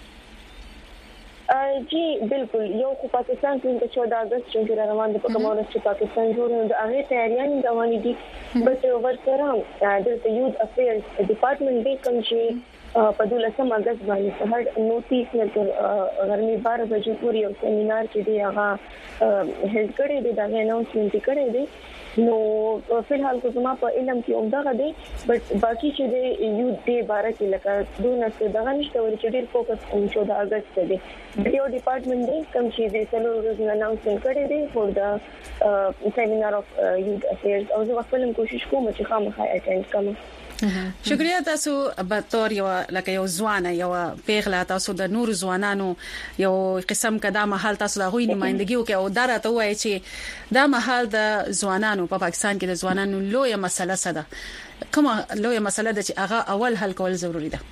جی بالکل یو خو پاکستان کې د 14 اگست چې روان دي په کومه چې پاکستان جوړ د هغه تیاریان روان دي بس ورسره د یوث افیرز ډپارټمنټ دی کوم چې په 12 اگست باندې سهار 9:30 نه تر غرمې 12 بجې پورې یو سیمینار چې دی هغه هیڅ کړی دی دا اناونسمنت کړی دی نو په حال کو زما په علم کې عمده دی بټ باقي چې دی یو دی بار کې لکه دونه څه دغه نشته ورې چې ډیر فوکس کوم 14 اگست دی یو ډپارټمنټ دی کوم چې د سلو روز اناونسمنت کړی دی فور د سیمینار اف یوث افیرز او زه خپل کوشش کوم چې خامخا اټینډ کوم شکریہ تاسو به تور یو لکه یو ځوان یو پیغله تاسو د نور ځوانانو یو قسم کدا محل تاسو د غوي نمائندګي وکي او درته وایي چې دا محل د ځوانانو په پاکستان کې د ځوانانو لویه مسله ده کومه لویه مسله ده چې هغه اول حل کول ضروری ده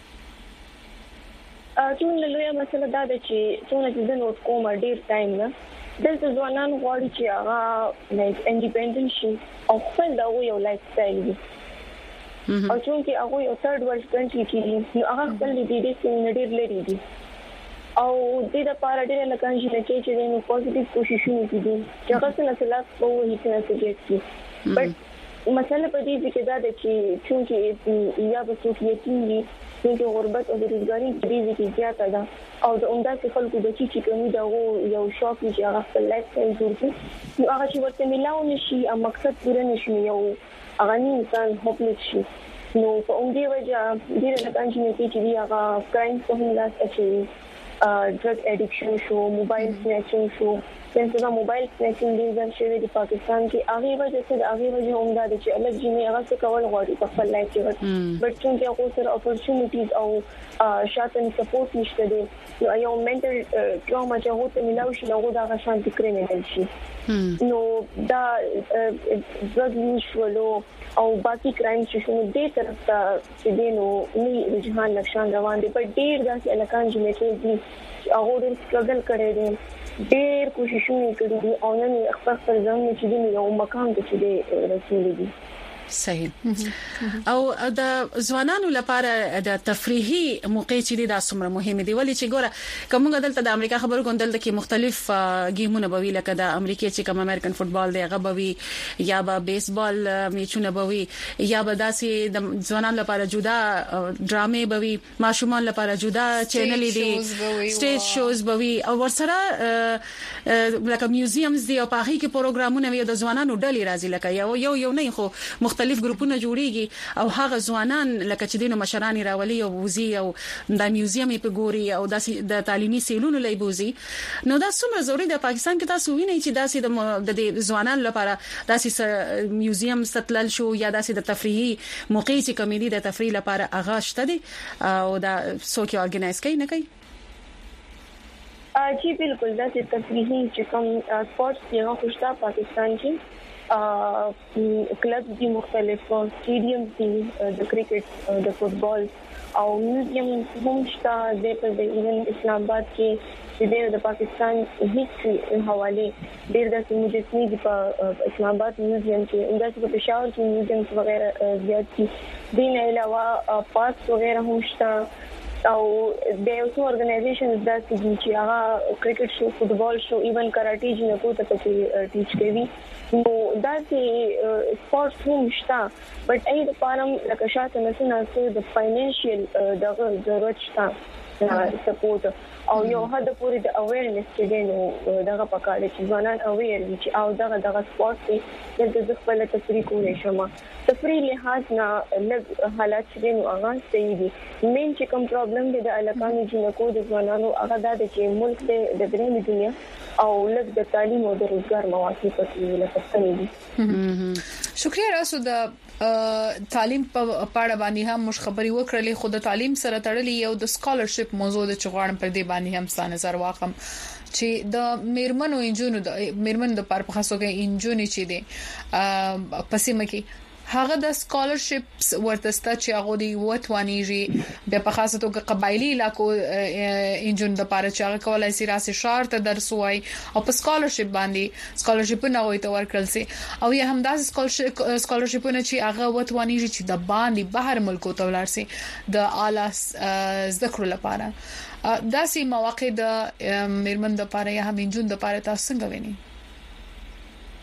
ټول لویه مسله دا ده چې څونه چې د نوټ کوم ډیر ټایم نه د ځوانانو غواړي چې هغه لایک انډیپندنت شي او خپل دا یو لایف سټایل وي او چې هغه یو ثird world country کې نو هغه خپل دې څنګه ډیر لري دي او د لپاره ډیر لکه چې نو پوزټیو کوششونه کوي چې هغه څنګه خلاف کوو هیڅ نه کوي بټ مسله په دې کې دا ده چې یا به څوک یتیمی چې غربت او بیروزګاری دې کې زیاته ده او د عمده خلکو د چې کومي دا یو شوق چې هغه خپل لایف سټایل جوړ کړي نو هغه چې ورته ملاو نشي او مقصد پوره نشي یو اغاني انسان هوپلس شي نو په اومدي وجه ډیر لکه چې دی هغه کرایم په هم لاس اچي ډرګ اډیکشن شو موبایل سنیچینګ شو څنګه موبایل سنیچینګ دی چې د پاکستان کې هغه وجه څه هغه وجه عمده دي چې الګ جنې هغه څه کول غواړي په خپل لایف کې بټ چې هغه سره اپورچونټیز او شاتن سپورټ نشته دي یو منټل ټراما چې هغه ته ملاوي شي هغه دا شانتي کریمینل شي نو دا ډرګ یوز شولو او باقي کرایم چې شنو دې طرف ته چې دینو نه رجحان نشان روان دي په ډیر داسې الکان چې دي هغه ډیر سټرګل کړي دي ډیر کوششونه کړي دي او نن خپل ځان چې دې یو مقام ته چې رسیدلي دي صحیح او د ځوانانو لپاره د تفریحي موقع چې دا څومره مهمه دي ولی چې ګوره کومه دلته د امریکا خبرو کوندل کې مختلف گیمونه بوي لکه د امریکا چې کوم امریکن فوتبال دی غبوي یا به بیسبال میچونه بوي یا به داسې د ځوانانو لپاره جدا ډرامې بوي ماشومان لپاره جدا چینل دي سټیج شوز بوي او ورسره لکه میوزیمز دي او په هغه کې پروګرامونه وي د ځوانانو ډلې راځي لکه یو نه خو مختلف ګروپونه جوړيږي او هغه ځوانان لکه چې دینو مشران راولي او وزي او د میوزیم په ګوري او د تعلیمي سیلونو لای بوزي نو دا څومره ضروري د پاکستان کې تاسو وینئ چې داسې د ځوانان لپاره داسې میوزیم ستلل شو یا داسې د تفریحي موقع چې کمیډي د تفریح لپاره اغاز شته دي او دا څوک ارګنایز کوي نه کوي جی بالکل دا چې تفریحي چې کوم سپورتس یو خوشتا پاکستان کې کلب دي مختلف سټیډیم دي د کرکټ د فوتبال او میوزیم هم شته د اسلام آباد کې د پاکستان هیڅ حواله ډیر د مجسمې دي په اسلام آباد میوزیم کې د پېښور کې میوزیم وغیرہ زیات دي د نه علاوه پارک وغیرہ هم شته او د یو څو ارګنایزیشنز داسې چې هغه کرکټ شو فوتبال شو ایون کراټي جنکو ته پکې ټیچ کوي نو دا چې سپورتس هم شته بټ اې د پارم لکه شاته نسنه د فاینانشل دغه ضرورت شته سپورټ او یو حد پورې د اویرنس چې دینو دغه پکاره چې ځوانان اویر دي چې او دغه سپورت د خپل تفریح کولای شم تفریح لحاظ نه لږ حالات چې دینو هغه صحیح دي مین چې کوم پرابلم دی د الکانو جنکو د ځوانانو هغه د چې ملک د درېمې دنیا او لږ د تعلیم او د روزګار مواقع پکې لکه څنګه شکریہ راسو د تعلیم په اړه باندې هم مش خبري وکړلې خو د تعلیم سره تړلې یو د سکالرشپ موضوع د چغړم پر دې باندې هم ستانه نظر واخم چې د میرمنو انجونو د میرمنو د پر خاصو کې انجونی چې دي پسې مکه هغه د سکالرشپس ورتسته چې هغه دی وټوانیږي به په خاصه توګه قبایلی علاقو انجن د پاره چې هغه کولای شي راسي شهر ته درس وای او په سکالرشپ باندې سکالرشپ نه وای ته ورکړل سي او یا هم د سکالرشپونه چې هغه وټوانیږي چې د باندې بهر ملکو ته ولر سي د اعلی ذکر لپاره داسې مواقع د میرمن د پاره یا هم انجن د پاره تاسو څنګه ویني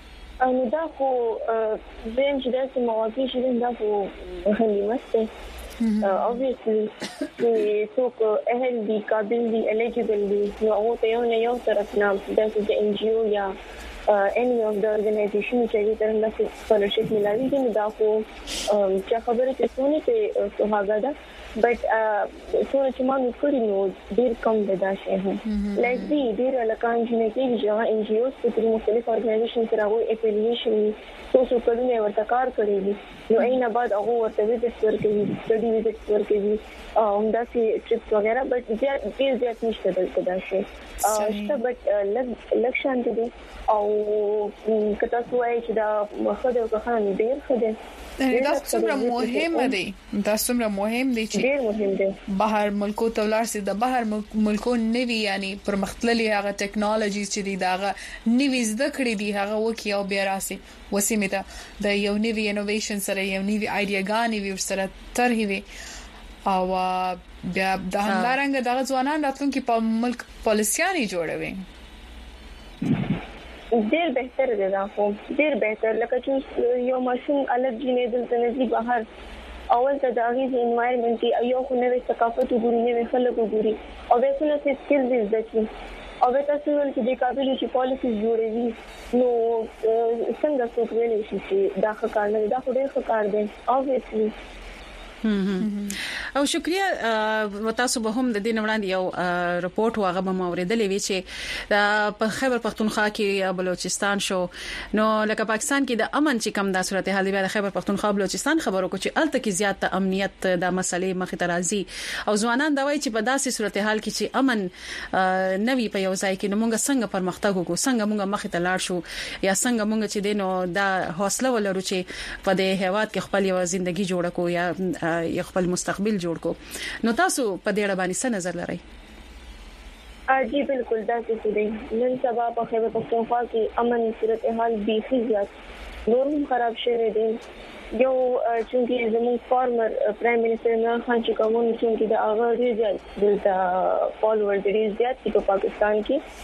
نو دا خو زم چې داسې مواقع چې دا خو غلیمت obviously څوک اهل دي قابل دي eligible دي نو هغه ته یو طرف نه د NGO یا any of the organization چې تر لاسه scholarship ملایي دي نو دا خو چې خبره ته سونه ته سوهاګه ده but څونه چې ما نو کړی نو ډیر کم ده دا شی هم لایک دی ډیر لکان چې چې NGOs په مختلف organization سره وو affiliation څو کډونه ورته کار کوي نو اینا بعد هغه ورته ویزټ ورکوي سټډي ویزټ ورکوي دا سي ټریپس وغیرہ بٹ ډیر زیات نشته دلته دا شی شته بٹ لکشان دي او کته سوای چې دا خدای او خان ډیر خدای دا څومره مهمه دی چې ډیر مهم دی بهر ملکو تولار سي د بهر ملکو نوي یعنی پرمختللي هغه ټیکنالوژي چې دی داغه نوي زده کړې دي هغه وکي او بیا راسي وسیمه ته د یو نوي انوویشن سره یو نوي ایډیاګانی وی سره ترهي وي او بیا د همدارنګ دغه ځوانان راتلونکي په ملک پالیسياني جوړوي ډیر بهتر دی دا خو ډیر بهتر لکه چې یو ماشوم الګ جنې دلته نزي بهر اول ته د هغه انوایرنمنت یو خو نوې ثقافت وګوري نوې خلک وګوري او به څه نه سکلز زده کی او به تاسو ول چې د قابلیت چې پالیسي جوړوي نو څنګه څوک ویلی شي چې دا ښه کار نه دا خو ډیر ښه کار دی obviously او شکریہ تاسو به هم د دې وړاندې یو رپورت واغه به موریدلې وی چې په خیبر پختونخوا کې بلوچستان شو نو لکه پاکستان کې د امن چې کم د صورتحال دی د خیبر پختونخوا بلوچستان خبرو کو چې الته کې زیات امنیت د مسلې مخ ته راځي او ځوانان دا وایي چې په داسې صورتحال کې چې امن نوي په یو ځای کې موږ څنګه پرمختګ وکړو څنګه موږ مخ ته لاړ شو یا څنګه موږ چې دینو دا حوصله ولرو چې په دې هیواد کې خپل یو ژوندۍ جوړ کو یا خپل مستقبل جوړ کو نو تاسو په دې اړه باندې څه نظر لرئ؟ جی بالکل دا څه دی نن سبا په خیبر پختونخوا کې امن صورتحال بیخي زیات نور هم خراب شوی دی یو چې زموږ فارمر پرایم منسٹر عمران خان چې کوم چې د هغه ریزلټ دلته فالوور دی زیات په پاکستان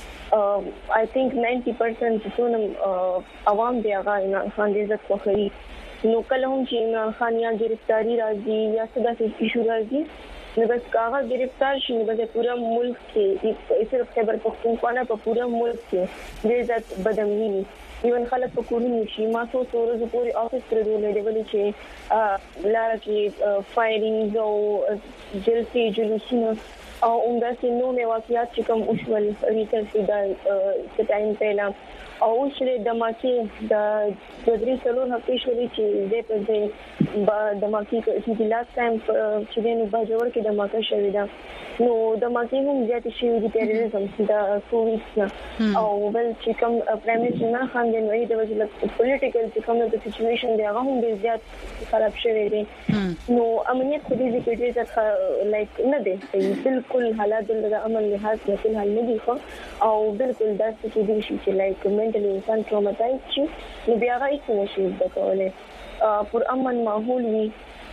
کې I think 90% څونه عوام دی هغه عمران خان دې عزت کوي نو کله هم چې عمران خان یا گرفتاری راځي یا څه داسې ایشو راځي نو بس هغه گرفتار شي نو په پورا ملک کې صرف خیبر پختونخوا نه په پورا ملک کې د عزت بدمني ایون خلک په کورونو شي ما څو ورځې پورې افیس تر ډولې دی ولې چې لاره کې فایرینګ او جلسې جلوسونه او همداسې نو واقعیات چې کوم اوسول ریسرچ دا ټایم پهلا او چې د ماکي د درې څلور هفتې شولې چې زه په دې د ماکي چې لاست ټایم چې نو باجوړ کې د ماکا شوې ده نو د ماکي هم زیات شي د ټیرریزم د سوویس او بل چې کوم پرایم منسٹر عمران خان د نوې د وجه له پولیټیکل چې کوم د سچويشن دی هغه هم زیات خراب شوی دی نو امنیت خو دې کې ډېر لایک نه دی بالکل حالات د امن لحاظ نه فلحال نه دي خو او بالکل دا چې دې شي چې لایک منټلی انسان ټروماتایز شي نو بیا هغه هیڅ نشي وکولای پر امن ماحول وي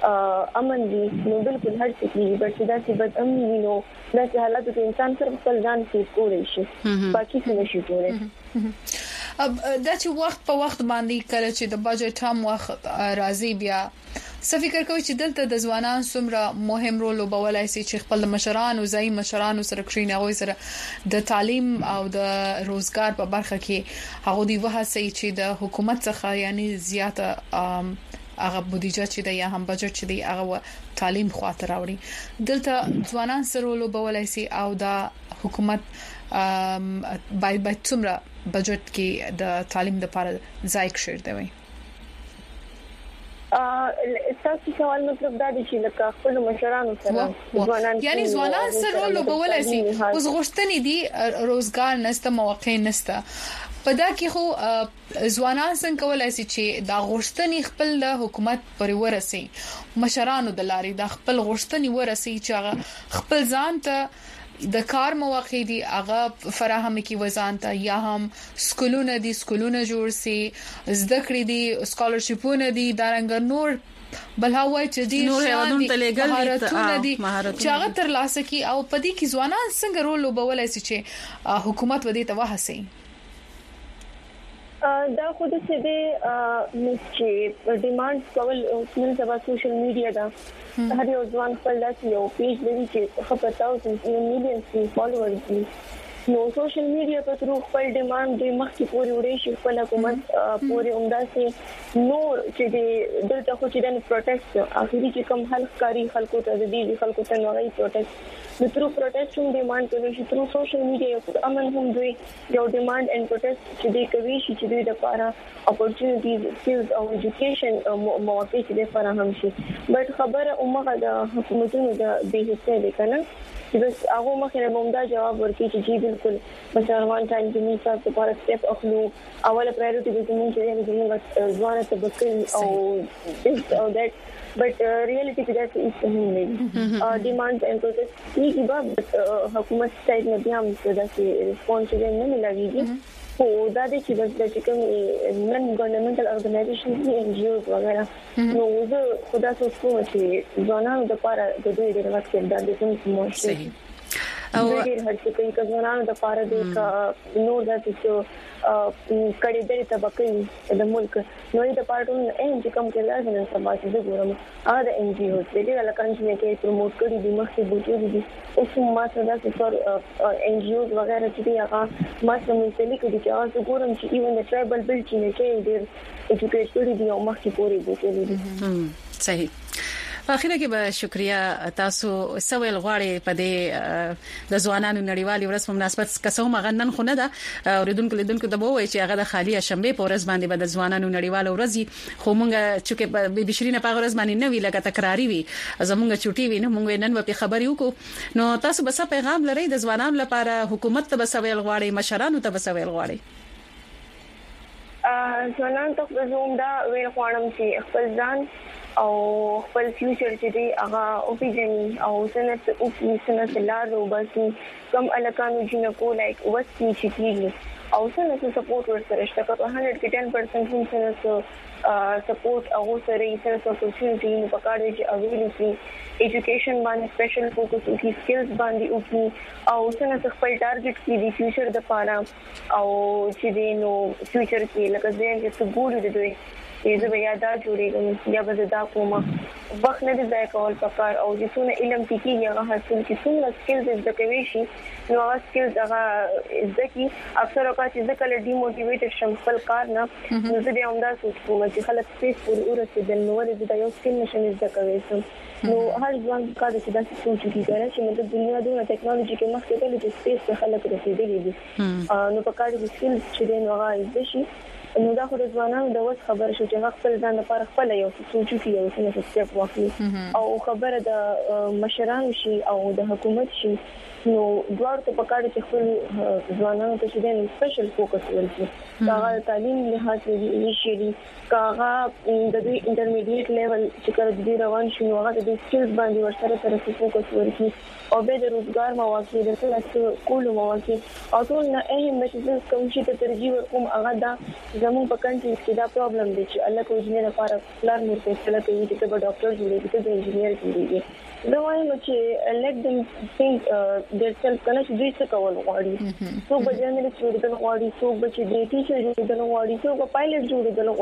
امن دي نو بالکل هر څه کې بس دا چې بد امن نو دا چې حالات کې انسان صرف خپل ځان کې کولای شي باقي څه نشي کولای اب دا چې وخت په وخت باندې کله چې د بجټ هم وخت راځي بیا څه فکر کوي چې دلته د ځوانان څومره مهم رول وبولای شي چې خپل مشران او ځای مشران سره کښینه غوي سره د تعلیم او د روزګار په برخه کې هغه دی وهڅي چې د حکومت څخه یعنی زیاته هغه بودیجه چې د یا هم بجټ چې دی هغه تعلیم خاطر راوړي دلته ځوانان سره رول وبولای شي او د حکومت باید څومره بجټ کې د تعلیم لپاره ځای کښیر دی تاسو سوال مطلب دا دی چې لکه خپل مشرانو سره یعنی ځوانان سره رول وبولای شي اوس غوښتنې دي روزګار نشته مواقع نشته په دا کې خو ځوانان څنګه کولای شي چې دا غوښتنې خپل د حکومت پر ورسي مشرانو د لاري دا خپل غوښتنې ورسي چې خپل ځان ته د کار مواقع دي هغه فراهم کی وزن ته یا هم سکولونه دي سکولونه جوړ سي زده کړې دي سکالرشپونه دي دارنګ نور بل هوای چې دي نور هیوادونو ته لګل دي چې هغه تر لاسه کی او پدې کې ځوانان څنګه رول وبولای شي چې حکومت ودی ته وهسي دا خو د څه دی چې ډیماند کول نن سبا سوشل میډیا دا هر یو ځوان خپل داسې یو پیج لري چې خپل تاسو میلیونز فالوورز دي نو سوشل میډیا په تر خپل ډیماند د مخکې پورې وړي شي خپل حکومت پورې عمداسي نور چې دلته خو چې د پروټیسټ اخیری چې کوم حل کاری خلکو ته د دې خلکو ته نوغي پروټیسټ د تر پروټیسټ هم ډیماند کوي چې تر سوشل میډیا امن هم دوی یو ډیماند ان پروټیسټ چې دوی کوي چې دوی د لپاره اپورتونټیز سکلز او ایجوکیشن مواقع چې فراهم شي بټ خبره عمره د حکومتونو د به حصے دي کنه بس هغه مخه موږ جواب ورکړي چې جی بالکل مثلا وان ټایم کې موږ تاسو لپاره سټپ اخلو اوله پرایورټي د موږ چې موږ ځوانه ته بکې او that but reality کې دا څه نه demand and protest کی باب حکومت سایډ نه بیا هم دا چې ریسپانس نه ملایږي خو دا د چې د کوم نن ګورنمنټل ارګنایزیشنز دي ان جی اوز وغیرہ نو زه خدا څه کوم چې ځوانانو لپاره د دوی د وخت د دې مو صحیح او ډېر هڅه کوي چې ځوانانو لپاره د نور د کړي د طبقې د ملک نو د پارټون ان چې کوم کې لازم سبا چې ګورم ا د ان جی اوز د دې علاقې کې پروموټ کړي د مخکې بوجو دي اوس ما سره د فور ان جی اوز وغیرہ چې هغه ما سره مستلک دي چې تاسو ګورم چې ایون د ټرایبل بل چې نه ډېر ایجوکیټ کړي دي او مخکې پورې بوجو صحیح اخیره کې به شکریا تاسو سویل غواړي په دې د ځوانانو نړیوالې ورځ په مناسبت کسوم غنن خو نه ده اوریدونکو د وای چې هغه د خالی شنبه په ورځ باندې به د ځوانانو نړیوالې ورځ خو مونږ چې به شیرینه په ورځ باندې نه وی لکه تکراری وي زمونږ چټي وي نه مونږ نن په خبري وکړو نو تاسو به څه پیغام لرئ د ځوانانو لپاره حکومت ته به سویل غواړي مشرانو ته به سویل غواړي ځوانان ته به زوم دا ویل غواړم چې خپل ځان او خپل فیوچر چې دی هغه او پیژني او څنګه او څنګه لارو بس کم الکانو جنکو لایک وستی چې کیږي او څنګه سپورټ ورسره شته په 110% هم څنګه سپورټ او سره یې څنګه اپورتونټی نو پکاره چې اویلیبل ایجوکیشن باندې سپیشل فوکس وکړي سکلز باندې وکړي او څنګه خپل ټارګټ کې دی فیوچر د پاره او چې دی نو فیوچر کې لکه ځین چې څګوري د دوی چې زه بیا دا جوړېږم یا به دا کومه وخت نه دی ځای کول پکار او چې څونه علم کیږي هغه حاصل کی څونه سکلز د کوي شي نو هغه سکلز هغه ځکه اکثر اوقات چې ځکه ډیموټیویټډ شم خپل کار نه نو زه به همدا سوچ کوم چې خلک سپیس پورې ورسېدل نو ولې دا یو سکل نشم زده کوي نو هر ځوان کار چې دا سوچ کیږي چې موږ دنیا د ټیکنالوژي کې مخکې تللی چې سپیس ته خلک رسیدلي دي نو پکار دي سکل چې نو هغه زده شي نو دا خو د ځوانانو د وڅ خبره شو چې خپل ځان لپاره خپل یو څه سوچي یو څه سټپ واخلي او خبره د مشرانو شي او د حکومت شي نو دوړ ته پکاره چې خپل ځوانانو ته چې د سپیشل فوکس ورکړي دا تعلیم لحاظ لري شي کاغه د دې انټرمیډیټ لیول چې کړه د روان شي نو هغه د سکلز باندې ورسره سره فوکس ورکړي او به د روزګار مواقع د ټول کول مواقع او ټول نه اهم چې کوم شي ته ترجیح ورکوم هغه دا زموږ په کنټری کې دا پرابلم دی چې الله کو انجینر لپاره پلان مور په سره کوي چې به ډاکټر جوړي چې د انجینر جوړي دا وایم چې let them think themselves کنه چې دوی څه کول غواړي څو به جنرال جوړېدل غواړي څو به چې د ټیچر جوړېدل غواړي څو به پایلټ جوړېدل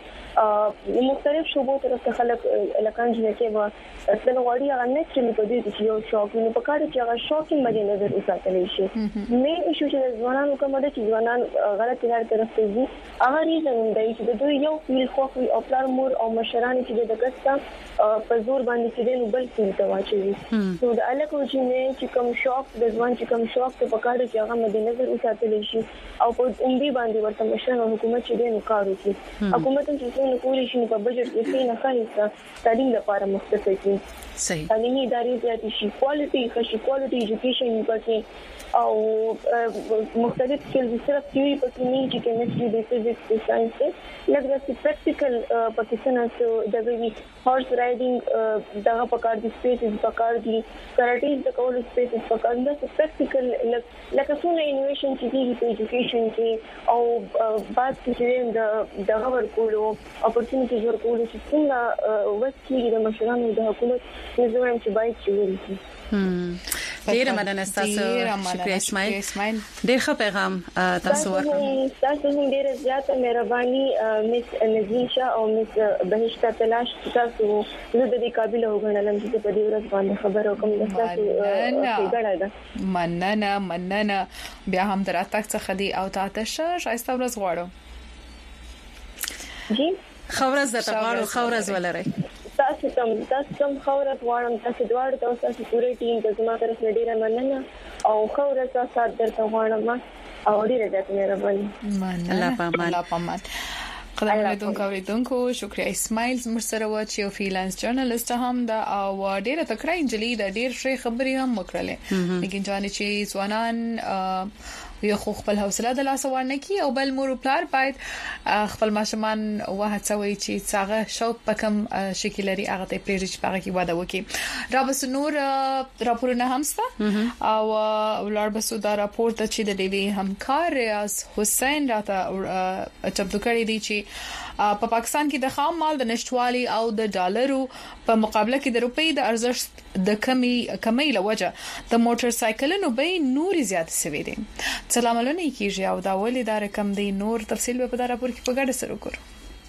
غواړي مختلف شوبو طرف ته خلک لکان چې کې و اصل غواړي هغه نېچرلی په دې چې یو شوق نه پکاره چې هغه شوق یې مده نظر وساتل شي مې ایشو چې ځوانانو کوم د چې ځوانان غلط لار طرف ته ځي هغه ریزن دی چې دوی یو فیل خوخي او پلان مور او مشران چې د ګستا په زور باندې چې نو بل فیل ته واچوي نو د الکو چې کوم شوق د ځوان چې کوم شوق ته پکاره چې هغه مده نظر وساتل شي او په اومدي باندې ورته مشران او حکومت چې نو کار وکړي حکومت چې څنګه کولی شي په بجټ کې نه خالص تعلیم لپاره مختص کړي صحیح تعلیمي ادارې زیاتې شي کوالټي ایجوکیشن پکې او مختلف سکلز صرف تھیوری پکې نه چې کیمستري د فزکس ساينس لکه چې پریکټیکل پکې څنګه د وی هورس رائډینګ دغه پکار د سپیس سپیسز پکار دي کراټي د کول سپیسز پکار دي پریکټیکل لکه څونه انوویشن چې دي په ایجوکیشن کې او بعد چې د ورکولو اپورتونټیز ورکولو چې څنګه وڅکي د مشرانو د حکومت نظام چې باید چوي ډیر مننه تاسو شکریہ اسماعیل ډیر ښه پیغام تاسو ورکړ تاسو ډیر زیاته مهرباني مس نزیشا او مس بهشته تلاش تاسو زه د دې قابل وګڼلم چې په دې ورځ باندې خبرو کوم تاسو مننه بیا هم دراتک څخه دی او تاسو شایسته ورځ غواړم جی خورز د تغواړو خورز ولري تاسو کوم خورز غواړم تاسو دواړو تاسو پوره ټیم د زما طرف نه ډیره مننه او خورز تاسو درته غواړم او ډیره زیاته مهرباني الله پامان قدرمنونکو شکریہ اسماعیل مرسره و چې فریلانس جرنالست هم دا او ډیره تکړه انجلی دا ډیر ښه خبري هم وکړلې لیکن ځان چې ځوانان یو خپل حوصله د لاس ورنه کی او بل مور پلار باید خپل ماشومان وهڅوي چې څنګه شوق پکم شکل لري هغه ته پریږدي چې هغه کې واده وکړي را بس نور راپورونه همسته او ولر بس دا راپور ته چې د ډیوی همکار ریاض حسین راته چمتو کړی دی چې په پاکستان کې د خام مال د نشټوالي او د ډالرو په مقابله کې د روپۍ د ارزښت د کمی لوجه د موټر سایکلونو بیه نور زیات شوی دی سلام علیکم کیږي او دا ولې دا رقم دی نور تفصیل به په راپور کې په ګډه سره وکړو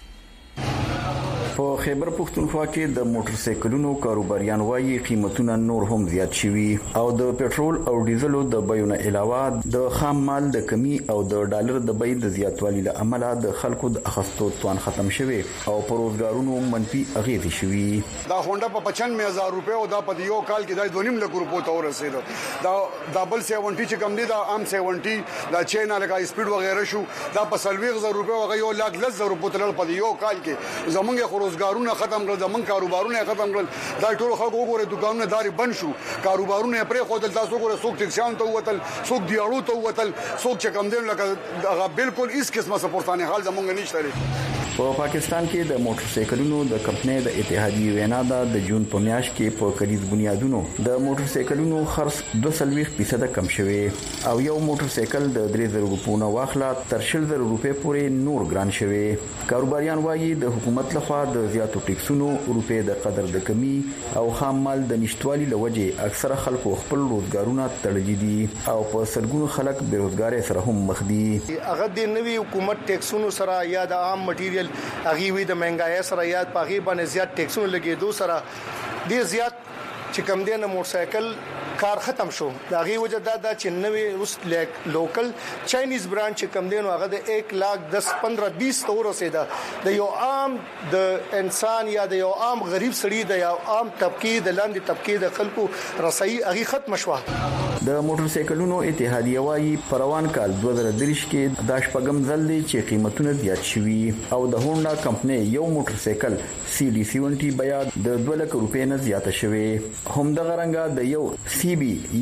په خیبر پختونخوا کې د موټر سایکلونو کاروباریان وايي قیمتونه نور هم زیات شوي او د پېټرول او ډیزلو د بیونه علاوه د خام مال د کمی او د ډالر د بیې د زیاتوالي له امله د خلکو د اخستو توان ختم شوی او پروزګارونو منفي اغیزې شوي دا هونډا په 95000 روپے او دا په یو کال کې د 2.5 لک روپو ته ورسېد دا ډبل 70 چې کم دي دا عام 70 دا چینا لکه سپیډ وغیرہ شو دا په 20000 روپے او یو لک 10 روپو تل په یو کال کې زمونږ روزګارونه ختم کړل زمون کاروبارونه ختم کړل دا ټول خلکو وګوره دکانونه داري بند شو کاروبارونه پرې خو دلته وګوره څوک ټیکسیان ته وتل څوک دیاړو ته وتل څوک چې کم دین لکه هغه بالکل هیڅ قسمه سپورتانه حال زمونږ نشته په پاکستان کې د موټر سایکلونو د کمپنۍ د اتحادیې وینا ده د جون په میاشت کې په کلیز بنیادونو د موټر سایکلونو خرڅ 2.2% کم شوی او یو موټر سایکل د 3000 روپو نه واخله تر 10000 روپے پورې نور ګران شوی کاروباریان وايي د حکومت لخوا د زیاتو ټیکسونو روپے د قدر د کمی او خام مال د نشټوالي لوجه اکثره خلکو خپل روزګارونه تړلي دي او په سلګونو خلک بیروزګار سره هم مخ دي هغه د نوي حکومت ټیکسونو سره یا د عام مټیریل اغي وي د مهنګای سره یاد پاغي باندې زیات ټیکسونه لګیدو سره ډیر زیات چې کم دي نه موټر سایکل کار ختم شو دا غي وجه دا چې نوې اوس لوکل چاینیز برانډ چې کم دي نو هغه د 1,10,15,20 تور رسیدا د یو عام د انسان یا د یو عام غریب سړي د یو عام طبقه د لاندې طبقه د خلکو رسایي اغي ختم شو د موټر سایکلونو اتحادیه وايي پروان کال 2023 کې د شپږم ځل دی چې قیمتونه زیات شوي او د هونډا کمپنۍ یو موټر سایکل CD70 بیا د 2 لک روپے نه زیات شوی هم د غرنګا د یو CB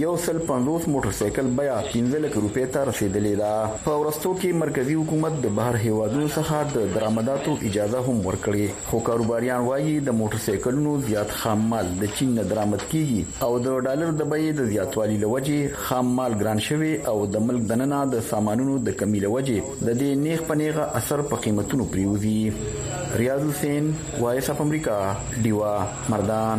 150 موټر سایکل بیا 15 لک روپے ته رسیدلې ده په ورستو کې مرکزی حکومت د بهر هیوادونو څخه د درآمداتو اجازه هم ورکړي خو کاروباریان وايي د موټر سایکلونو زیات خام مال د چین نه درآمد کیږي او د ډالر د بیې د زیاتوالي لوجه خام مال ګران شوی او د ملک دننه د سامانونو د کمی لوجه د دې نیغ پنیغه اثر په قیمتونو پریوزي ریاض حسین وایس اف امریکا دیوا مردان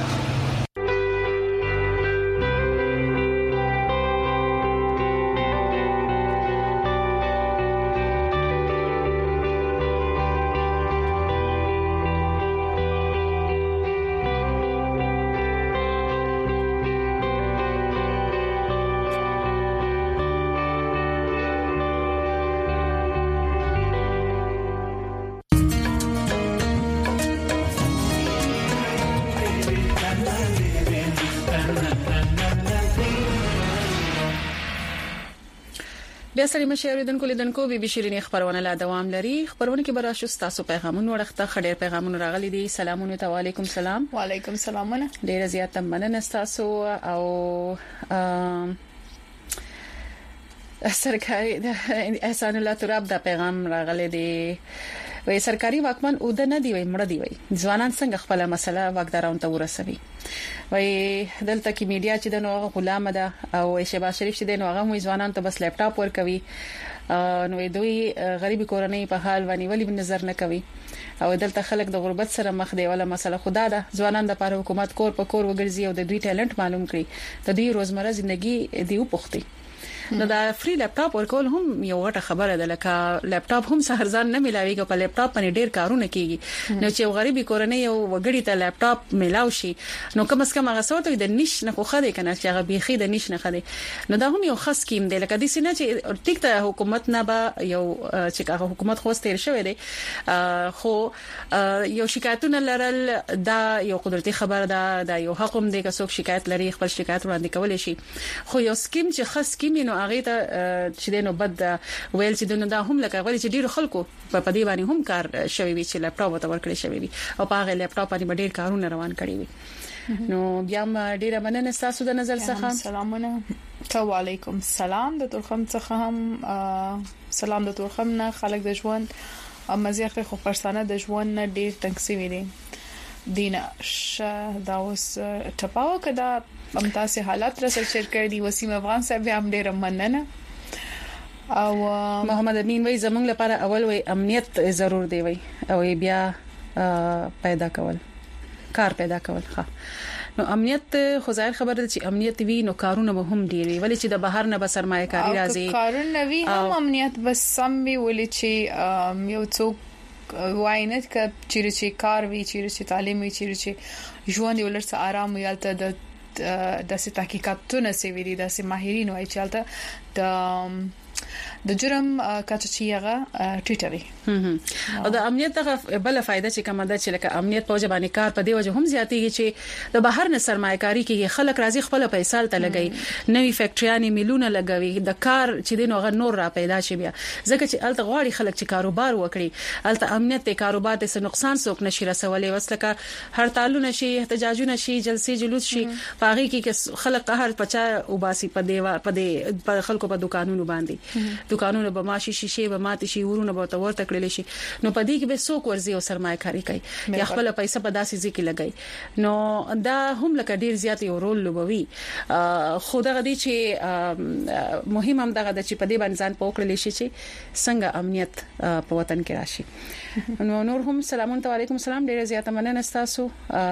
بیا سړي مشاوریدونکو لیدونکو بي بي شيرين خبرونه لا دوام لري خبرونه کې براشو تاسو پیغامونه ورخته خډیر پیغامونه راغلي دي سلامونه ته وعليكم سلام وعليكم سلامونه ډیر زیات مننه تاسو او سرکاري احسان الله تراب دا پیغام راغلي دي وای سرکاري واکمن او د نه دی وای مړ دی وای ځوانان څنګه خپل مسله واکدارانو ته ورسوي وای دلته کې میډیا چې د نوغه غلام ده او شهباز شریف چې د نوغه مو ځوانان ته بس لپټاپ ورکوي نو دوی غریبي کورنۍ په حال باندې ولی نظر نه کوي او دلته خلک د غربت سره مخ دی ولا مسله خدا ده ځوانان د لپاره حکومت کور په کور وګرځي او د دوی ټیلنټ معلوم کړي د دوی روزمره ژوندۍ دی وپوښتي نو دا فری لپټاپ ورکول هم یو غټه خبره ده لکه لپټاپ هم سهرزان نه ملاويږي په لپټاپ باندې ډیر کارونه کیږي نو چې غریبي کورنۍ یو وګړي ته لپټاپ ملاو شي نو کم از کم هغه څه د نش نه خو خدای کنه چې هغه بيخي د نش نه خدای نو دا هم یو خاص کیم دی لکه د سینه چې ټیک ته حکومت نه به یو چې هغه حکومت خو ستیر شوی دی خو یو شکایتونه لرل دا یو قدرتي خبره ده دا یو حق هم دی که څوک شکایت لري خپل شکایت وړاندې کولای شي خو یو سکیم چې خاص سکیم نو هغه ته چې دنو بد ویل چې دنو دا هم لکه غوړي چې ډیرو خلکو په دې باندې هم کار شوی وي چې لپټاپ ته ورکړی شوی وي او په هغه لپټاپ باندې ډیر کارونه روان کړی وي نو بیا ډیره مننه تاسو د نظر څخه سلامونه وعلیکم السلام د تورخم څخه هم سلام د تورخم نه خلک د ژوند مزيخ خو پرسانه د ژوند نه ډیر تنګسي دي دینه دا اوس ټپاو کدا امتاسه حالات را سره شیر کړی دی وسیم افغان صاحب هم ډیر مننه او محمد امین وای زمونږ لپاره اول وای امنیت ضرور دی وای او بیا پیدا کول کار پیدا کول ښه نو امنیت خو ظاهر خبره ده چې امنیت وی نو کارونه به هم ډیری ولی چې د بهر نه به سرمایه کاری راځي کارونه وی هم امنیت بس سم وی ولی چې یو څوک واینت ک چې کار وی چې تعلیم وی چې ژوند یو لړ آرام یالته د تحقیقاتونه سوي دي د ماهرین وای چې د جرم کاچچیغه ټیټري او د امنیت دغه بل فائدہ چې کومه ده چې لکه امنیت په ځبانه کار په دی وجه هم زیاتېږي چې د بهر نه سرمایه‌کاری کې خلک راځي خپل پیسې ته لګي نوې فیکټریانې میلیونه لګوي د کار چې دین هغه نور را پیدا شي بیا ځکه چې الته غواړي خلک چې کاروبار وکړي الته امنیت ته کاروبار ته نقصان څوک نشي رسولې وسلکه هړتالونه شي احتجاجونه شي جلسې جلوس شي پاغي کې خلک قهر پچا وباسي په دیوا په خلکو په دکانونو باندې دکانونه به ماشي شیشه به مات شي ورونه به تور تکړل شي نو پدې کې به څوک ورزي او سرمایه‌کاري کوي یا خپل پیسې په داسې ځکه لګي نو دا هم لکه ډیر زیات یو رول لوبوي خو دا غدي چې مهم هم دغه د چې په دې باندې ځان پوکړل شي چې څنګه امنیت په وطن کې راشي نو نور هم سلام علیکم سلام ډیر زیات مننه تاسو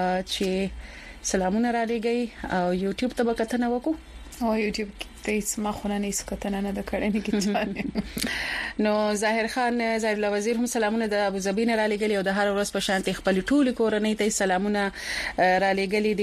چې سلامونه را لګي او یوټیوب ته وکټنه وکړو او یوټیوب ته اسما خونه نه اسکتنه نه د کړه نه کیږي نو ظاهر خان ظاهر الله وزیر هم سلامونه د ابو ظبی نه را لګلی او د هر ورځ په شانتي خپل ټول کورنۍ ته سلامونه را لګلی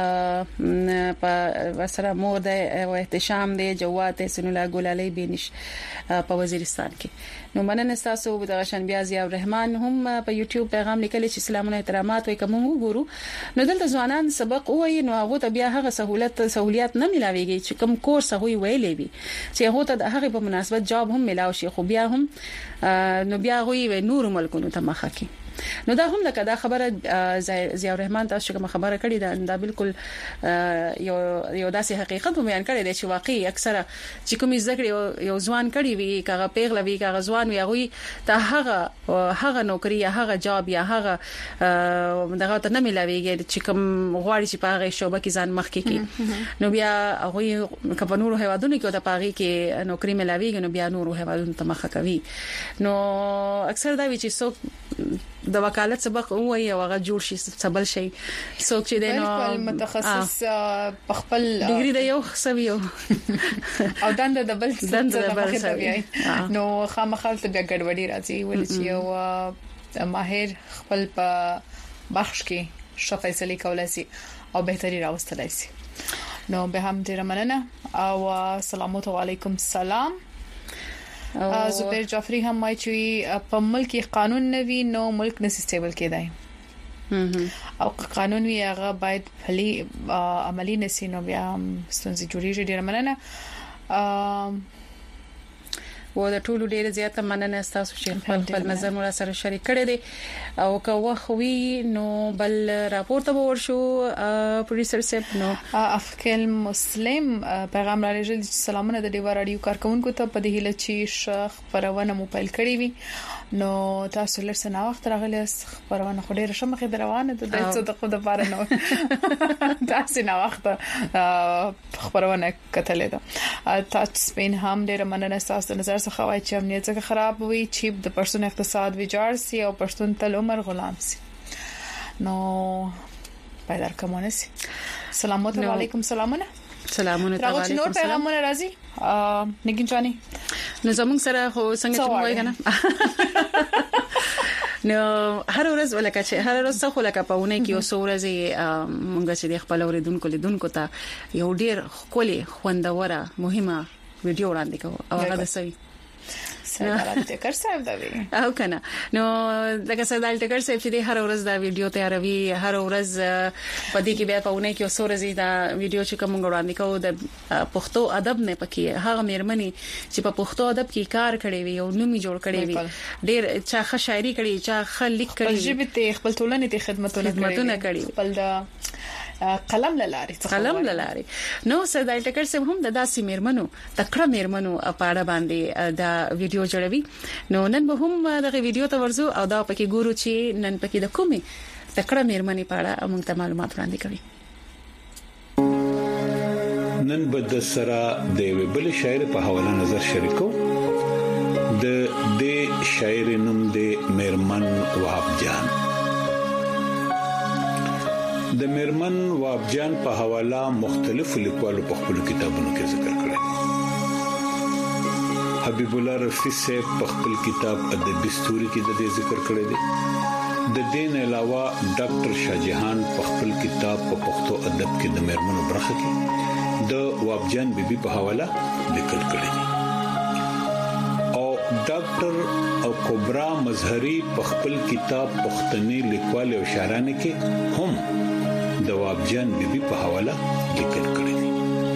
دي په وسره مور د احتشام دی جوات سن الله ګلالي بینش په وزیرستان کې نو مننه تاسو د غشن بیا ضیاء الرحمن هم په یوټیوب پیغام لیکلی چې سلامونه احترامات وي کوم وګورو نو دلته ځوانان سبق وایي نو هغه ته بیا هغه سہولیات نه ملاويږي چې کوم کورس هغه ویلې وي چې هغه ته د هغه په مناسبت جاب هم ملاوي شي خو بیا هم نو بیا غوي نور ملکونو ته مخه کی نو دا هم لکه دا خبره ضیاء الرحمن تاسو کوم خبره کړې دا بالکل یو داسې حقیقت بیان کړی دی چې واقعي اکثره چې کومې ذکر یو ځوان کړی وي کاغه پیغله وي کاغه ځوان وي هغه ته هغه نوکری یا هغه جاب یا هغه دغه ته نه ملاويږي چې کوم غواړي چې په هغه شوبه کې ځان مخ کې نو بیا هغه کبنورو هوادونو کې د پاغي کې نوکری ملاويږي نو بیا نورو هوادونو ته مخ کوي نو اکثر دا وی چې څوک د وکالت سبق وایي او هغه جوړ شي سبل شي څوک چې دینو متخصص په خپل ډیګري د یو سویو او دند د بل نو خامخال ته بیا ګډوډي راځي ولې چې یو ماهر خپل په بخش کې شفایسلی کولای شي او بهتري راوستلای شي نو به هم ډیر مننه او السلام علیکم سلام زبیر جعفری هم وایي چې په ملک قانون نوي نو ملک نشي سټیبل کېدای او قانون وی هغه باید پلي عملی نشي نو بیا ستونزې جوړیږي ډیر مننه و د ټولو ډیره زیاته مننه تاسو چې خپل نظر مو سره شریک کړی دي او که خوي نو بل راپورته ورشو پروډوسر سپ نو افکل مسلم پیغام را لېږل سلامونه د دیوا رادیو کارکونکو ته په دې هله چې خبرونه موبایل کړی وي نو تاسو لرسنه وخت راغلی خبرونه خو ډیره شمخه دروانه د دې څه د لپاره نو تاسو نه وخت خبرونه کتلې ده تاسو سپین هم ډیره مننه تاسو نظر څخه وای چې امنیت څخه خراب وي چې د پرسون اقتصاد ویجاړ سي او پښتون تل عمر غلام سي نو پیدار کومونه سي السلام علیکم سلامونه راغلی نور پیغامونه راځي نګین چاني نو زموږ سره خو څنګه چې وای کنه نو هر ورځ ولکه چې هر ورځ څه خلک په ونه کې اوس ورځي مونږ چې خپل اوریدونکو ته یو ډیر خولي خوندوره مهمه ویډیو وړاندې کوو او هغه د سوي سره ټکر صاحب دا وی او کنه نو لکه سردار ټکر صاحب چې هر ورځ دا ویډیو تیاروي هر ورځ په دې کې بیا په ونه کې اوسورځي دا ویډیو چې کوم وړاندې کوو د پښتو ادب نه پکې هغه مېرمنې چې په پښتو ادب کې کار کړي وي او نومي جوړ کړي وي ډېر چا ښه شاعري کړي چا ښه لیک کړي ژبه ته خپل ټولنې ته خدمتونه کړي خپل د قلم للاري نو سردار ټکر صاحب هم د داسې میرمنو تکړه میرمنو په اړه باندې دا ویډیو جوړوي نو نن به هم دغه ویډیو ته ورزو او دا پکې ګورو چې نن پکې د کومې تکړه میرمنې په اړه موږ ته معلومات وړاندې کوي نن به د سره د ویبل شاعر په حواله نظر شریکو د دې شاعر نوم د میرمن وهاب جان د میرمن وهاب جان په حواله مختلف لیکوالو په خپل کتابونو کې ذکر کړی حبیب الله رفیع صاحب په خپل کتاب ادبي ستوري کې د دې ذکر کړی دی د دین علاوه ډاکټر شاهجهان په خپل کتاب په پښتو ادب کې د میرمنو برخه کې د وهاب جان بیبي په حواله لیکل کړی دی او ډاکټر او کبرا مظهری په خپل کتاب پښتني لیکوال او شاعرانه کې هم د وهاب جان بیبي په حواله لیکل کړی دی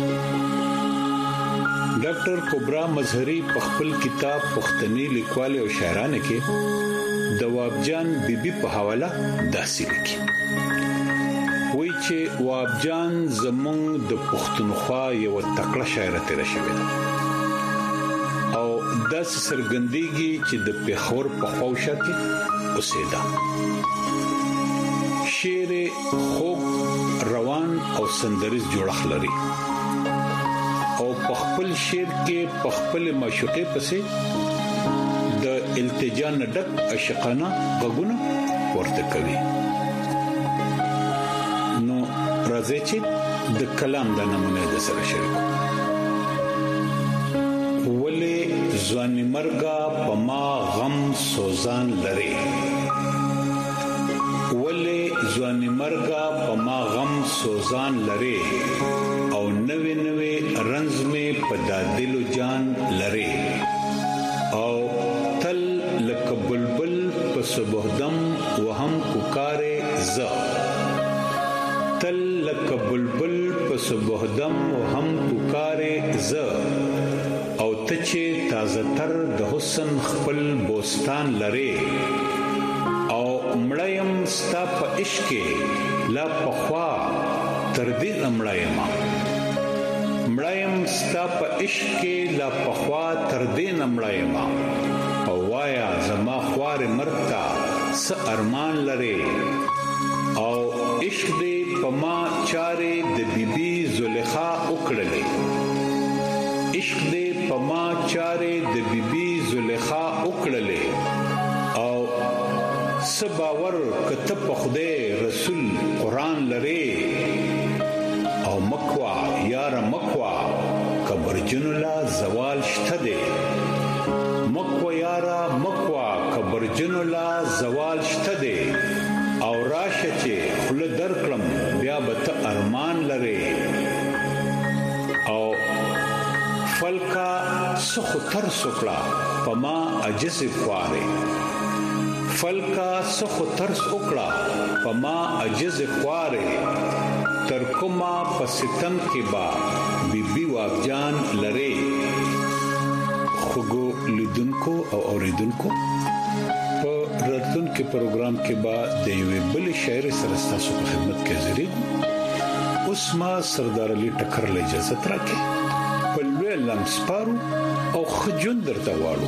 ډاکټر کبرا مظهری په خپل کتاب پښتني لیکوال او شاعرانه کې د وهاب جان بیبي په حواله داسې لیکي وایي چې وهاب جان زموږ د پښتونخوا یو تکړه شاعر تیر شوی دی او داسې سرګندېږي چې د پیښور په خوښه کې اوسېدا شعر خوږ روان او سندریز جوړښت لري او په خپل شعر کې په خپل معشوقې پسې د التجا ډک عاشقانه غږونه ورته کوي نو راځي چې د کلام د نمونه د سره شریکو ولې ځواني مرګه په ما غم سوزان لري ولې ځواني مرګه په ما غم سوزان لري او نوې نوې رنز می په دادلو جان لري او تل لک بلبل په صبحدم وهم پکاره ز تل لک بلبل په صبحدم وهم پکاره ز او تچه تازه تر د حسن خپل بوستان لري او مړیم ستا په عشق لا پخوا تر دې مړیم ستا په عشق لا پخوا تر دې مړیم او وایا زما خوار مرتا س ارمان لري او عشق دې په ما چاره د بیبي زلیخا وکړلې عشق دې په ما چاره د بیبي زلیخا وکړلې او سباور کته په خدای رسول قران لري او مکوا یار مکوا کبرجن لا زوال شته دي مکوا یارا مکوا کبرجن لا زوال شته دي او راشه چې خل درکړم بیا به ارمان لري او فلکا سخ تر سکړه پما عجز خواره فلکا سخ ترس وکړه پما عجز خواره تر کومه پستم کې با بیبي وهاب جان لره خوګو لیدونکو او اوریدونکو په راتلونکي پروګرام کې به د یوې بل شاعر سره تاسو په خدمت کې حاضرې اوس ما سردار علي ټکر له اجازه ترکه په لوی لمسپارو او خجون درته واړو.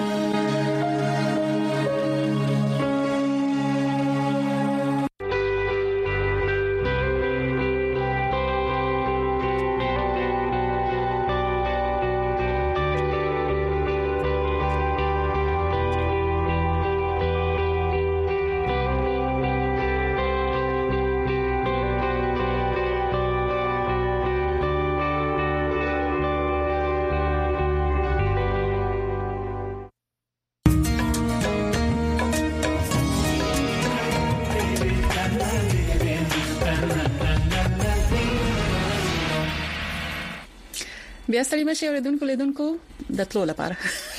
بیا ستړي مشه اوریدونکو لیدونکو د تلو لپاره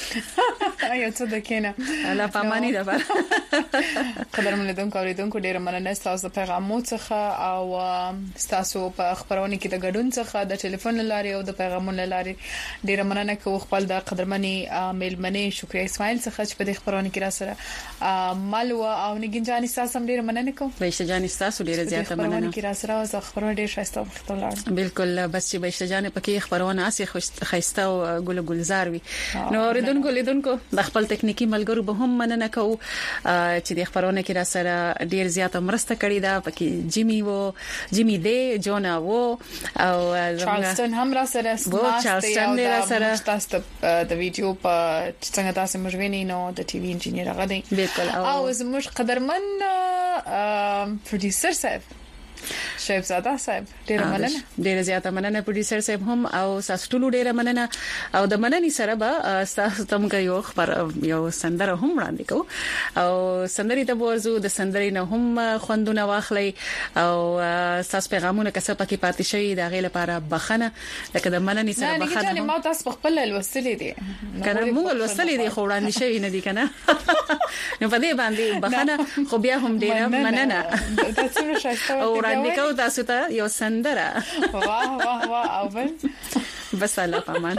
یو څه د کینه الله پامانی ده قدرمن لیدونکو اوریدونکو ډیر مننه تاسو پیغامونو څخه او تاسو په خبرونه کې د غډون څخه د ټلیفون لاري او د پیغامونو لاري ډیر مننه کوم خپل د قدرمنې میلمنې شکریا اسماعیل څخه چې په دې خبرونه کې را سره مالوا او نګینجاني تاسو ډیر مننه کوم بهشتجاني تاسو ډیر زیاته مننه کې را سره او خبرونه ډیر شایسته مختلف بالکل بس چې بهشتجاني پکې خبرونه اسي خيسته او ګل ګلزار وي نو اوریدونکو لیدونکو د خپل ټکنیکی ملګرو به هم مننه کوم چې د خبرونه کې را سره ډیر زیاته مرسته کړې ده پکې جیمی دی جونا وو او چارلستون هم را سره تاسو د ویډیو په څنګه تاسو مجوینې نو د ټي وي انجینیر غدي بالکل او زموږ قدرمن پروډوسر صاحب شیف زاده صاحب ډیر مننه ډیر زیاته مننه پروډوسر صاحب هم او ساستولو ډیر مننه او د مننې سره به تاسو تم یو خبر یو سندره هم وړاندې کو او سندري ته ورزو د سندري نه هم خوندونه واخلي او تاسو پیغامونه کسه پکې پاتې شي د غیله لپاره بخنه لکه د مننې سره بخنه نه ما تاسو خپل لوستلې دي کنه موږ لوستلې دي خو وړاندې شي نه دي کنه نو په دې باندې بخنه خو بیا هم ډیر مننه تاسو شایسته وړاندې کو تاسو ته یو سندره واه واه واه او بس الله پامان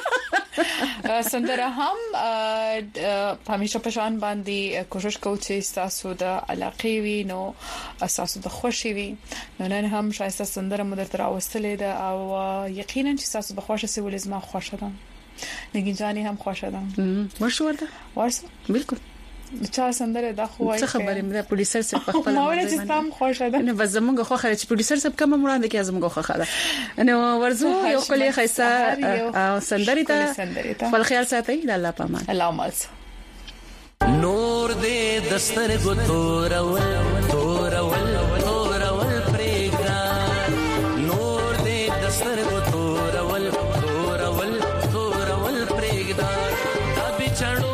سندره هم همیشه په شان باندې کوشش کوو چې تاسو د علاقې وي نو تاسو د خوشي وي نو نن هم شایسته سندره مو درته راوستلې ده او یقینا چې تاسو به خوشاله سي ولې زما خوشاله ده نګینجاني هم خوشاله ده ورسره بالکل چا سندره دا خو څه خبرې مې پروډوسر څخه په خپل ماوله چې تام خوښه ده نو زمونږ خو خره چې پروډوسر څخه کوم وړاندې کې زمونږ خو خره نو ورزو یو کلی خیسه سندري ته خپل خیال ساتي د الله پامان الله مالس نور دې دستر ګو تورول پرېګا نور دې دستر ګو تورول پرېګا دا بچړو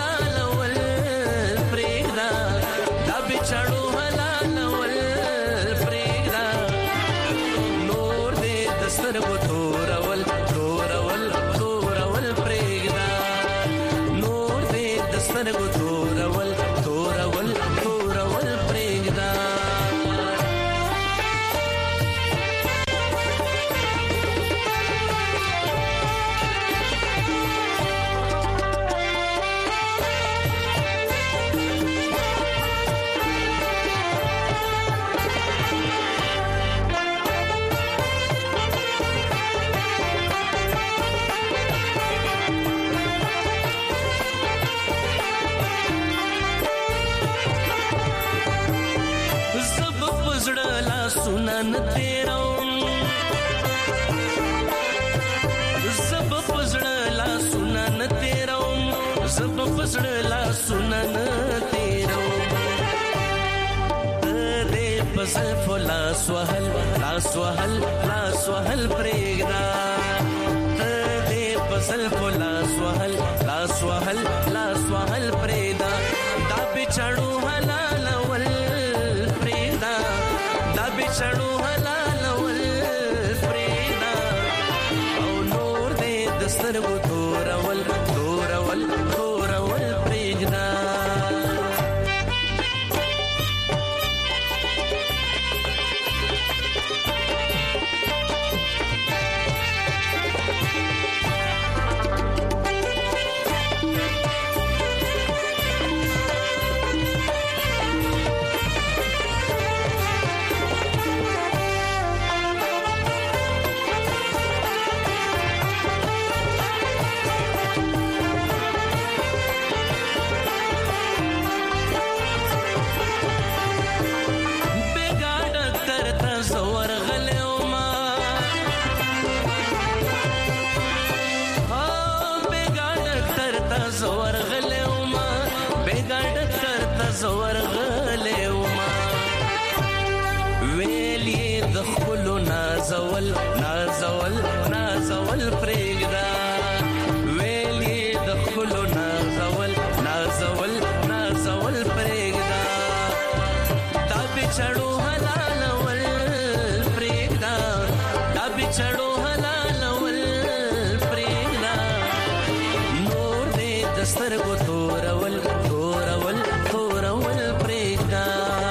सुनन तेरा जब पजड़ला सुनन तेरा जब पजड़ला सुनन तेरा दे पसल फला स्वहल प्रेगदा दे पसल फला स्वहल प्रेदा दा बिछड़ू हलाल वल प्रेदा चढ़ो हलाल वल प्रेदा औ नूर दे दस्तर गो तोरवल प्रेदा زورغله وما ویلې د خپل نازول نازول نازول پرېږدا ویلې د خپل نازول نازول نازول پرېږدا دا بچړو حلال ول پرېږدا دا بچړو حلال ول پرېږدا نور دې دسترګو تورول تورول تورول پرېږدا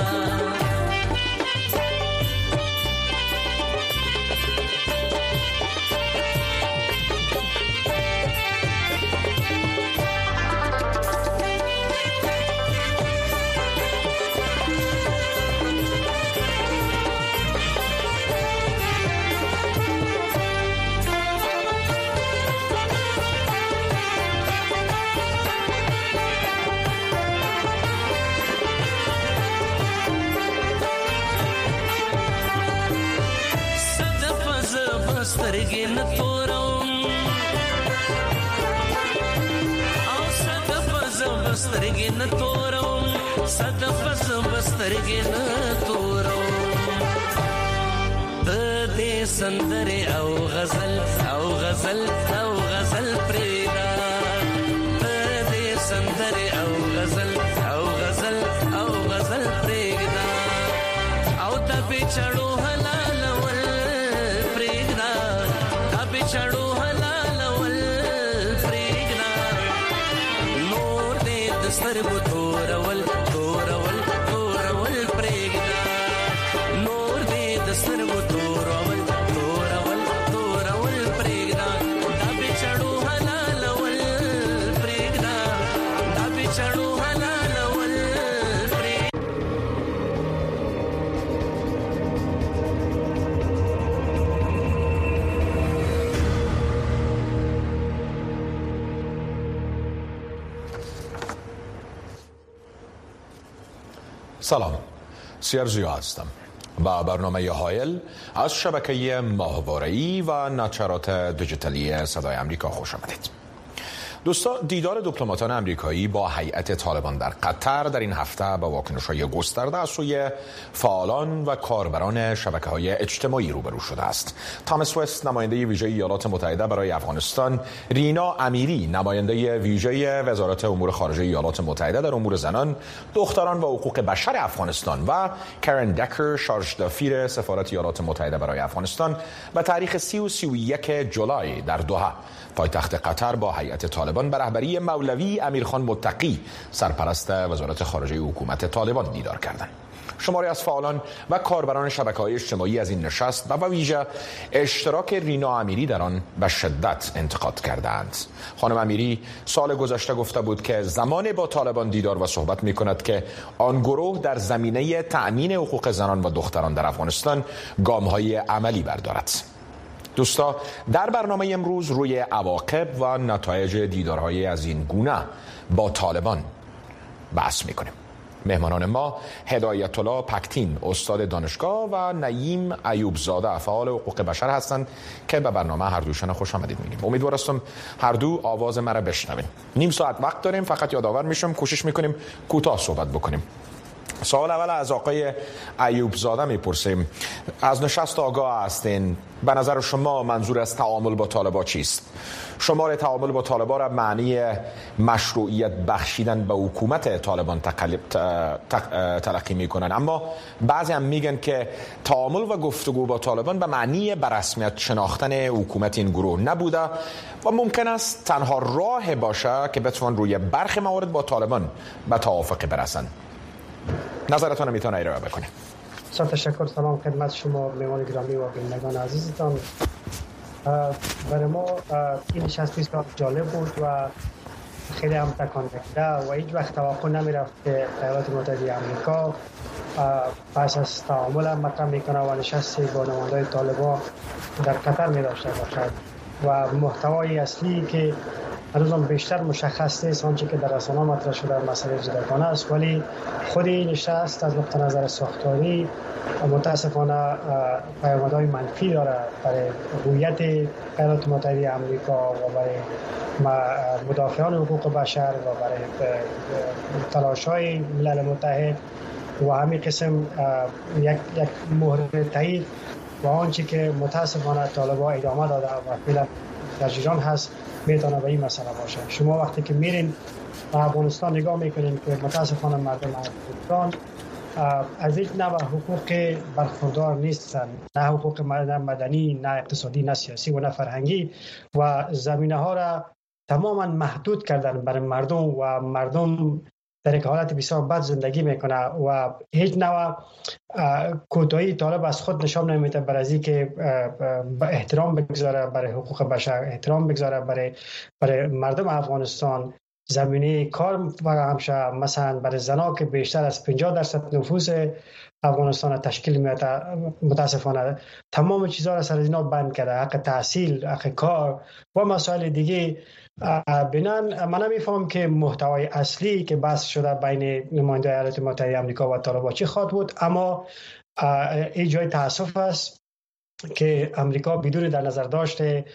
سترګې نه تورم او صدف زب سترګې نه تورم صدف زب سترګې نه تورم د دې سندره او غزل او غزل او غزل پرېدا د دې سندره او غزل او غزل او غزل پرېدا او د بچړو حلال ول چړو حلال ول پرېږدا نور دې د سترګو تورول تورول تورول پرېږدا نور دې د سترګو تورول تورول تورول پرېږدا دا بچړو حلال ول پرېږدا دا بچړو حلال ول سلام، سیرزیو هستم و برنامه هایل از شبکه ماهواره‌ای و نشرات دیجیتالی صدای آمریکا خوش آمدید. دوستا، دیدار دیپلماتان آمریکایی با هیئت طالبان در قطر در این هفته با واکنش‌های گسترده از سوی فعالان و کاربران شبکه‌های اجتماعی روبرو شده است. تامس وست، نماینده ویژه ایالات متحده برای افغانستان، رینا امیری، نماینده ویژه وزارت امور خارجه ایالات متحده در امور زنان، دختران و حقوق بشر افغانستان و کرن دکر، شارژ دافیر سفارت ایالات متحده برای افغانستان و تاریخ 30 و 31 جولای در دوحه، پایتخت قطر، با هیئت طالبان به رهبری مولوی امیرخان متقی، سرپرست وزارت خارجه حکومت طالبان دیدار کردند. شماری از فعالان و کاربران شبکه‌های اجتماعی از این نشست و ویژه اشتراک رینا امیری در آن به شدت انتقاد کردند. خانم امیری سال گذشته گفته بود که زمان با طالبان دیدار و صحبت می‌کند که آن گروه در زمینه تأمین حقوق زنان و دختران در افغانستان گام‌های عملی بردارد. دوستا، در برنامه امروز روی عواقب و نتایج دیدارهای از این گونه با طالبان بحث می‌کنیم. مهمانان ما هدایت الله پکتین، استاد دانشگاه، و نعیم ایوب زاده، فعال حقوق بشر هستند که به برنامه هر دوشان خوش آمدید میگیم. امیدوار هستم هر دو آواز مرا بشنوین. نیم ساعت وقت داریم، فقط یادآور میشم کوشش میکنیم کوتاه صحبت بکنیم. سوال اول از آقای ایوب زاده میپرسیم. از نشست آگاه هستین، به نظر شما منظور از تعامل با طالبان چیست؟ شمار تعامل با طالبان را معنی مشروعیت بخشیدن به حکومت طالبان تلقی میکنن، اما بعضی هم میگن که تعامل و گفتگو با طالبان به معنی به رسمیت شناختن حکومت این گروه نبوده و ممکن است تنها راه باشه که بتوان روی برخی موارد با طالبان به توافق برسن. نظرتون میتونه ارائه بکنید. تشکر. سلام خدمت شما مهمان گرامی و بینندگان عزیزتان. برای ما این نشست بسیار جالب بود و خیلی هم تکان دهنده و هیچ وقت توقع نمیرفت که ایالات متحده آمریکا پس از تعامل هم مطرح میکنه و نشستی با نمایندگان طالبان در قطر می داشته باشد و محتوای اصلی که هنوز بیشتر مشخص نیست آنچه که در رسانه مطرح شده مسئله جداگانه است، ولی خود این نشست از نقطه نظر ساختاری متاسفانه پیامدهای منفی داره برای هویت ایالات متحده آمریکا و برای مدافعان حقوق بشر و برای تلاش‌های ملل متحد و همین قسم یک مهر تایید و آنچه که متاسفانه طالبان ادامه داده و فعلا در جریان هست میتونه به این مسئله باشه. شما وقتی که میرین به افغانستان نگاه میکنین که متاسفانه مردم افغانستان از یک نوع حقوق برخوردار نیستن، نه حقوق مدنی، نه اقتصادی، نه سیاسی و نه فرهنگی، و زمینه ها را تماما محدود کردن برای مردم و مردم در یک حالت بسیار بد زندگی میکنه و هیچ نوع کوتاهی طالب از خود نشان نمیده برای از اینکه احترام بگذاره برای حقوق بشر، احترام بگذاره برای مردم افغانستان، زمینه کار فراهم شه. مثلا برای زنها که بیشتر از 50% نفوس افغانستان تشکیل میده، متاسفانه تمام چیزها را سر اینا بند کرده، حق تحصیل، حق کار و مسائل دیگه. بنان من نمیفهم که محتوای اصلی که بحث شده بین نماینده ایالات متحده آمریکا و طالبان چی خواهد بود، اما این جای تاسف است که امریکا بدون در نظر داشته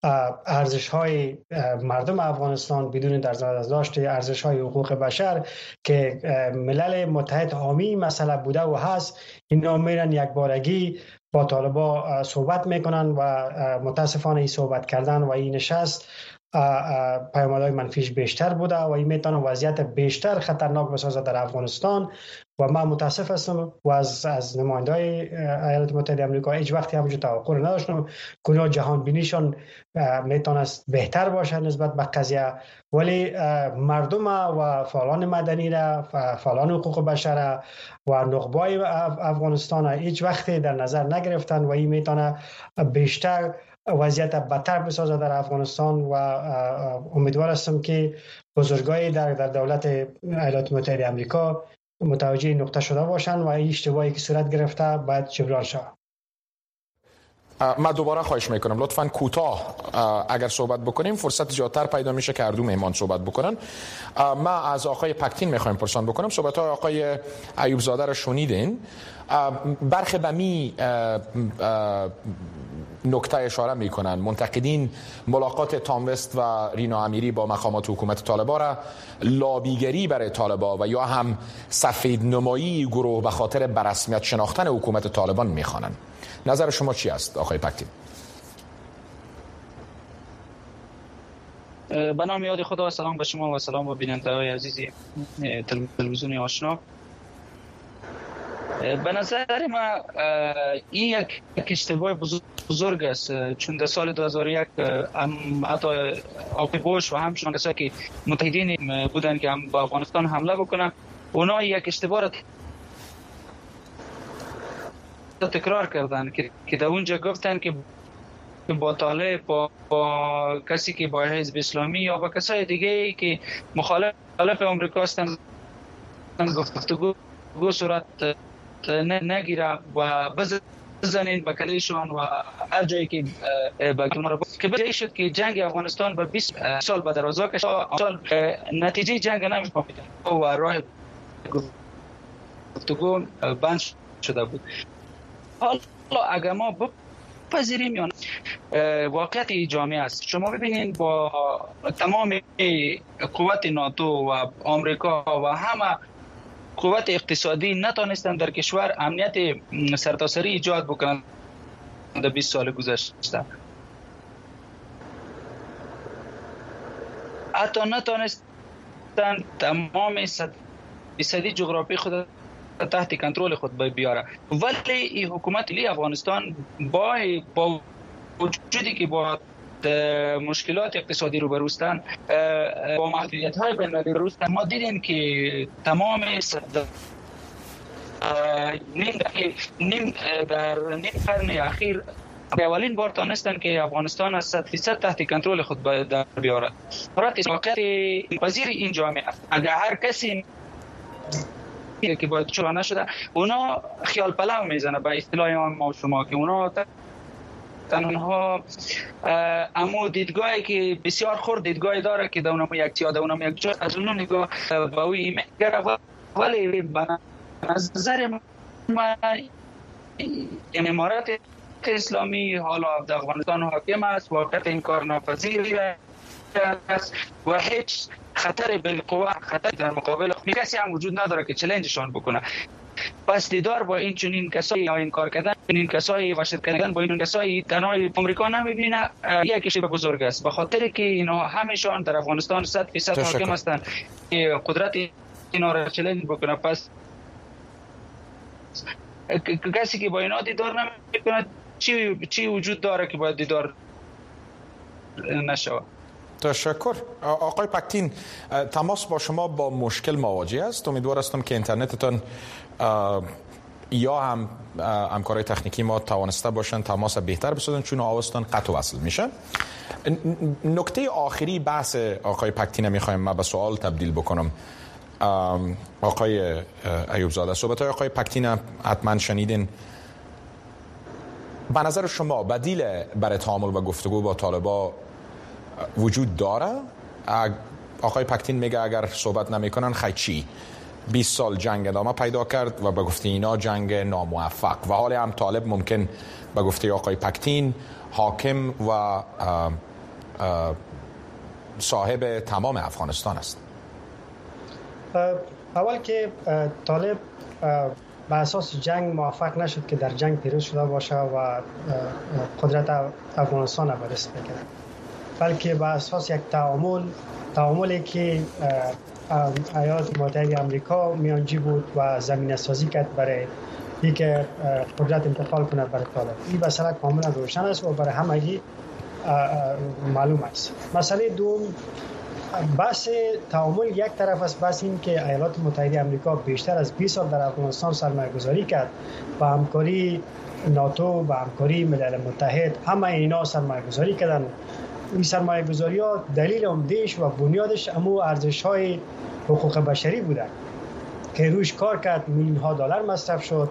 ارزش‌های مردم افغانستان، بدون در نظر داشته ارزش‌های حقوق بشر که ملل متحد حامی مسئله بوده و هست، اینا میرن یک بارگی با طالبان صحبت میکنن و متاسفانه این صحبت کردن و این نشست پیامدهای منفیش بیشتر بوده و این میتونه وضعیت بیشتر خطرناک بسازه در افغانستان. و من متاسف هستم و از نماینده‌های ایالات متحده آمریکا هیچ وقتی همونجور توقع نداشتم که جهان بینیشون میتونست بهتر باشه نسبت به قضیه، ولی مردم و فعالان مدنی را، فعالان حقوق بشر و نخبه‌های افغانستان هیچ وقتی در نظر نگرفتن و این میتونه بیشتر وضعیت بدتر بسازه در افغانستان و امیدوار هستم که بزرگای در دولت ایالات متحده آمریکا متوجه نقطه شده باشند و این اشتباهی که صورت گرفته باید جبران شود. من دوباره خواهش میکنم لطفاً کوتاه اگر صحبت بکنیم فرصت زیادتر پیدا میشه که هر دو مهمان صحبت بکنن. من از آقای پکتین میخوایم پرسان بکنم. صحبت های آقای ایوب زاده را شنیدین، برخی به می نکته اشاره میکنن. منتقدین ملاقات تام وست و رینا امیری با مقامات حکومت طالبان را لابیگری برای طالبان و یا هم سفید نمایی گروه به خاطر بررسمیت شناختن حکومت طالبان میخوانن. نظر شما چی است آقای پکتین؟ به نام یاد خدا، سلام به شما و سلام به بیننده‌های عزیزی تلویزیون آشنا. به نظر من این یک اشتباه بزرگ است، چون در سال 2001 حتی آقای بوش و همچنان کسایی که متحدین بودن که هم با افغانستان حمله بکنن، اونا یک اشتباه را تکرار کردن که در اونجا گفتن که با طالب، با کسی که با حزب اسلامی یا با کسای دیگه که مخالف آمریکا هستند گفتگو صورت نگیره و بزنین به کلیشون و هر جایی که که بجایی شد که جنگ افغانستان به 20 سال به درازا کشید. نتیجه جنگ نمی‌فهمیدن و راه گفتگو بند شده بود. حالا اگر ما بپذیریم یا واقعیت جامعه است، شما ببینید با تمام قوت ناتو و آمریکا و همه قوت اقتصادی نتونستند در کشور امنیت سرتاسری ایجاد بکنند در 20 سال گذشته. حتی نتونستند تمام صدی جغرافی خود تحت کنترل خود بیاره. ولی این حکومت لی افغانستان با وجودی که با مشکلات اقتصادی روبرو هستند، با محدودیت‌های بین‌المللی روبرو هستند، ما دیدیم که تمام در نیم قرن اخیر اولین بار تانستند که افغانستان از 100% تحت کنترل خود در بیاره. واقعیت پذیر این جامعه است. اگر هر کسی که باید چرا نشده، اونا خیال پلو میزنه به اصطلاح ما و شما که اونا تنها امو دیدگاهی که بسیار خورد دیدگاهی داره که دونم یک یا دونم یک جا از اون نگاه با وی میگره، ولی به نظر من امارات اسلامی حالا در افغانستان حاکم است، واقعیت این کار ناپذیر است و هیچ خطر بالقوه، خطر در مقابل کسی هم وجود نداره که چالششان بکنه. پس دیدار با این چنین کسایی یا این کار کردن، این کسایی واشد کردن با این کسایی تنهای آمریکا نمیبینه یک شیء بزرگ است، به خاطر که اینا همشان در افغانستان 100% حاکم هستند که قدرت اینا را چالش بکنه. پس کسی که با اینا دیدار نمیکنه چی وجود داره که باید دیدار نشود؟ تشکر. آقای پکتین، تماس با شما با مشکل مواجه است. امیدوار هستم که اینترنتتان یا هم همکارای تکنیکی ما توانسته باشن تماس بهتر بسازن، چون آوازتان قطع و وصل میشه. نکته آخری بحث آقای پکتین میخوایم ما به سوال تبدیل بکنم. آقای ایوب زاده، صحبت‌های آقای پکتین حتما شنیدین. به نظر شما بدیل برای تعامل و گفتگو با طالبان وجود داره؟ آقای پکتین میگه اگر صحبت نمیکنن خیلی چی؟ 20 سال جنگ ادامه پیدا کرد و به گفته اینا جنگ ناموفق، و حال هم طالب ممکن به گفته آقای پکتین حاکم و صاحب تمام افغانستان است. اول که طالب به اساس جنگ موفق نشد که در جنگ پیروز شده باشه و قدرت افغانستان را به دست بگیره، بلکه به اساس یک تعاملی که ایالات متحده آمریکا میانجی بود و زمینه سازی کرد برای اینکه قدرت انتقال کنه برای طالب. این مسئله کاملا روشن است و برای همگی معلوم است. مسئله دوم، بحث تعامل یک طرف است، بحث این که ایالات متحده آمریکا بیشتر از 20 سال در افغانستان سرمایه گذاری کرد با همکاری ناتو و همکاری ملل متحد، همه اینا سرمایه گذاری کردن. این سرمایه گذاری ها دلیل عمده‌اش و بنیادش امو ارزش های حقوق بشری بوده که روش کار کرد. میلیون ها دلار مصرف شد،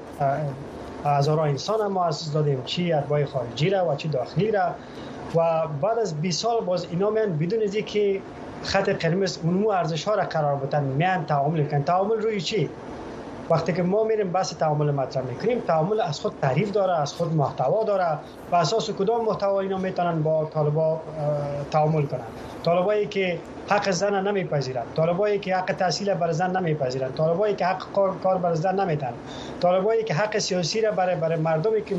هزاران انسان ما از دادیم، چی اتباع خارجی را و چی داخلی را، و بعد از 20 سال باز اینا میان بدون از اینکه خط قرمز اونمو ارزش ها را قرار بدن میان تعامل میکنن. تعامل روی چی؟ وقتی که ما میریم بحث تعامل مطرح میکنیم، تعامل از خود تعریف داره، از خود محتوا داره. و اساس کدام محتوا اینا میتونن با طالبا تعامل کنن؟ طالبایی که حق زن نمیپذیرند، طالبایی که حق تحصیل بر زن نمیپذیرند، طالبایی که حق کار بر زن نمیتن، طالبایی که حق سیاسی را برای مردمی که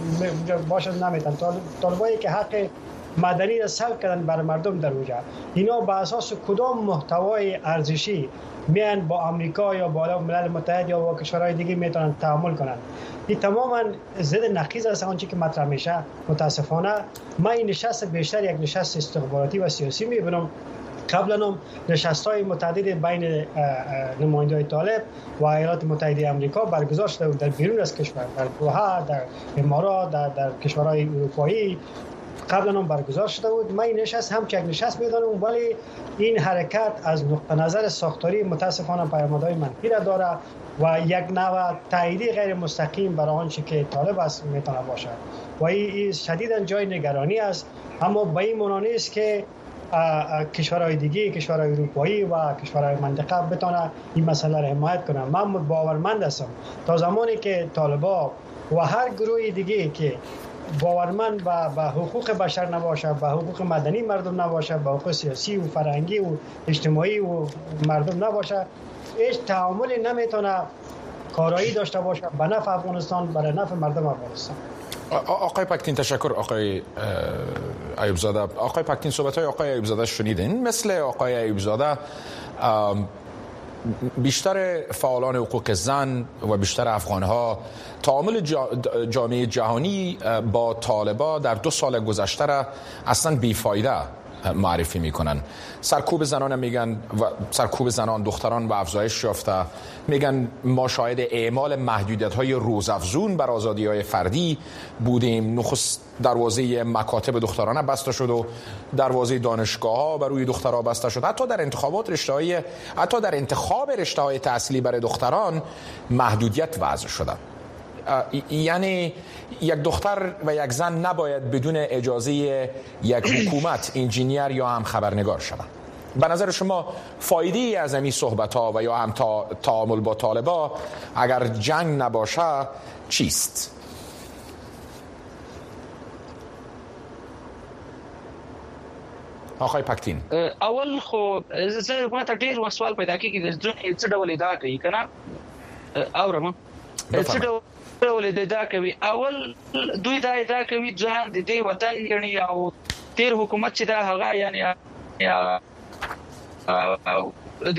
باشد نمیتن، طالبایی که حق مدنی را سلب کردن برای مردم در اونجا. اینا به اساس کدام محتوای ارزشی میان با آمریکا یا با ملل متحد یا با کشورهای دیگه میتونن تعامل کنن؟ این تماما ضد نقیض است آنچه که مطرح میشه. متاسفانه من این نشست بیشتر یک نشست استخباراتی و سیاسی میبینم. قبلا هم نشست‌های متعدد بین نماینده‌های طالب و ایالات متحده آمریکا برگزار شده در بیرون از کشور، در دوحه، در امارات، در کشورهای اروپایی قبلا هم برگزار شده بود. من این نشست هم یک نشست میدانم، ولی این حرکت از نقطه نظر ساختاری متاسفانه پیامدهای منفی را داره و یک نوع تاییدی غیر مستقیم برای آنچه که طالب است میتونه باشه و این شدیداً جای نگرانی است. اما به این معنی نیست که کشورهای دیگه، کشورهای اروپایی و کشورهای منطقه بتونه این مسئله را حمایت کنه. من باورمند هستم تا زمانی که طالبان و هر گروه دیگه که باورمند به حقوق بشر نباشه، به حقوق مدنی مردم نباشه، به حقوق سیاسی و فرهنگی و اجتماعی و مردم نباشه، هیچ تعاملی نمیتونه کارایی داشته باشه به نفع افغانستان، برای نفع مردم افغانستان. آقای پکتین تشکر. آقای ایوب زاده، آقای پکتین صحبت‌های آقای ایوب زاده شنیدین. مثل آقای ایوب زاده بیشتر فعالان حقوق زن و بیشتر افغان‌ها تعامل جامعه جهانی با طالبان در 2 سال گذشته را اصلا بیفایده معرفی میکنن. سرکوب زنان میگن و سرکوب زنان دختران و افزایش یافته. میگن ما شاهد اعمال محدودیت‌های روزافزون بر آزادی‌های فردی بودیم. نخست دروازه مکاتب دخترانه بسته شد و دروازه دانشگاه‌ها بر روی دخترها بسته شد. حتی در انتخاب رشته‌های تحصیلی برای دختران محدودیت وضع شده. یعنی یک دختر و یک زن نباید بدون اجازه یک حکومت انجینیر یا هم خبرنگار شوند. به نظر شما فایده ای از این صحبت ها و یا هم تعامل با طالبا اگر جنگ نباشه چیست؟ آقای پکتین، اول خو زه ما ته ډیر سوال پیدا کیږي چې څه ډول ادعا کوي کنه اورم څه ډول ادعا کوي. اول دوی دا ادعا کوي ځان د دې وطن یعنی او تیر حکومت چې دا هغه یعنی د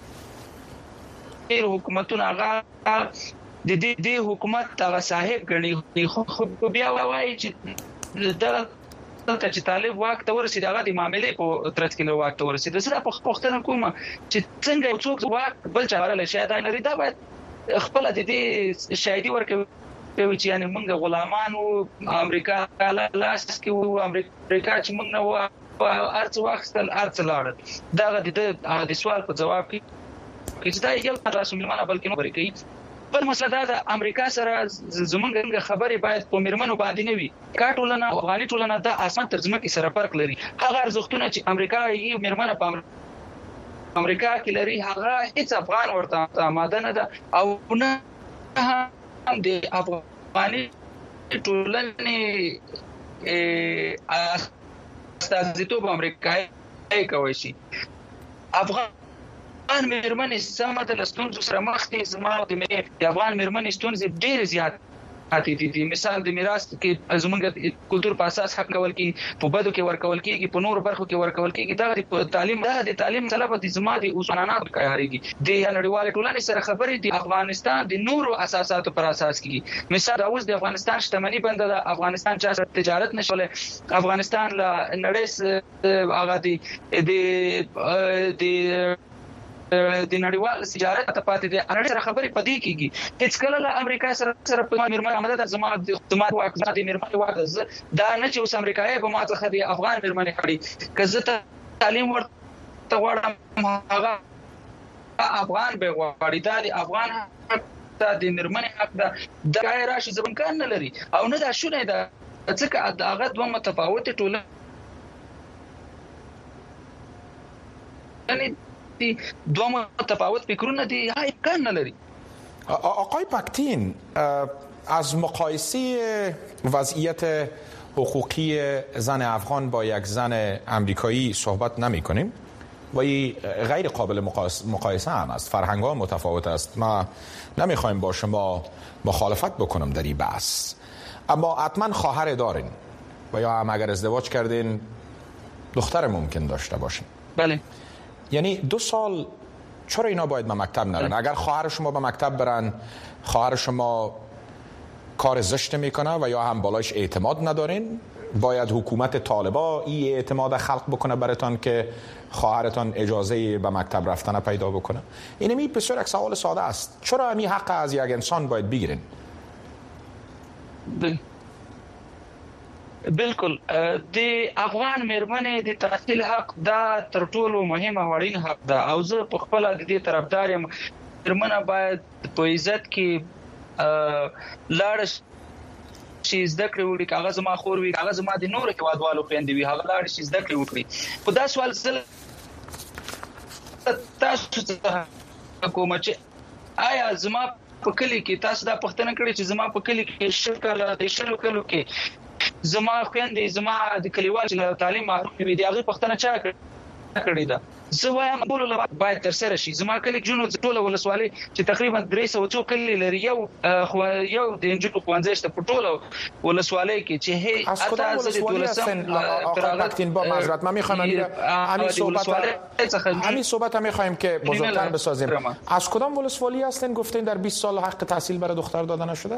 تیر حکومتونه هغه د دې حکومت هغه صاحب ګڼي. خو بیا وایي چې دا چې طالب واک ته ورسېد هغه د معاملې په ترڅ کې واک ته ورسېد. زه په پوښتنه کوم چې څنګه څوک واک بل چا ورله شاید نه لري. دا باید خپل د دې شاهدي ورکوي چې یعنی موږ غلامانو امریکا لاس کې وو، امریکا چې موږ نه وو ارڅ واخستل ارڅ لاړ. دا د سوال په جواب کې چې دا یو تاسو ملمانه بلکې نو بری کوي. بل مسله دا د امریکا سره زمونږ خبرې باید په مرمنو باندې نه وي. کا ټولنه افغاني ټولنه د اسمان ترجمه کې سره فرق لري. هغه ارزښتونه چې امریکا یې مرمنه په امریکا کې لري هغه هیڅ افغان ورته آماده نه ده او نه هم د افغاني ټولنې استازیتوب امریکایي کوي شي. افغان مرمنې سمه د ستونزو سره مخ دي. زما د افغان مرمنې ستونزې ډېرې زیات دي. مثال د میراث کې زموږ کلتور په اساس حق کول کی په بدو کې ورکول کیږي، په نور برخو کې ورکول کیږي. دا د تعلیم طلب د زما د اصولانات کاریږي. د نړیوال ټولنې سره خبرې د افغانستان د نورو اساساتو پر اساس کیږي. مثال اوس د افغانستان شتمنۍ بند ده، افغانستان چا سره تجارت نشوله، افغانستان له نړۍ هغه د نړیوال تجارت ته پاتې دي. اړ سره خبرې پدې کیږي. هیڅ کله له امریکا سره په مرمن عمله د زما د واک د مرمن واک دا نه چې اوس امریکایي په ما څخه د افغان مرمن خړي کزه تعلیم ورته غواړم هغه افغان به غواړي. دا د افغان د مرمن حق ده. دا راشي زبون کان نه لري او نه دا شونه ده ځکه هغه دوه متفاوت ټولنه دو متفاوت فکرونه دي امکان نه لري. آقای پکتین، از مقایسه وضعیت حقوقی زن افغان با یک زن امریکایی صحبت نمی کنیم و این غیر قابل مقایسه هم است. فرهنگ ها متفاوت است. ما نمیخوایم با شما مخالفت بکنم در این بحث، اما حتما خواهر دارین و یا هم اگر ازدواج کردین دختر ممکن داشته باشین. بله. یعنی 2 سال چرا اینا باید به مکتب نرن؟ اگر خواهر شما به مکتب برن، خواهر شما کار زشت میکنه و یا هم بالایش اعتماد ندارین، باید حکومت طالبا این اعتماد خلق بکنه براتون که خواهرتان اجازه به مکتب رفتن پیدا بکنه. اینمی بسیار یک سوال ساده است. چرا همین حق از یک انسان باید بگیرین؟ بالکل. د افغان مرمنې د تحصیل حق دا تر ټولو مهمه وړین حق ده او زه په خپل د دې طرفدار یم. مرمنه باید په عزت کې لاړ شي، زده کړې وکړي. هغه زما خور وي، هغه زما د نورو هیوادوالو خویندې وي، هغه لاړ شي زده کړې وکړي. په دا سوال تاسو څه کوم چې آیا زما په کلی کې تاسو دا پوښتنه کړې چې زما په کلی کې شل کلو کې زما خويندې زما د کلیوال چې تعلیم محروم وي دي هغه پښتنه چا کړی دا. زه وایم ټول باید تر سره شي. زما کلی جنو ټول ولسوالۍ چې تقریبا 300 کلی لري، یو د انجو خوانځشت په ټول ولسوالۍ کې چې هي اته ولسوالۍ آقا پکتین با معذرت من میخوام همین صحبت هم میخوایم که بزرگتر بسازیم. از کدام ولسوالی هستین گفتین در 20 سال حق تحصیل برای دختر داده نشده؟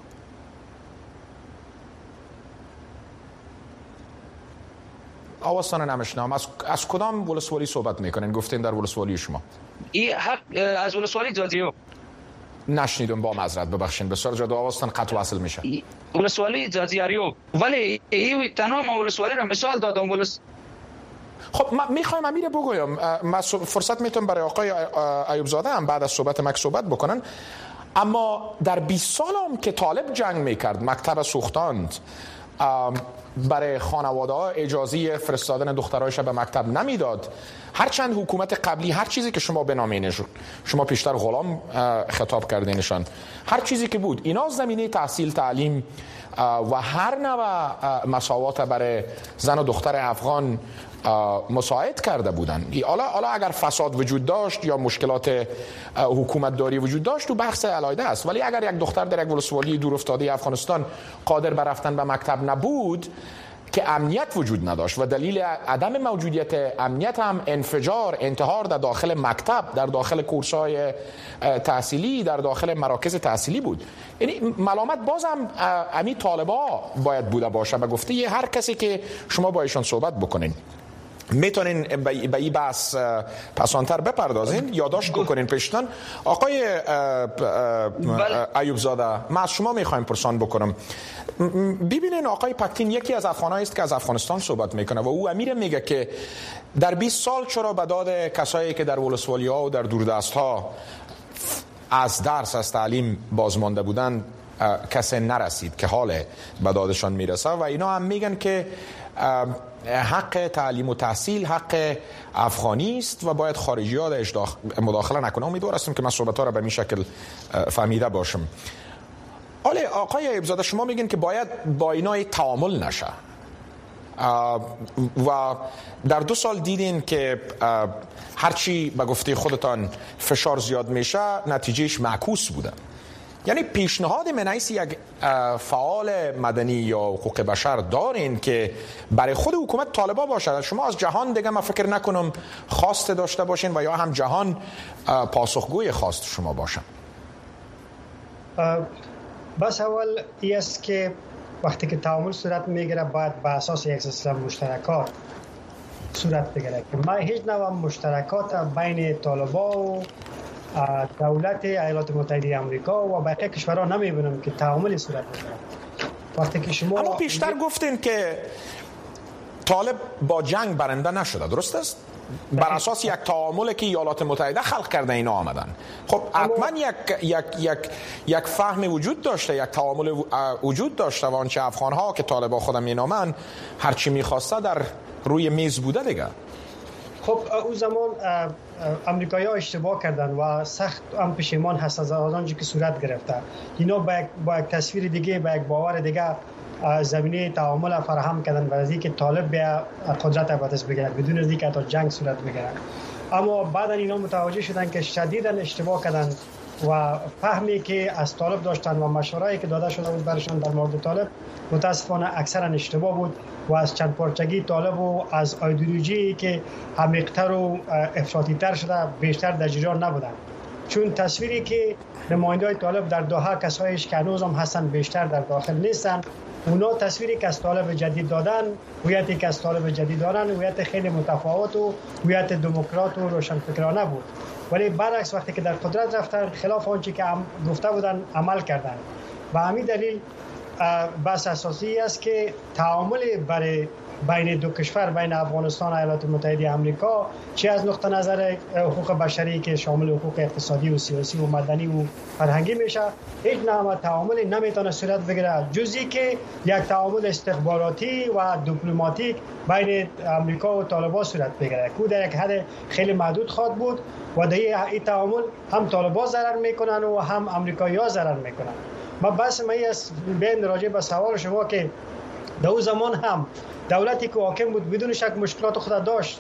آوازتان نمیشنم. از کدام ولسوالی صحبت میکنین؟ گفتین در ولسوالی شما. این حق از ولسوالی جازیو. نشنیدم با معذرت ببخشید. بسیار جدا آوازتان قطع وصل میشه. ولسوالی جازیاریو. ولی این تمام ولسوالی را مثال دادم. خب من میخوایم امیر بگویم، من فرصت میتونم برای آقای ایوب زاده هم بعد از صحبت مک صحبت بکنن. اما در 20 سال هم که طالب جنگ میکرد، مکتب سوختاند، برای خانواده ها اجازه فرستادن دخترایش به مکتب نمیداد. هرچند حکومت قبلی هر چیزی که شما بنامینشون، شما پیشتر غلام خطاب کردینشان، هر چیزی که بود، اینا زمینه تحصیل، تعلیم و هر نوع مساوات برای زن و دختر افغان مساعد کرده بودن. حالا اگر فساد وجود داشت یا مشکلات حکومت داری وجود داشت، تو بحث علیحده است، ولی اگر یک دختر در یک ولسوالی دور افتاده افغانستان قادر به رفتن به مکتب نبود که امنیت وجود نداشت و دلیل عدم موجودیت امنیت هم انتحار در داخل مکتب، در داخل کورس‌های تحصیلی، در داخل مراکز تحصیلی بود. یعنی ملامت بازم امی طالبا باید بوده باشه به گفته هر کسی که شما با ایشان صحبت بکنین. میتونین به این بحث پسانتر بپردازین، یادداشت بکنین پیشتان. آقای ایوب زاده، من از شما میخوایم پرسان بکنم. ببینین آقای پکتین یکی از افغانایی است که از افغانستان صحبت میکنه و او امیر میگه که در 20 سال چرا به داد کسایی که در ولسوالی ها و در دوردست ها از درس، از تعلیم بازمانده بودن کسی نرسید که حال به دادشان میرسه و اینا هم میگن که حق تعلیم و تحصیل حق افغانی است و باید خارجی ها درش مداخله نکنه. امیدوار هستم که من صحبت ها را به این شکل فهمیده باشم. آقای ایوب زاده، شما میگین که باید با اینا تعامل نشه و در 2 سال دیدین که هرچی به گفته خودتان فشار زیاد میشه نتیجهش معکوس بوده. یعنی پیشنهاد منعیس یک فعال مدنی یا حقوق بشر دارین که برای خود حکومت طالبا باشد؟ شما از جهان دیگه من فکر نکنم خواست داشته باشین و یا هم جهان پاسخگوی خواست شما باشن. بس اول این است که وقتی که تعامل صورت میگیره باید به اساس یک سلسله مشترکات صورت بگیره که ما هیچ نوع مشترکات بین طالبا و دولت ایالات متحده آمریکا و باقی کشورها نمیبینم که تعاملی صورت بگیره. وقتی که شما اما پیشتر گفتین که طالب با جنگ برنده نشده، درست است؟ بر اساس یک تعاملی که ایالات متحده خلق کرده اینا آمدن. خب حتما یک فهم وجود داشته، یک تعامل وجود داشته و آنچه افغان‌ها که طالبا خودم مینامن هرچی می‌خواسته در روی میز بوده دیگه. خب اون زمان امریکایی‌ها اشتباه کردن و سخت هم پشیمان هستند از آنچه که صورت گرفته. اینا با یک تصویر دیگه، با یک باور دیگه زمینه تعامل فراهم کردن برای اینکه طالب به قدرت به دست بگیره بدون از اینکه تا جنگ صورت بگیره. اما بعد اینا متوجه شدن که شدیداً اشتباه کردن و فهمی که از طالب داشتن و مشوره‌ای که داده شده بود برشان در مورد طالب متاسفانه اکثرا اشتباه بود و از چند پارچگی طالب و از ایدئولوژی که عمیق‌تر و افراطی‌تر شده بیشتر در جریان نبودن. چون تصویری که نماینده‌های طالب در دوحه کسایش که هنوز هم هستن بیشتر در داخل نیستن، اونا تصویری که از طالب جدید دادن، هویتی که از طالب جدید دارن، هویت خیلی متفاوت و هویت دموکرات و روشنفکرانه بود. ولی برعکس وقتی که در قدرت رفتن خلاف آنچه که گفته بودن عمل کردن و همین دلیل بحث اساسی است که تعامل برای بین دو کشور، بین افغانستان و ایالات متحده آمریکا، چه از نقطه نظر حقوق بشری که شامل حقوق اقتصادی و سیاسی و مدنی و فرهنگی میشه، هیچ نوع تعاملی نمیتونه صورت بگیره جزی که یک تعامل استخباراتی و دیپلماتیک بین آمریکا و طالبان صورت بگیره که در یک حد خیلی محدود خواهد بود و در این تعامل هم طالبان ضرر میکنن و هم آمریکایی‌ها ضرر میکنن. ما بس از بین راجع به سوال شما که در اون زمان هم دولتی که حاکم بود بدون شک مشکلات خود داشت،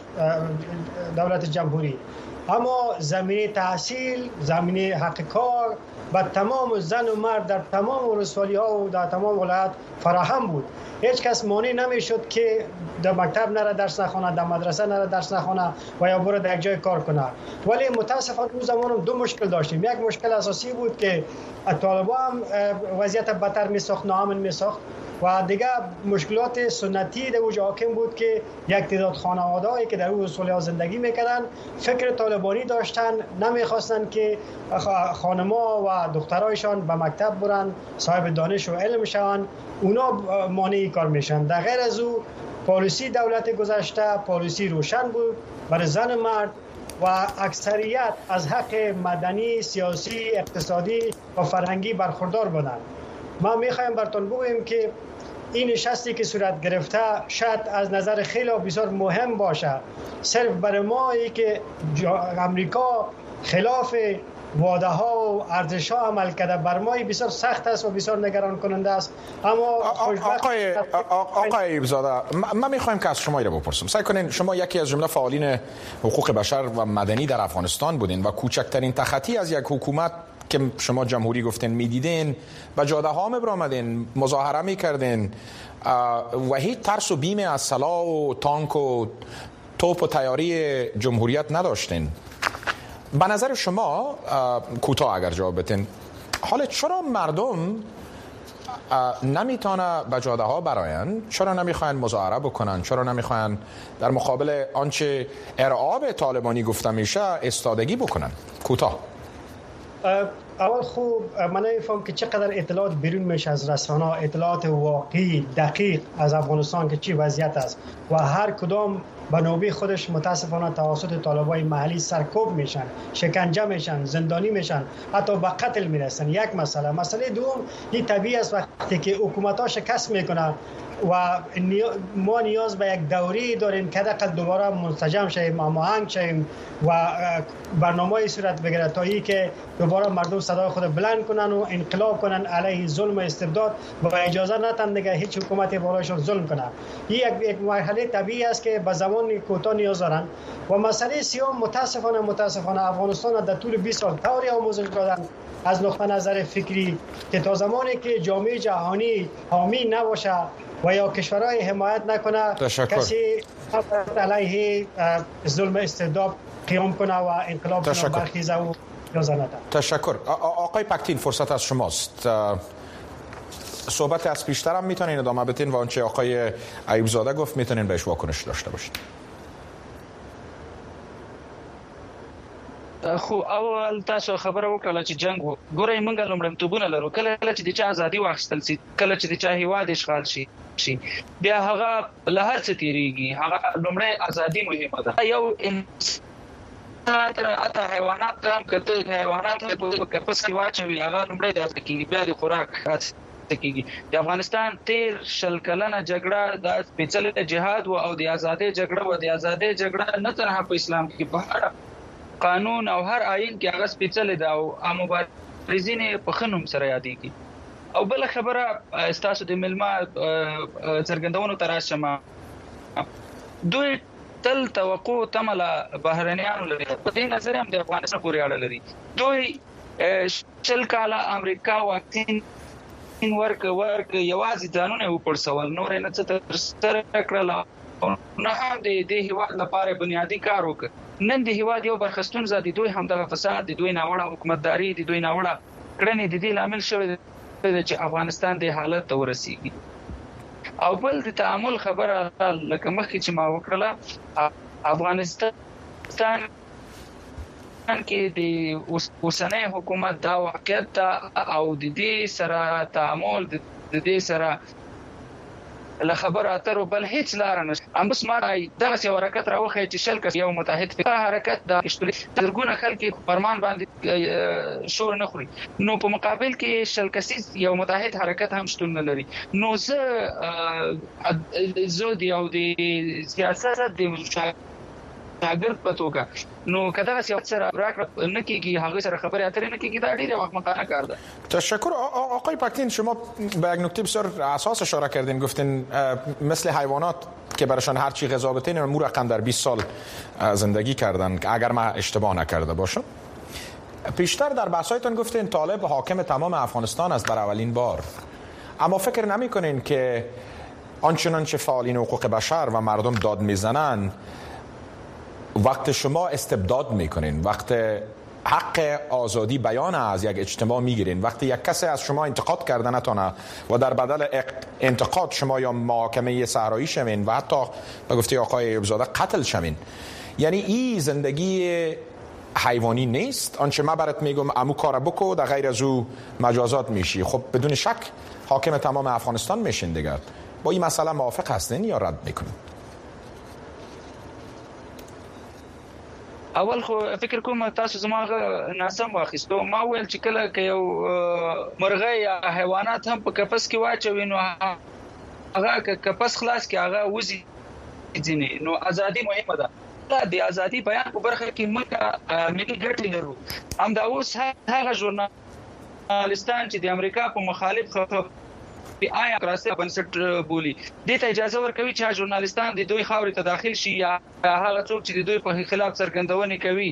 دولت جمهوری، اما زمینه تحصیل، زمینه حق کار و تمام زن و مرد در تمام ولسوالی‌ها و در تمام ولایت فراهم بود. هیچ کس مانع نمیشد که در مکتب نره درس نخونه، در مدرسه نره درس نخونه و یا بره در یک جای کار کنه. ولی متاسفانه اون زمان دو مشکل داشتیم. یک مشکل اساسی بود که طالبان هم وضعیت بدتر میساخت، ناامن میساخت و دیگه مشکلات سنتی در اوج حاکم بود که یک تعداد خانواده‌ای که در اون ولسوالی‌ها زندگی میکردن فکر طالبانی داشتن، نمیخواستن که خانم‌ها و دخترایشان به مکتب برن، صاحب دانش و علم شوند. اونا مانع کار میشن. در غیر از او پالیسی دولت گذشته پالیسی روشن بود برای زن و مرد و اکثریت از حق مدنی، سیاسی، اقتصادی و فرهنگی برخوردار بودند. ما میخوایم براتون بگوییم که این نشستی که صورت گرفته شاید از نظر خیلی بسیار مهم باشه، صرف برای ما ای که امریکا خلاف وعده ها و ارزش ها عمل کرده بر ما بسیار سخت است و بسیار نگران کننده است. اما آقای ایوبزاده، ما میخوایم که از شما رو بپرسم. سعی کنین، شما یکی از جمله فعالین حقوق بشر و مدنی در افغانستان بودین و کوچکترین تخطی از یک حکومت که شما جمهوری گفتین میدیدین و جاده ها میبرامدین، مظاهره میکردین و هیچ ترس و بیم از سلاح و تانک و توپ و تیاری جمهوریت نداشتین. به نظر شما، کوتاه اگر جواب بدین، حالا چرا مردم نمیتونه به جاده ها براین؟ چرا نمیخواین مظاهره بکنن؟ چرا نمیخواین در مقابل آنچه ارعاب طالبانی گفته میشه استادگی بکنن؟ کوتاه. اول خوب من نمیفهم که چقدر اطلاعات بیرون میشه از رسانه‌ها، اطلاعات واقعی دقیق از افغانستان که چی وضعیت است و هر کدام به نوبه خودش متاسفانه توسط طالبای محلی سرکوب میشن، شکنجه میشن، زندانی میشن، حتی به قتل میرسن. یک مسئله دوم، این طبیعی است وقتی که حکومت‌ها شکست میکنه و ما نیاز به یک دوری داریم که حداقل دوباره منسجم شیم، هماهنگ شیم و برنامه‌ای صورت بگیره تا ای که دوباره مردم صدای خود بلند کنن و انقلاب کنن علیه ظلم و استبداد و اجازه ندن دیگه هیچ حکومتی بالایشون ظلم کنه. این یک مرحله طبیعی است که به زمان کوتاه نیاز دارن. و مسئله سیام متاسفانه افغانستان در طول 20 سال طوری آموزش دادن از نقطه نظر فکری که تا زمانی که جامعه جهانی حامی نباشه و یا کشورهای حمایت نکنه کسی علیه ظلم استبداد قیام کنه و انقلاب کنه برخیزه و اجازه نده. تشکر. آقای پکتین، فرصت از شماست. صحبت از پیشتر هم میتونین ادامه بدین و آنچه آقای ایوبزاده گفت میتونین بهش واکنش داشته باشین. خو اول تاسو خبره وکړه چې جنگ ګورې موږ لومړیتوبونه لرو، کله چې د چا ازادي واخیستل شي، کله چې د چا هیواد اشغال شي بیا هغه له هر څه تیریږي. هغه لومړی ازادي مهمه ده. یو انسان تر حیوانات هم کته حیوانات په کپس کې واچوي، هغه لومړی د کېږي، بیا د خوراک کېږي. د افغانستان تیر شل کلنه جګړه د سپېڅلې جهاد او د ازادي جګړه او د ازادي جګړه نه تنها په اسلام کې په قانون او هر آئین کې هغه سپېڅلې ده او مبارزین په خنوم سره یادېږي. او بل خبره استاسو د ملما څرګندونو تراشمه، دوی تل توقع تمله بهرنیانو لري. په دې نظر هم د افغانستان پورې اړه لري. دوی شل کاله امریکا واکسین ورک یوازې ځانونه وپړسول، نور نه څه تر سره کړل، نه هم د هیواد لپاره بنیادی کار وکړ. نن د هیواد یو برخستون زادي دوی هم د فساد، د دوی ناوړه حکومتداري، د دوی ناوړه کړنې د دې لامل شوی چې افغانستان د حالت ته ورسیږي. او بل د تعامل خبره لکه مخکې چې ما وکړله، افغانستان کې د اوسنۍ حکومت دا واقعیت او د دې سره تعامل د دې سره له خبر اترو بل هیڅ لار نه. ام بس ما دغه یو حرکت راوخی چې شل کس یو متحد حرکت د درګونه خلک فرمان باندې شور نه خوري، نو په مقابل کې شل کسیز یو متحد حرکت هم شتون نه لري. نو زه د یو د سیاست د شاګرد په توګه نو کدا چې سره راکړه نه کیږي، هغه سره خبرې اترې نه کیږي، دا ډیره وخت مقانه کار ده. تشکر. آقای پکتین، شما به یک نکته بسیار اساس اشاره کردین، گفتین مثل حیوانات که براشان هر چی غذا بدین مو رقم در 20 سال زندگی کردن اگر ما اشتباه نکرده باشم. پیشتر در بحثایتون گفتین طالب حاکم تمام افغانستان است بر اولین بار، اما فکر نمی‌کنین که آنچنان چه فعالین حقوق بشر و مردم داد میزنن وقت شما استبداد میکنین، وقت حق آزادی بیان از یک اجتماع میگیرین، وقتی یک کسی از شما انتقاد کرده نتونه و در بدل انتقاد شما یا محاکمه صحرایی شوین و حتی به گفته آقای ایوبزاده قتل شوین، یعنی این زندگی حیوانی نیست؟ آنچه من برات میگم امو کار بکو در غیر از او مجازات میشی. خب بدون شک حاکم تمام افغانستان میشین دیگه. با این مسئله موافق هستین یا رد میکنین؟ اول خو فکر کوم تاسو زما ناسم واخیستو ما ویل چې کله کې یو مرغه یا حیوانات هم په قفس کې واچوي نو هغه قفس خلاص کې هغه وزي ځینی نو ازادي مهمه ده د ازادي بیان په برخه کې موږ ملي ګټې لرو هم دا اوس هغه ژورنالستان چې د امریکا په مخالف په آیا کراسه بنسټ بولی د ته اجازه ورکوي چې ژورنالستان د دوی خاورې ته داخل شي یا هغه څوک چې د دوی په خلاف څرګندونه کوي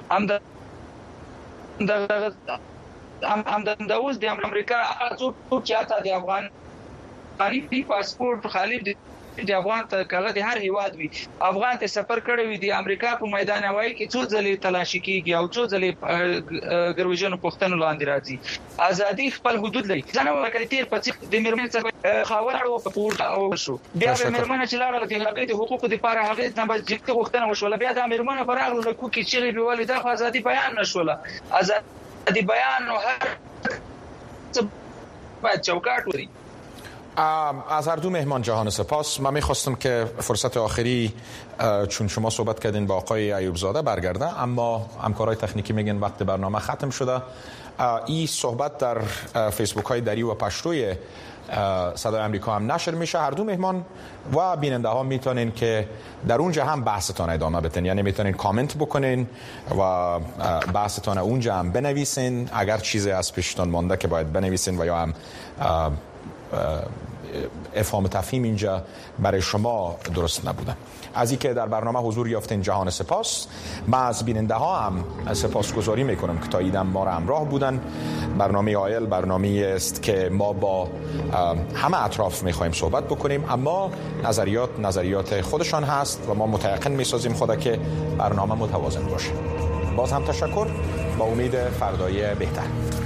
هم د اوس د امریکا هغه څوک چې اته د افغاني پاسپورت خالد د افغان ته کله د هر هیواد وي افغان ته سفر کړی وي د امریکا په میدان هوایی کې څو ځلې تلاشي کیږي او څو ځلې ګرویژن پښتنو لاندې راځي ازادي خپل حدود لري ځنه ورکړي تیر په د میرمن څخه خاورو په پورته او شو بیا د میرمن چې لاړه د هغې د حقوقو لپاره هغه نه بل جدي غوښتنه وشول بیا د میرمن پر هغه د کوکي چې به ولې د ازادي بیان نشوله ازادي بیان نو هر څه باید چوکاټ ولري. از هر دو مهمان جهان سپاس. من میخواستم که فرصت آخری چون شما صحبت کردین با آقای ایوب زاده برگردم اما همکارای تکنیکی میگن وقت برنامه ختم شده. این صحبت در فیسبوک های دری و پشتوی صدای آمریکا هم نشر میشه. هر دو مهمان و بیننده ها میتونین که در اونجا هم بحثتان ادامه بدین، یعنی میتونین کامنت بکنین و بحثتان اونجا هم بنویسین اگر چیزی از پیشتان مانده که باید بنویسین و یا هم افهام تفهیم اینجا برای شما درست نبوده. از اینکه در برنامه حضور یافتین جهان سپاس. من از بیننده ها هم سپاسگزاری میکنم که تا ایدم ما را همراه بودن. برنامه آیل برنامه است که ما با همه اطراف میخوایم صحبت بکنیم اما نظریات خودشان هست و ما متيقن میسازیم خدا که برنامه متوازن باشه. باز هم تشکر، با امید فردای بهتر.